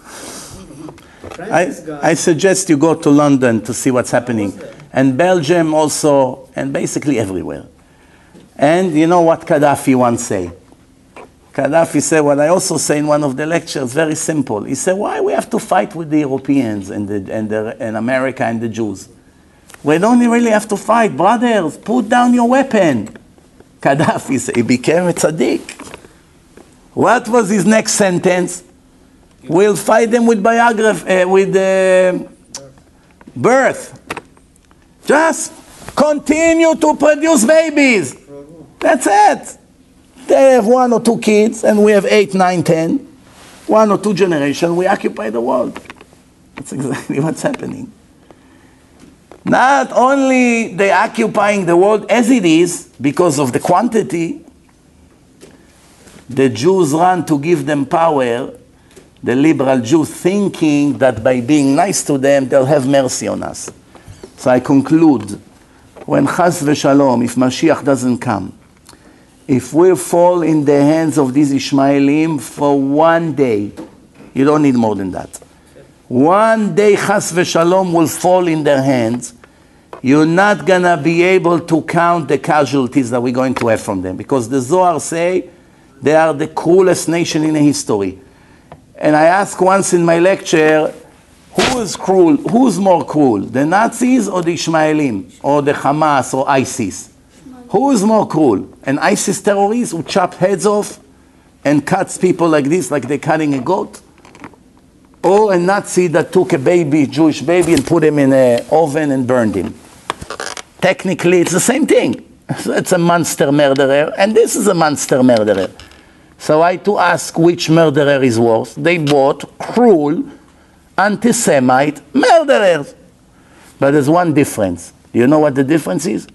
I, guy, I suggest you go to London to see what's happening. And Belgium also, and basically everywhere. And you know what Gaddafi once said? Gaddafi said what I also say in one of the lectures, very simple. He said, why we have to fight with the Europeans and, the, and, the, and America and the Jews? We don't really have to fight. Brothers, put down your weapon. Gaddafi said, he became a tzaddik. What was his next sentence? We'll fight them with biography, uh, with uh, birth. Just continue to produce babies. That's it. They have one or two kids, and we have eight, nine, ten. One or two generations, we occupy the world. That's exactly what's happening. Not only they occupying the world as it is, because of the quantity, the Jews run to give them power, the liberal Jews thinking that by being nice to them, they'll have mercy on us. So I conclude, when Chas v'Shalom, if Mashiach doesn't come, if we fall in the hands of these Ishmaelim for one day, you don't need more than that. One day Chas v'Shalom will fall in their hands, you're not going to be able to count the casualties that we're going to have from them. Because the Zohar say they are the cruelest nation in history. And I asked once in my lecture, who is cruel? Who's more cruel? The Nazis or the Ishmaelim? Or the Hamas or ISIS? Who is more cruel? An ISIS terrorist who chop heads off and cuts people like this, like they're cutting a goat? Or a Nazi that took a baby, Jewish baby, and put him in an oven and burned him? Technically, it's the same thing. It's a monster murderer, and this is a monster murderer. So I had to ask which murderer is worse. They both cruel, anti-Semite murderers. But there's one difference. Do you know what the difference is?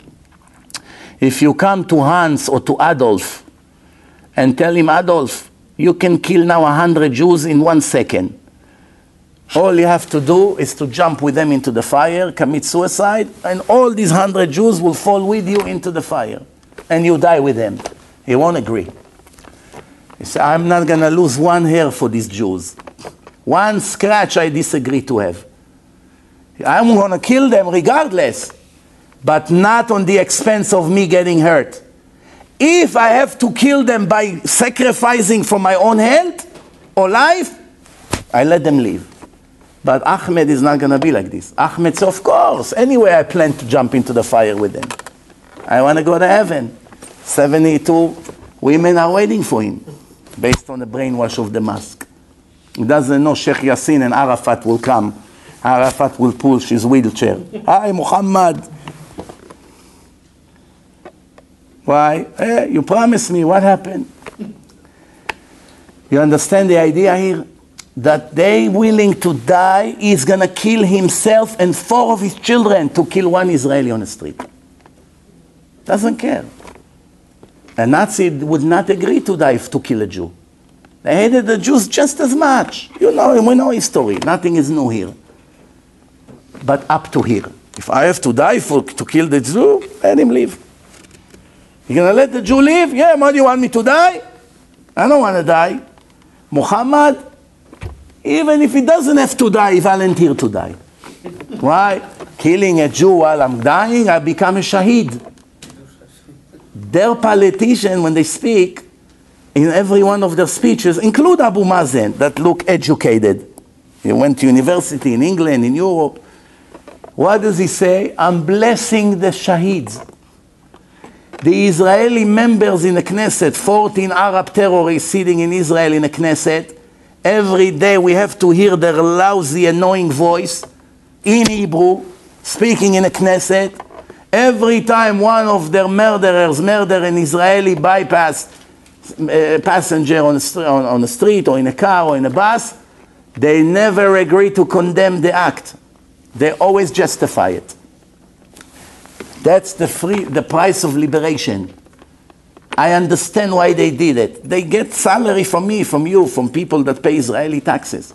If you come to Hans or to Adolf and tell him, Adolf, you can kill now a hundred Jews in one second. All you have to do is to jump with them into the fire, commit suicide, and all these hundred Jews will fall with you into the fire. And you die with them. He won't agree. He said, I'm not going to lose one hair for these Jews. One scratch I disagree to have. I'm going to kill them regardless, but not on the expense of me getting hurt. If I have to kill them by sacrificing for my own health or life, I let them live. But Ahmed is not going to be like this. Ahmed says, of course, anyway I plan to jump into the fire with them. I want to go to heaven. seventy-two women are waiting for him, based on the brainwash of the mosque. He doesn't know Sheikh Yassin and Arafat will come. Arafat will push his wheelchair. Hi, Muhammad. Why? Hey, you promised me. What happened? You understand the idea here? That they willing to die, he's going to kill himself and four of his children to kill one Israeli on the street. Doesn't care. A Nazi would not agree to die to kill a Jew. They hated the Jews just as much. You know, we know history. Nothing is new here. But up to here. If I have to die for, to kill the Jew, let him live. You're going to let the Jew live? Yeah, what do you want me to die? I don't want to die. Muhammad, even if he doesn't have to die, he volunteered to die. Why? Killing a Jew while I'm dying, I become a shaheed. Their politicians, when they speak, in every one of their speeches, include Abu Mazen, that look educated. He went to university in England, in Europe. What does he say? I'm blessing the shaheeds. The Israeli members in the Knesset, fourteen Arab terrorists sitting in Israel in the Knesset, every day we have to hear their lousy, annoying voice in Hebrew, speaking in the Knesset. Every time one of their murderers murder an Israeli bypass uh, passenger on the, on, on the street or in a car or in a bus, they never agree to condemn the act. They always justify it. That's the free, the price of liberation. I understand why they did it. They get salary from me, from you, from people that pay Israeli taxes.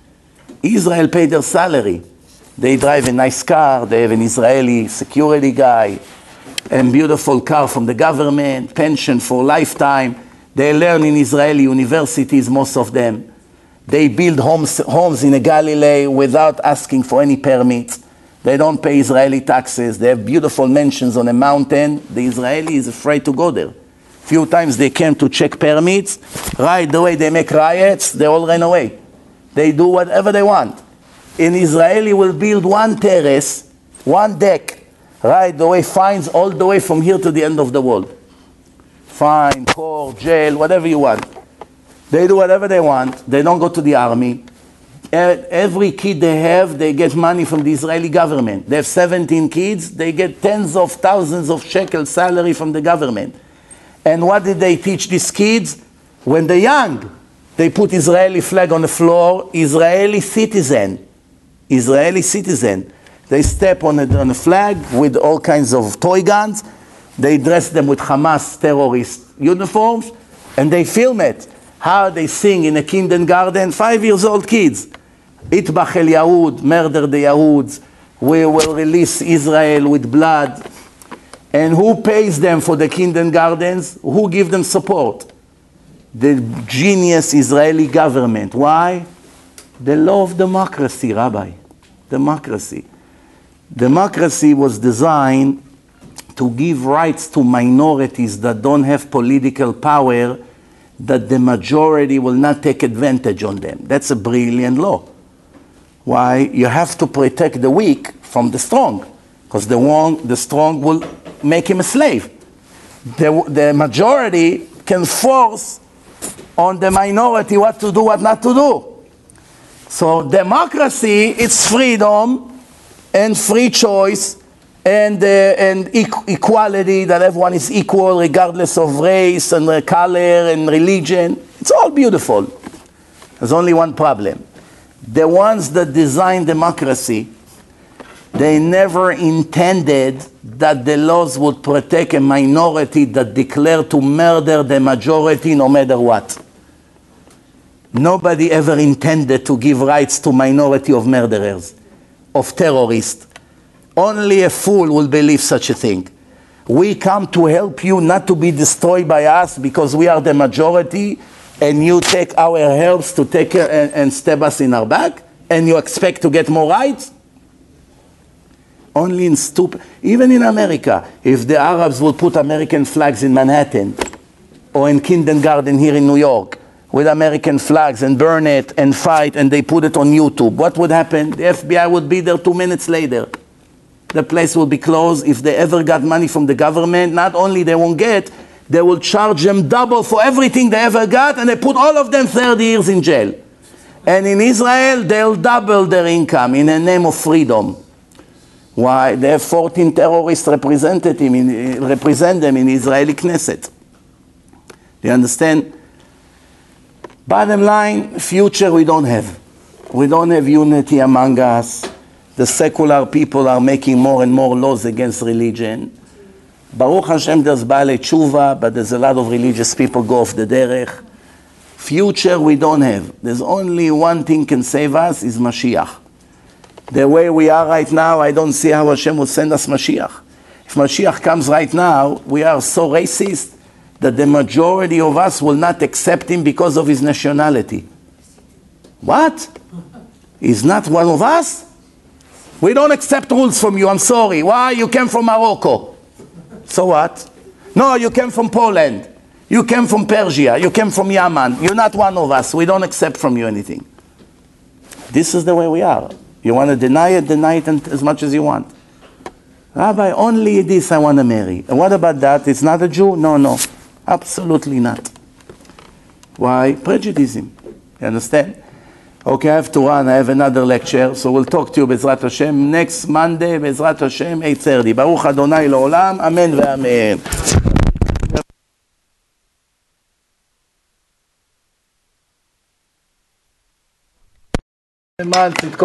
Israel pay their salary. They drive a nice car, they have an Israeli security guy, a beautiful car from the government, pension for lifetime. They learn in Israeli universities, most of them. They build homes, homes in Galilee without asking for any permits. They don't pay Israeli taxes. They have beautiful mansions on a mountain. The Israeli is afraid to go there. Few times they came to check permits. Right away they make riots. They all ran away. They do whatever they want. An Israeli will build one terrace, one deck, right away, fines all the way from here to the end of the world. Fine, court, jail, whatever you want. They do whatever they want. They don't go to the army. Every kid they have, they get money from the Israeli government. They have seventeen kids. They get tens of thousands of shekels salary from the government. And what did they teach these kids? When they're young, they put Israeli flag on the floor, Israeli citizen. Israeli citizen. They step on a, on a flag with all kinds of toy guns. They dress them with Hamas terrorist uniforms, and they film it. How they sing in a kindergarten, five years old kids. Itbach el Yahud, murder the Yahuds. We will release Israel with blood. And who pays them for the kindergartens? Who give them support? The genius Israeli government. Why? The law of democracy, Rabbi. Democracy. Democracy was designed to give rights to minorities that don't have political power, that the majority will not take advantage on them. That's a brilliant law. Why? You have to protect the weak from the strong, because the, the strong will make him a slave. The, the majority can force on the minority what to do, what not to do. So democracy, it's freedom and free choice and, uh, and equ equality, that everyone is equal regardless of race and uh, color and religion. It's all beautiful. There's only one problem. The ones that designed democracy, they never intended that the laws would protect a minority that declared to murder the majority no matter what. Nobody ever intended to give rights to minority of murderers, of terrorists. Only a fool will believe such a thing. We come to help you not to be destroyed by us because we are the majority, and you take our helps to take uh, and, and stab us in our back, and you expect to get more rights? Only in stupid, even in America, if the Arabs would put American flags in Manhattan or in kindergarten here in New York with American flags and burn it and fight and they put it on YouTube, what would happen? The F B I would be there two minutes later. The place will be closed. If they ever got money from the government, not only they won't get, they will charge them double for everything they ever got, and they put all of them thirty years in jail. And in Israel, they'll double their income in the name of freedom. Why? They have fourteen terrorists represented him in, represent them in Israeli Knesset. Do you understand? Bottom line, future we don't have. We don't have unity among us. The secular people are making more and more laws against religion. Baruch Hashem, there's Baalei Tshuva, but there's a lot of religious people go off the derech. Future we don't have. There's only one thing can save us, is Mashiach. The way we are right now, I don't see how Hashem will send us Mashiach. If Mashiach comes right now, we are so racist that the majority of us will not accept him because of his nationality. What? He's not one of us? We don't accept rules from you, I'm sorry. Why? You came from Morocco. So what? No, you came from Poland. You came from Persia. You came from Yemen. You're not one of us. We don't accept from you anything. This is the way we are. You want to deny it, deny it as much as you want. Rabbi, only this I want to marry. And what about that? It's not a Jew? No, no. Absolutely not. Why? Prejudice. You understand? Okay, I have to run. I have another lecture. So we'll talk to you, Bezrat Hashem, next Monday, Bezrat Hashem, eight thirty. Baruch Adonai L'olam. Amen ve'amen.